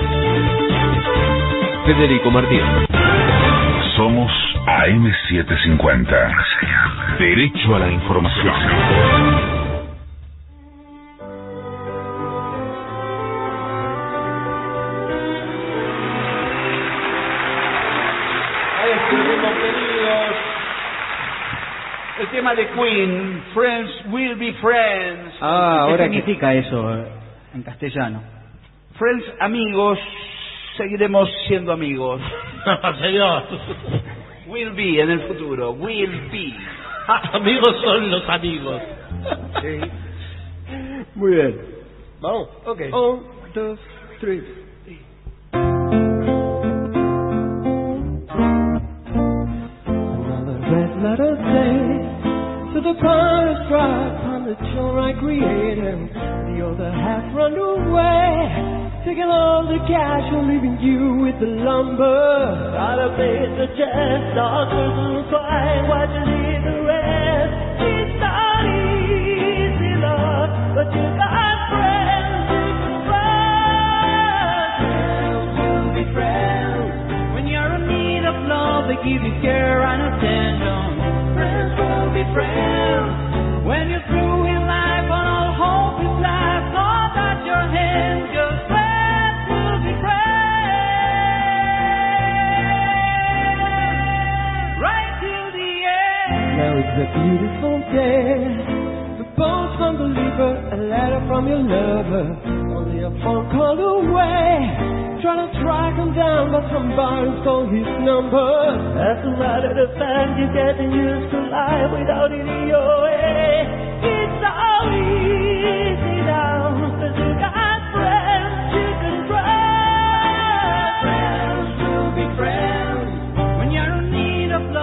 Federico Martín. Somos A M setecientos cincuenta. Derecho a la información. El tema de Queen, Friends Will Be Friends. Ah, ¿Qué ahora significa qué eso eh, en castellano? Friends, amigos, seguiremos siendo amigos. No, señor. Will be en el futuro, will be. Amigos son los amigos. Sí. Muy bien. Vamos. Ok. Un, dos, tres. Another red letter day to the promise drive on the children I created. The other half run away. Taking all the cash and leaving you with the lumber. Gotta pay the chest, doctors will cry, why'd you leave the rest? It's not easy, love, but you got friends you can trust. Friends will be friends. When you're in need of love, they give you care and attention. Friends will be friends. When you're through in life and all hope is left, know that your hands just now it's a beautiful day. The post from the believer, a letter from your lover, only a phone call away. Trying to track him down, but somebody stole his number. That's a matter of fact, you're getting used to life without it in your way. It's all easy now, 'cause you got friends you can trust. Friends will be friends when you're in need of love.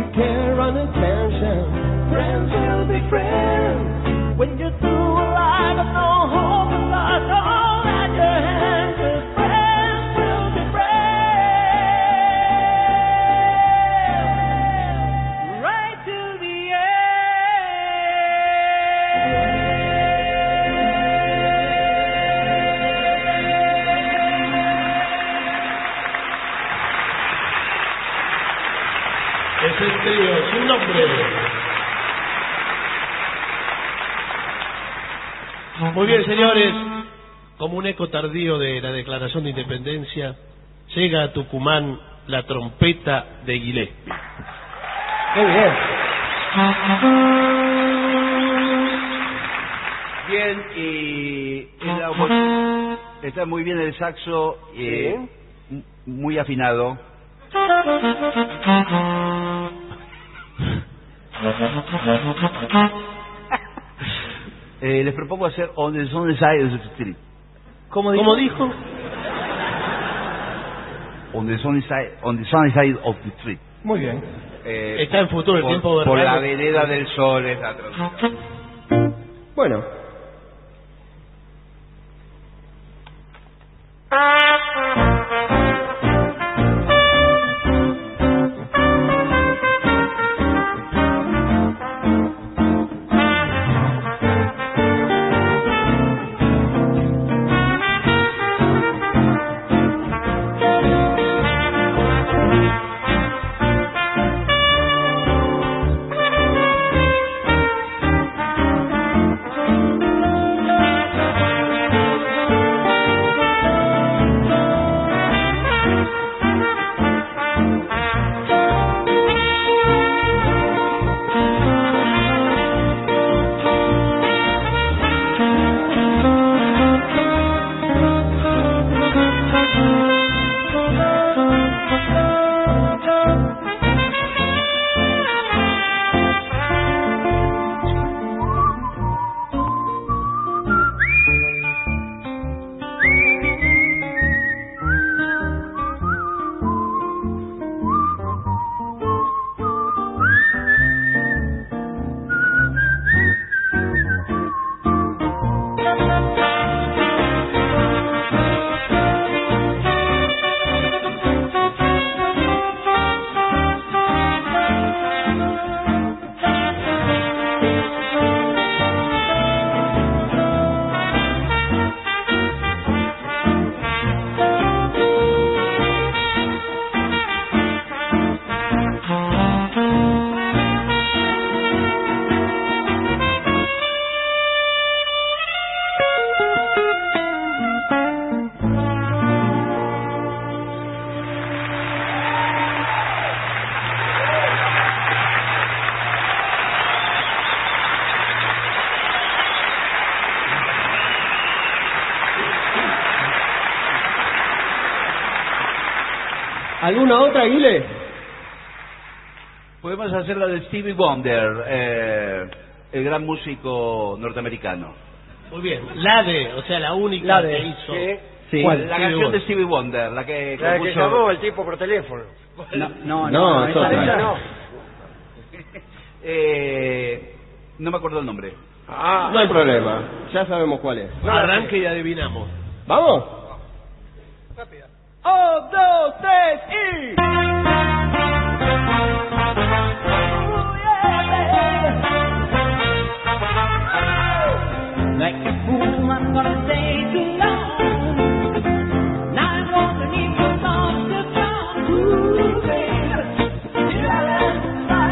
you care and attention. Friends will be friends when you're through a life of no hope and lost all at your hands. 'Cause friends will be friends right to the Es el trío sin nombre. Muy bien, señores. Como un eco tardío de la Declaración de Independencia, llega a Tucumán la trompeta de Gillespie. ¡Qué bien! Bien, y la opo- está muy bien el saxo, eh, m- muy afinado. Eh, les propongo hacer On the Sunny Side of the Street. ¿Cómo dijo? ¿Cómo dijo? On the Sunny Side, on the sunny side of the Street. Muy bien. Eh, Está en futuro, el por, tiempo de por la radio. vereda del sol es la traducción. Bueno. ¿Alguna otra, Guile? Podemos hacer la de Stevie Wonder, eh, el gran músico norteamericano. Muy bien. La de, o sea, la única La de, que hizo. sí. Sí. ¿Cuál? La canción de Stevie Wonder, la que La que compuso- llamó el tipo por teléfono. No, no, No, no, es esa- otra. esa no. eh, no me acuerdo el nombre. Ah, No hay problema, ya sabemos cuál es. Arranque y adivinamos. ¿Vamos? Un, dos, tres y... Like a fool, I'm gonna stay too long. Now I'm gonna need some songs to come. Ooh, baby. La, la, la,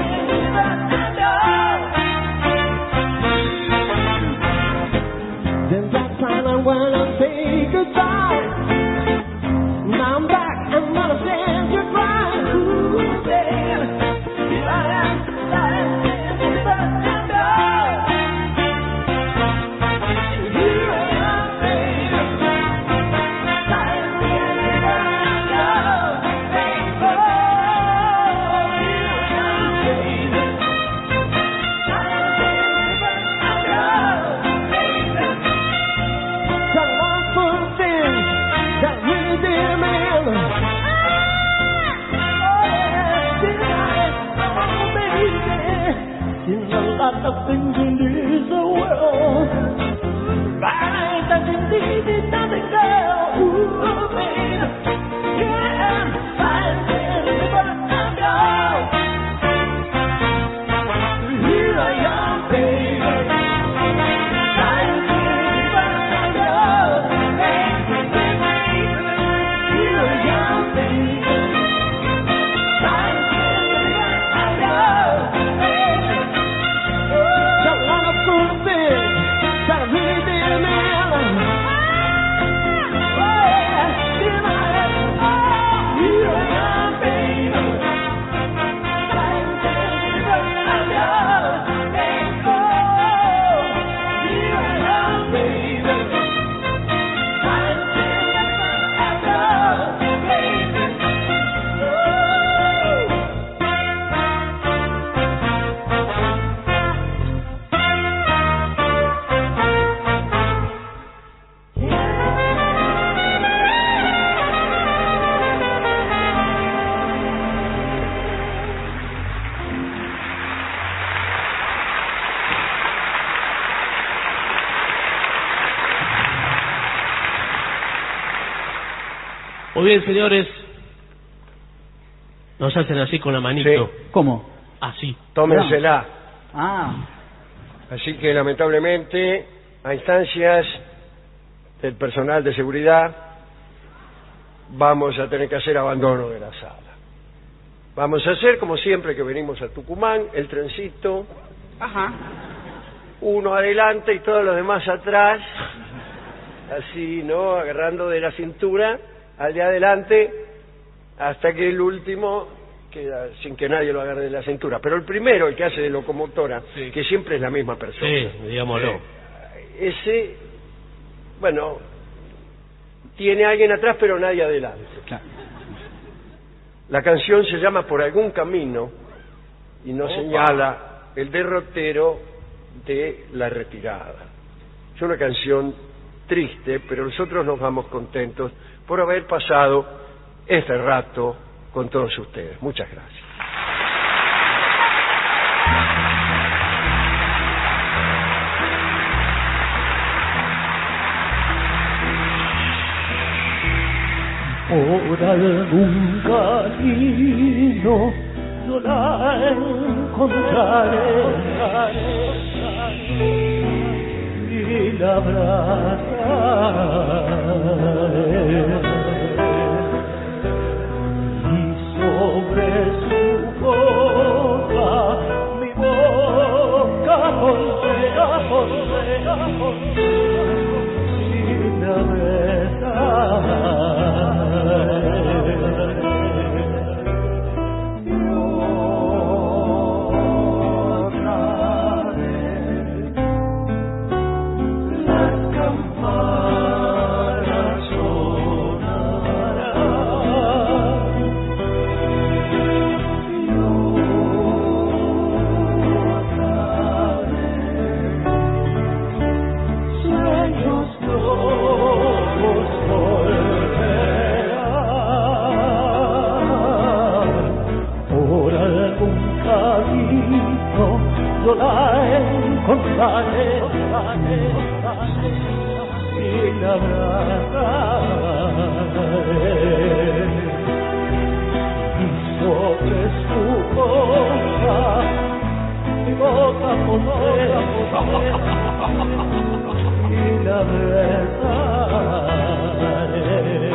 la, Then that time I wanna say goodbye. Now I'm back, I'm gonna stand your cry. Ooh, baby. La, la, la, Muy bien, señores. Nos hacen así con la manito. Sí. ¿Cómo? Así. Tómensela. Ah, Así que lamentablemente, a instancias del personal de seguridad, vamos a tener que hacer abandono de la sala. Vamos a hacer, como siempre que venimos a Tucumán, el trencito. Ajá. Uno adelante y todos los demás atrás. Así, ¿no? Agarrando de la cintura al de adelante hasta que el último queda sin que nadie lo agarre de la cintura. Pero el primero, el que hace de locomotora, Sí. que siempre es la misma persona. Sí, digámoslo. Eh, ese, bueno, tiene alguien atrás pero nadie adelante. claro. La canción se llama Por algún camino y nos Opa. señala el derrotero de la retirada. Es una canción triste, pero nosotros nos vamos contentos por haber pasado este rato con todos ustedes. Muchas gracias. Por algún camino yo la encontraré y la abrazaré y sobre su boca mi boca pondré, pondré, pondré y la besaré. Yo la encontraré y la abrazaré y sobre su boca mi boca pondré y la besaré.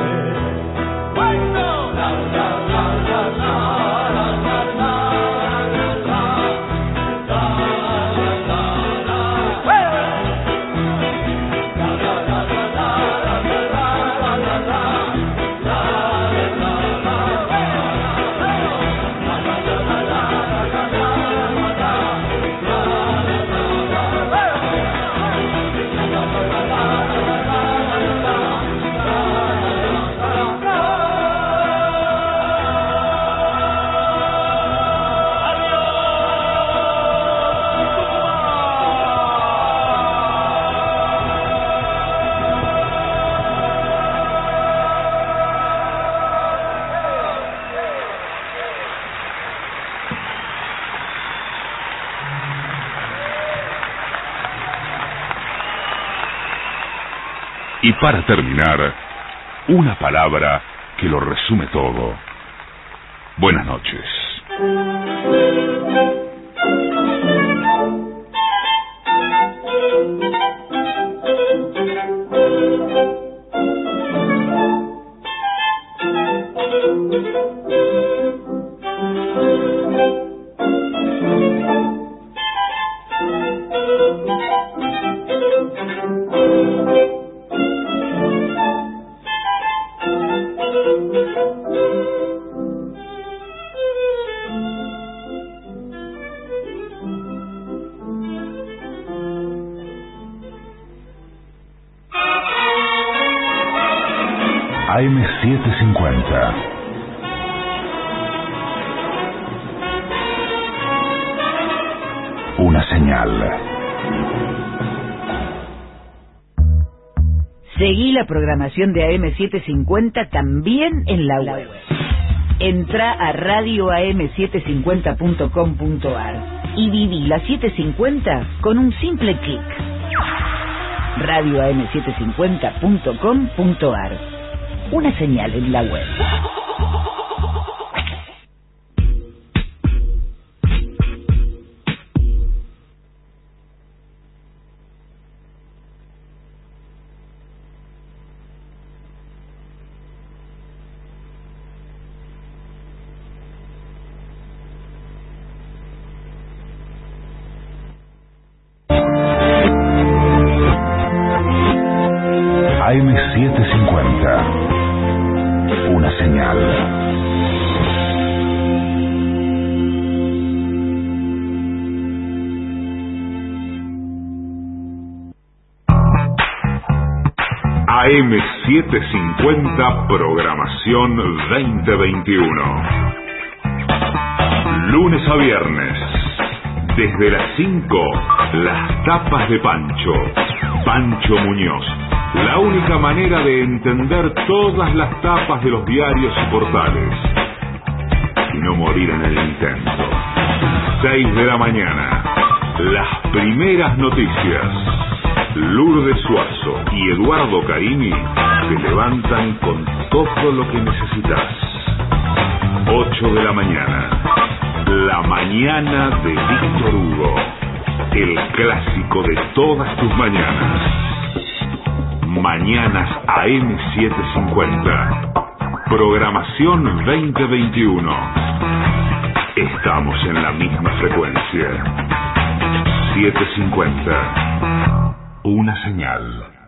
Y para terminar, una palabra que lo resume todo. Buenas noches. A M setecientos cincuenta. Una señal. Seguí la programación de A M setecientos cincuenta también en la web. Entra a radio a m setecientos cincuenta punto com punto a r y viví la setecientos cincuenta con un simple clic. radio a m setecientos cincuenta punto com punto a r Una señal en la web. A M setecientos cincuenta. Una señal. A M setecientos cincuenta, programación veinte veintiuno. Lunes a viernes, desde las cinco, las tapas de Pancho. Pancho Muñoz. La única manera de entender todas las tapas de los diarios y portales. Y no morir en el intento. seis de la mañana. Las primeras noticias. Lourdes Suazo y Eduardo Carini te levantan con todo lo que necesitas. ocho de la mañana. La mañana de Víctor Hugo. El clásico de todas tus mañanas. Mañanas A M setecientos cincuenta. Programación veinte veintiuno. Estamos en la misma frecuencia. setecientos cincuenta. Una señal.